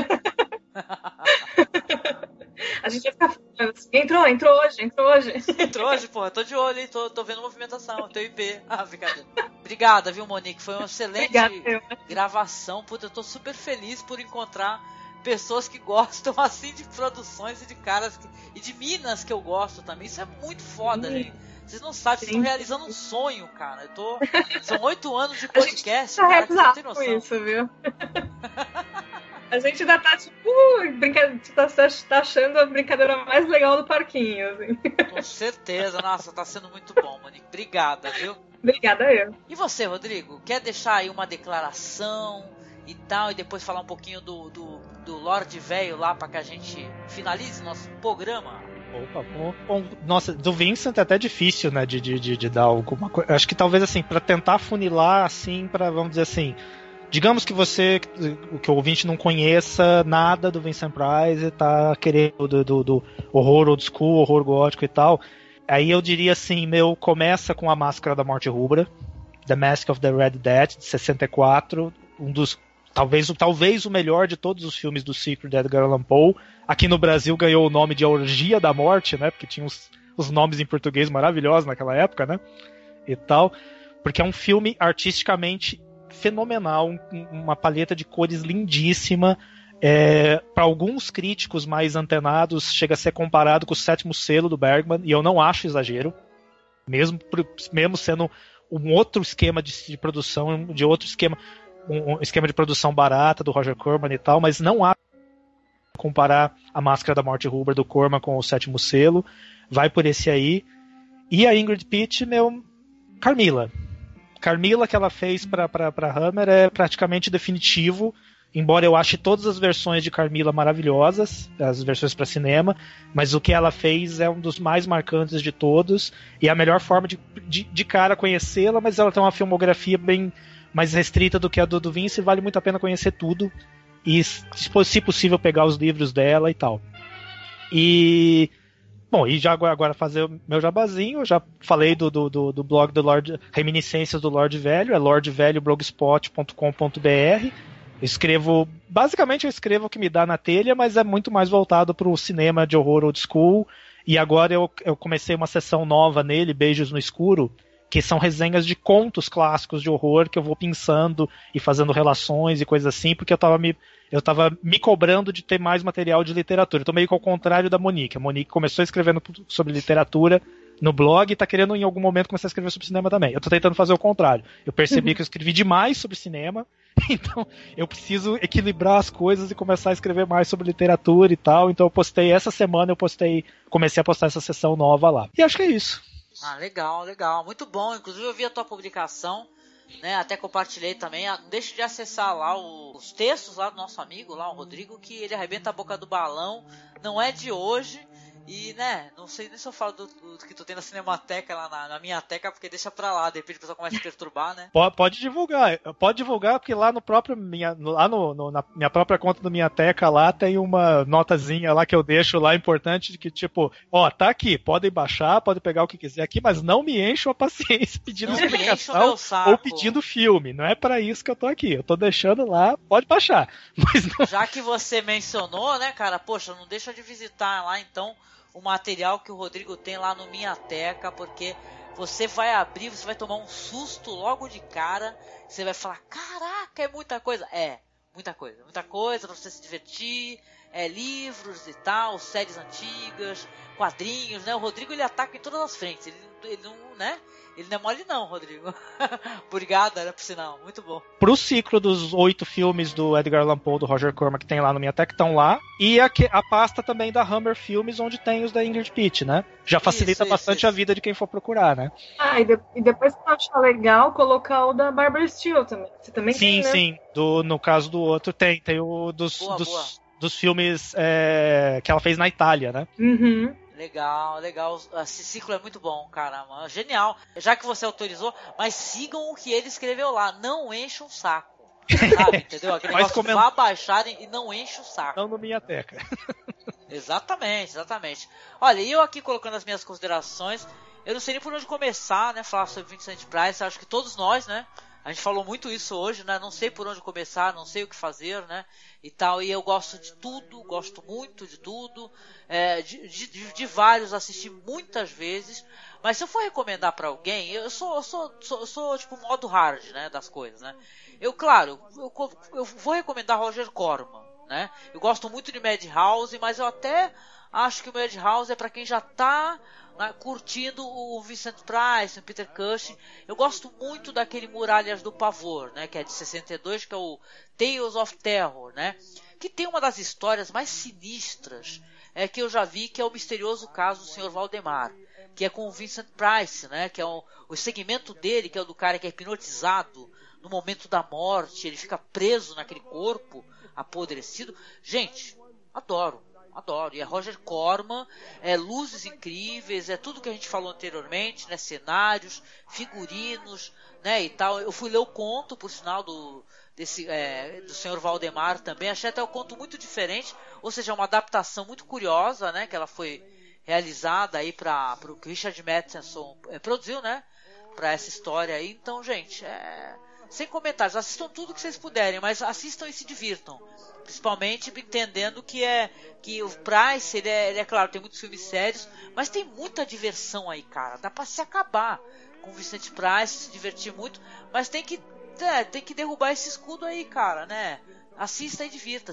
Speaker 7: A gente vai ficar falando assim, entrou, entrou hoje, entrou hoje.
Speaker 1: Entrou hoje, pô, tô de olho, hein, tô, tô vendo movimentação, teu I P. Ah, brincadeira. Obrigada, viu, Monique? Foi uma excelente Obrigada, gravação. Puta, eu tô super feliz por encontrar pessoas que gostam, assim, de produções e de caras que, e de minas que eu gosto também. Isso é muito foda, Sim. gente. Vocês não sabem, vocês estão realizando um sonho, cara. Eu tô... São oito anos de podcast,
Speaker 7: a gente
Speaker 1: cara,
Speaker 7: tá
Speaker 1: não tem noção.
Speaker 7: Com isso, viu? A gente ainda tá, tipo, brinca... tá, tá achando a brincadeira mais legal do parquinho, assim.
Speaker 1: Com certeza, nossa, tá sendo muito bom, Monique. Obrigada, viu?
Speaker 7: Obrigada eu.
Speaker 1: E você, Rodrigo? Quer deixar aí uma declaração e tal, e depois falar um pouquinho do, do, do Lorde Velho lá pra que a gente finalize nosso programa?
Speaker 8: Opa, bom, bom. Nossa, do Vincent é até difícil, né, de, de, de dar alguma coisa. Acho que talvez, assim, pra tentar funilar, assim, pra, vamos dizer assim, digamos que você, que o ouvinte não conheça nada do Vincent Price e tá querendo do, do, do horror old school, horror gótico e tal, aí eu diria assim, meu, começa com A Máscara da Morte Rubra, The Mask of the Red Death, de sessenta e quatro, um dos Talvez, talvez o melhor de todos os filmes do Secret de Edgar Allan Poe. Aqui no Brasil ganhou o nome de A Orgia da Morte, né? Porque tinha os, os nomes em português maravilhosos naquela época, né? E tal. Porque é um filme artisticamente fenomenal, um, uma paleta de cores lindíssima. É, para alguns críticos mais antenados, chega a ser comparado com o Sétimo Selo do Bergman, e eu não acho exagero, mesmo, mesmo sendo um outro esquema de, de produção, de outro esquema, um, um esquema de produção barata do Roger Corman e tal, mas não há comparar a Máscara da Morte Rubra do Corman com o Sétimo Selo, vai por esse aí. E a Ingrid Pitt, meu, Carmilla. Carmilla que ela fez pra, pra, pra Hammer é praticamente definitivo, embora eu ache todas as versões de Carmilla maravilhosas, as versões para cinema, mas o que ela fez é um dos mais marcantes de todos, e é a melhor forma de, de, de cara conhecê-la, mas ela tem uma filmografia bem mais restrita do que a do, do Vince, vale muito a pena conhecer tudo, e se possível pegar os livros dela e tal. E bom, e já agora, agora fazer o meu jabazinho, eu já falei do, do, do, do blog do Lord, Reminiscências do Lord Velho, é lord velho blogspot ponto com ponto b r. Eu escrevo, basicamente eu escrevo o que me dá na telha, mas é muito mais voltado para o cinema de horror old school, e agora eu, eu comecei uma sessão nova nele, Beijos no Escuro, que são resenhas de contos clássicos de horror que eu vou pensando e fazendo relações e coisas assim, porque eu tava me, eu tava me cobrando de ter mais material de literatura. Eu tô meio que ao contrário da Monique. A Monique começou escrevendo sobre literatura no blog e tá querendo em algum momento começar a escrever sobre cinema também. Eu tô tentando fazer o contrário. Eu percebi que eu escrevi demais sobre cinema, então eu preciso equilibrar as coisas e começar a escrever mais sobre literatura e tal. Então eu postei, essa semana eu postei, comecei a postar essa sessão nova lá. E acho que é isso.
Speaker 1: Ah, legal, legal. Muito bom. Inclusive eu vi a tua publicação, né? Até compartilhei também. Não deixe de acessar lá os textos lá do nosso amigo, lá o Rodrigo, que ele arrebenta a boca do balão. Não é de hoje. E, né, não sei nem se eu falo do, do que tu tem na Cinemateca lá na, na minha teca, porque deixa pra lá, de repente o pessoal começa a perturbar, né?
Speaker 8: Pode, pode divulgar, pode divulgar, porque lá no próprio, minha, lá no, no, na minha própria conta do Minha Teca lá tem uma notazinha lá que eu deixo lá importante, de que tipo, ó, tá aqui, podem baixar, podem pegar o que quiser aqui, mas não me encham a paciência pedindo não explicação ou pedindo filme, não é pra isso que eu tô aqui, eu tô deixando lá, pode baixar. Mas não...
Speaker 1: Já que você mencionou, né, cara, poxa, não deixa de visitar lá então o material que o Rodrigo tem lá no Minha Teca, porque você vai abrir, você vai tomar um susto logo de cara, você vai falar, caraca, é muita coisa. É, muita coisa, muita coisa pra você se divertir, é, livros e tal, séries antigas, quadrinhos, né? O Rodrigo, ele ataca em todas as frentes, ele, ele não, né? Ele não é mole não, Rodrigo. Obrigado, era por sinal, muito bom.
Speaker 8: Pro ciclo dos oito filmes do Edgar Allan Poe, do Roger Corman, que tem lá no Minha Teca, estão lá. E a, a pasta também da Hammer Filmes, onde tem os da Ingrid Pitt, né? Já facilita isso, bastante isso, a vida de quem for procurar, né?
Speaker 7: Ah, e, de, e depois você achar legal colocar o da Barbara Steele também. Você também
Speaker 8: sim,
Speaker 7: tem, né?
Speaker 8: Sim, sim. No caso do outro tem. Tem o dos,
Speaker 1: boa,
Speaker 8: dos,
Speaker 1: boa.
Speaker 8: dos filmes é, que ela fez na Itália, né?
Speaker 7: Uhum.
Speaker 1: Legal, legal. Esse ciclo é muito bom, caramba. Genial. Já que você autorizou, mas sigam o que ele escreveu lá. Não encha o saco. Sabe, entendeu? Aquele
Speaker 8: mas
Speaker 1: negócio, vá baixar e não enche o saco.
Speaker 8: Não no Minha Teca.
Speaker 1: Exatamente, exatamente. Olha, eu aqui colocando as minhas considerações, eu não sei nem por onde começar, né? Falar sobre Vincent Price. Acho que todos nós, né? A gente falou muito isso hoje, né? Não sei por onde começar, não sei o que fazer, né? E tal, e eu gosto de tudo, gosto muito de tudo, é, de, de, de vários, assisti muitas vezes, mas se eu for recomendar pra alguém, eu sou, eu sou, sou, eu sou tipo modo hard, né, das coisas, né? Eu, claro, eu, eu vou recomendar Roger Corman, né? Eu gosto muito de Madhouse, mas eu até acho que o Madhouse é pra quem já tá, né, curtindo o Vincent Price, o Peter Cushing. Eu gosto muito daquele Muralhas do Pavor, né, que é de sessenta e dois, que é o Tales of Terror, né, que tem uma das histórias mais sinistras é, que eu já vi, que é o misterioso caso do senhor Valdemar, que é com o Vincent Price, né, que é o, o segmento dele, que é o do cara que é hipnotizado no momento da morte, ele fica preso naquele corpo apodrecido. Gente, adoro. Adoro, e é Roger Corman, é luzes incríveis, é tudo que a gente falou anteriormente, né, cenários, figurinos, né, e tal. Eu fui ler o conto, por sinal, do, desse, é, do senhor Valdemar também, achei até o conto muito diferente, ou seja, uma adaptação muito curiosa, né, que ela foi realizada aí para o que Richard Matheson é, produziu, né, para essa história aí. Então, gente, é, sem comentários, assistam tudo que vocês puderem, mas assistam e se divirtam. Principalmente entendendo que é que o Price, ele é, ele é claro, tem muitos filmes sérios, mas tem muita diversão aí, cara. Dá pra se acabar com o Vincent Price, se divertir muito, mas tem que, é, tem que derrubar esse escudo aí, cara, né? Assista e divirta-se.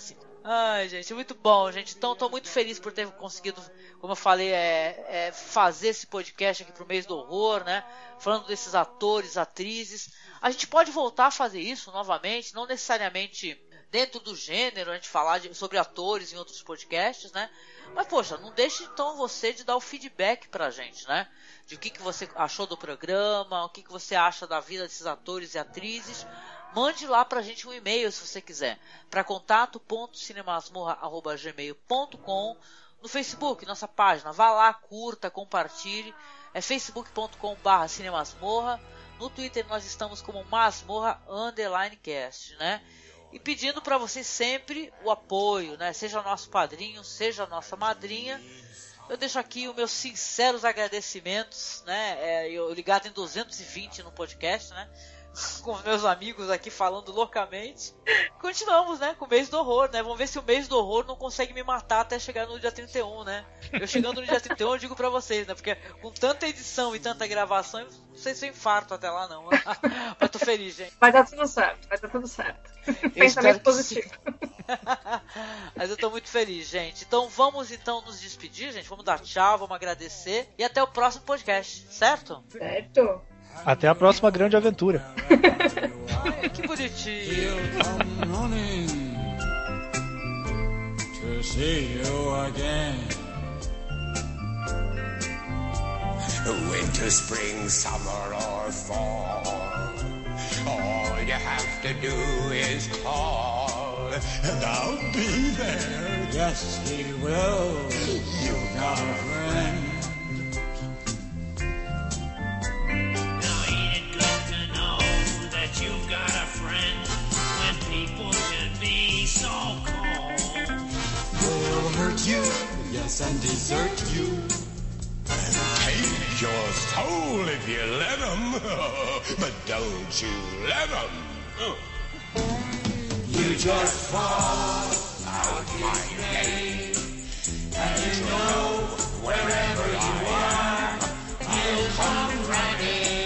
Speaker 1: Ai, gente, muito bom, gente. Então, tô muito feliz por ter conseguido, como eu falei, é, é, fazer esse podcast aqui pro mês do horror, né? Falando desses atores, atrizes. A gente pode voltar a fazer isso novamente, não necessariamente dentro do gênero, a gente falar de, sobre atores em outros podcasts, né? Mas, poxa, não deixe então você de dar o feedback pra gente, né? De o que, que você achou do programa, o que, que você acha da vida desses atores e atrizes. Mande lá pra gente um e-mail se você quiser, para contato ponto cinemasmorra arroba gmail ponto com, no Facebook, nossa página, vá lá, curta, compartilhe, é facebook ponto com barra cinemasmorra, no Twitter nós estamos como masmorra underline cast, né? E pedindo para vocês sempre o apoio, né? Seja nosso padrinho, seja nossa madrinha. Eu deixo aqui os meus sinceros agradecimentos, né? É, eu ligado em duzentos e vinte no podcast, né? Com os meus amigos aqui falando loucamente. Continuamos, né? Com o mês do horror, né? Vamos ver se o mês do horror não consegue me matar até chegar no dia trinta e um, né? Eu chegando no dia trinta e um, eu digo pra vocês, né? Porque com tanta edição e tanta gravação, eu não sei se eu infarto até lá, não. Mas tô feliz, gente.
Speaker 7: Vai dar tudo certo, vai dar tudo certo. Pensamento positivo.
Speaker 1: Mas eu tô muito feliz, gente. Então vamos então nos despedir, gente. Vamos dar tchau, vamos agradecer. E até o próximo podcast, certo?
Speaker 7: Certo.
Speaker 8: Até a próxima grande aventura.
Speaker 1: Ai, que bonitinho.
Speaker 11: To see you again.
Speaker 10: Winter, spring, summer or fall, all you have to do is call,
Speaker 11: And I'll be there. Yes, he will. You've got a friend.
Speaker 12: You've got a friend when people can be so cold.
Speaker 11: They'll hurt you, yes, and desert you.
Speaker 10: Take your soul if you let them, but don't you let them.
Speaker 11: You just fall out my name, and you know wherever you are, he'll come running.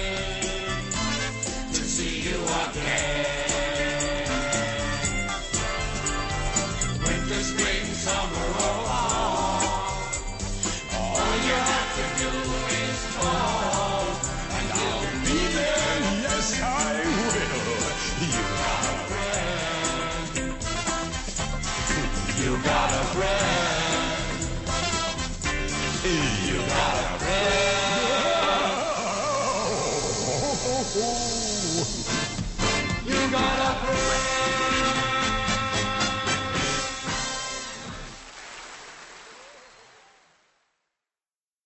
Speaker 11: Winter, spring, summer, or fall, all you have to do is call, and I'll be there.
Speaker 10: Yes, I will.
Speaker 11: You got a friend. You got a friend. You got a friend. You got a friend.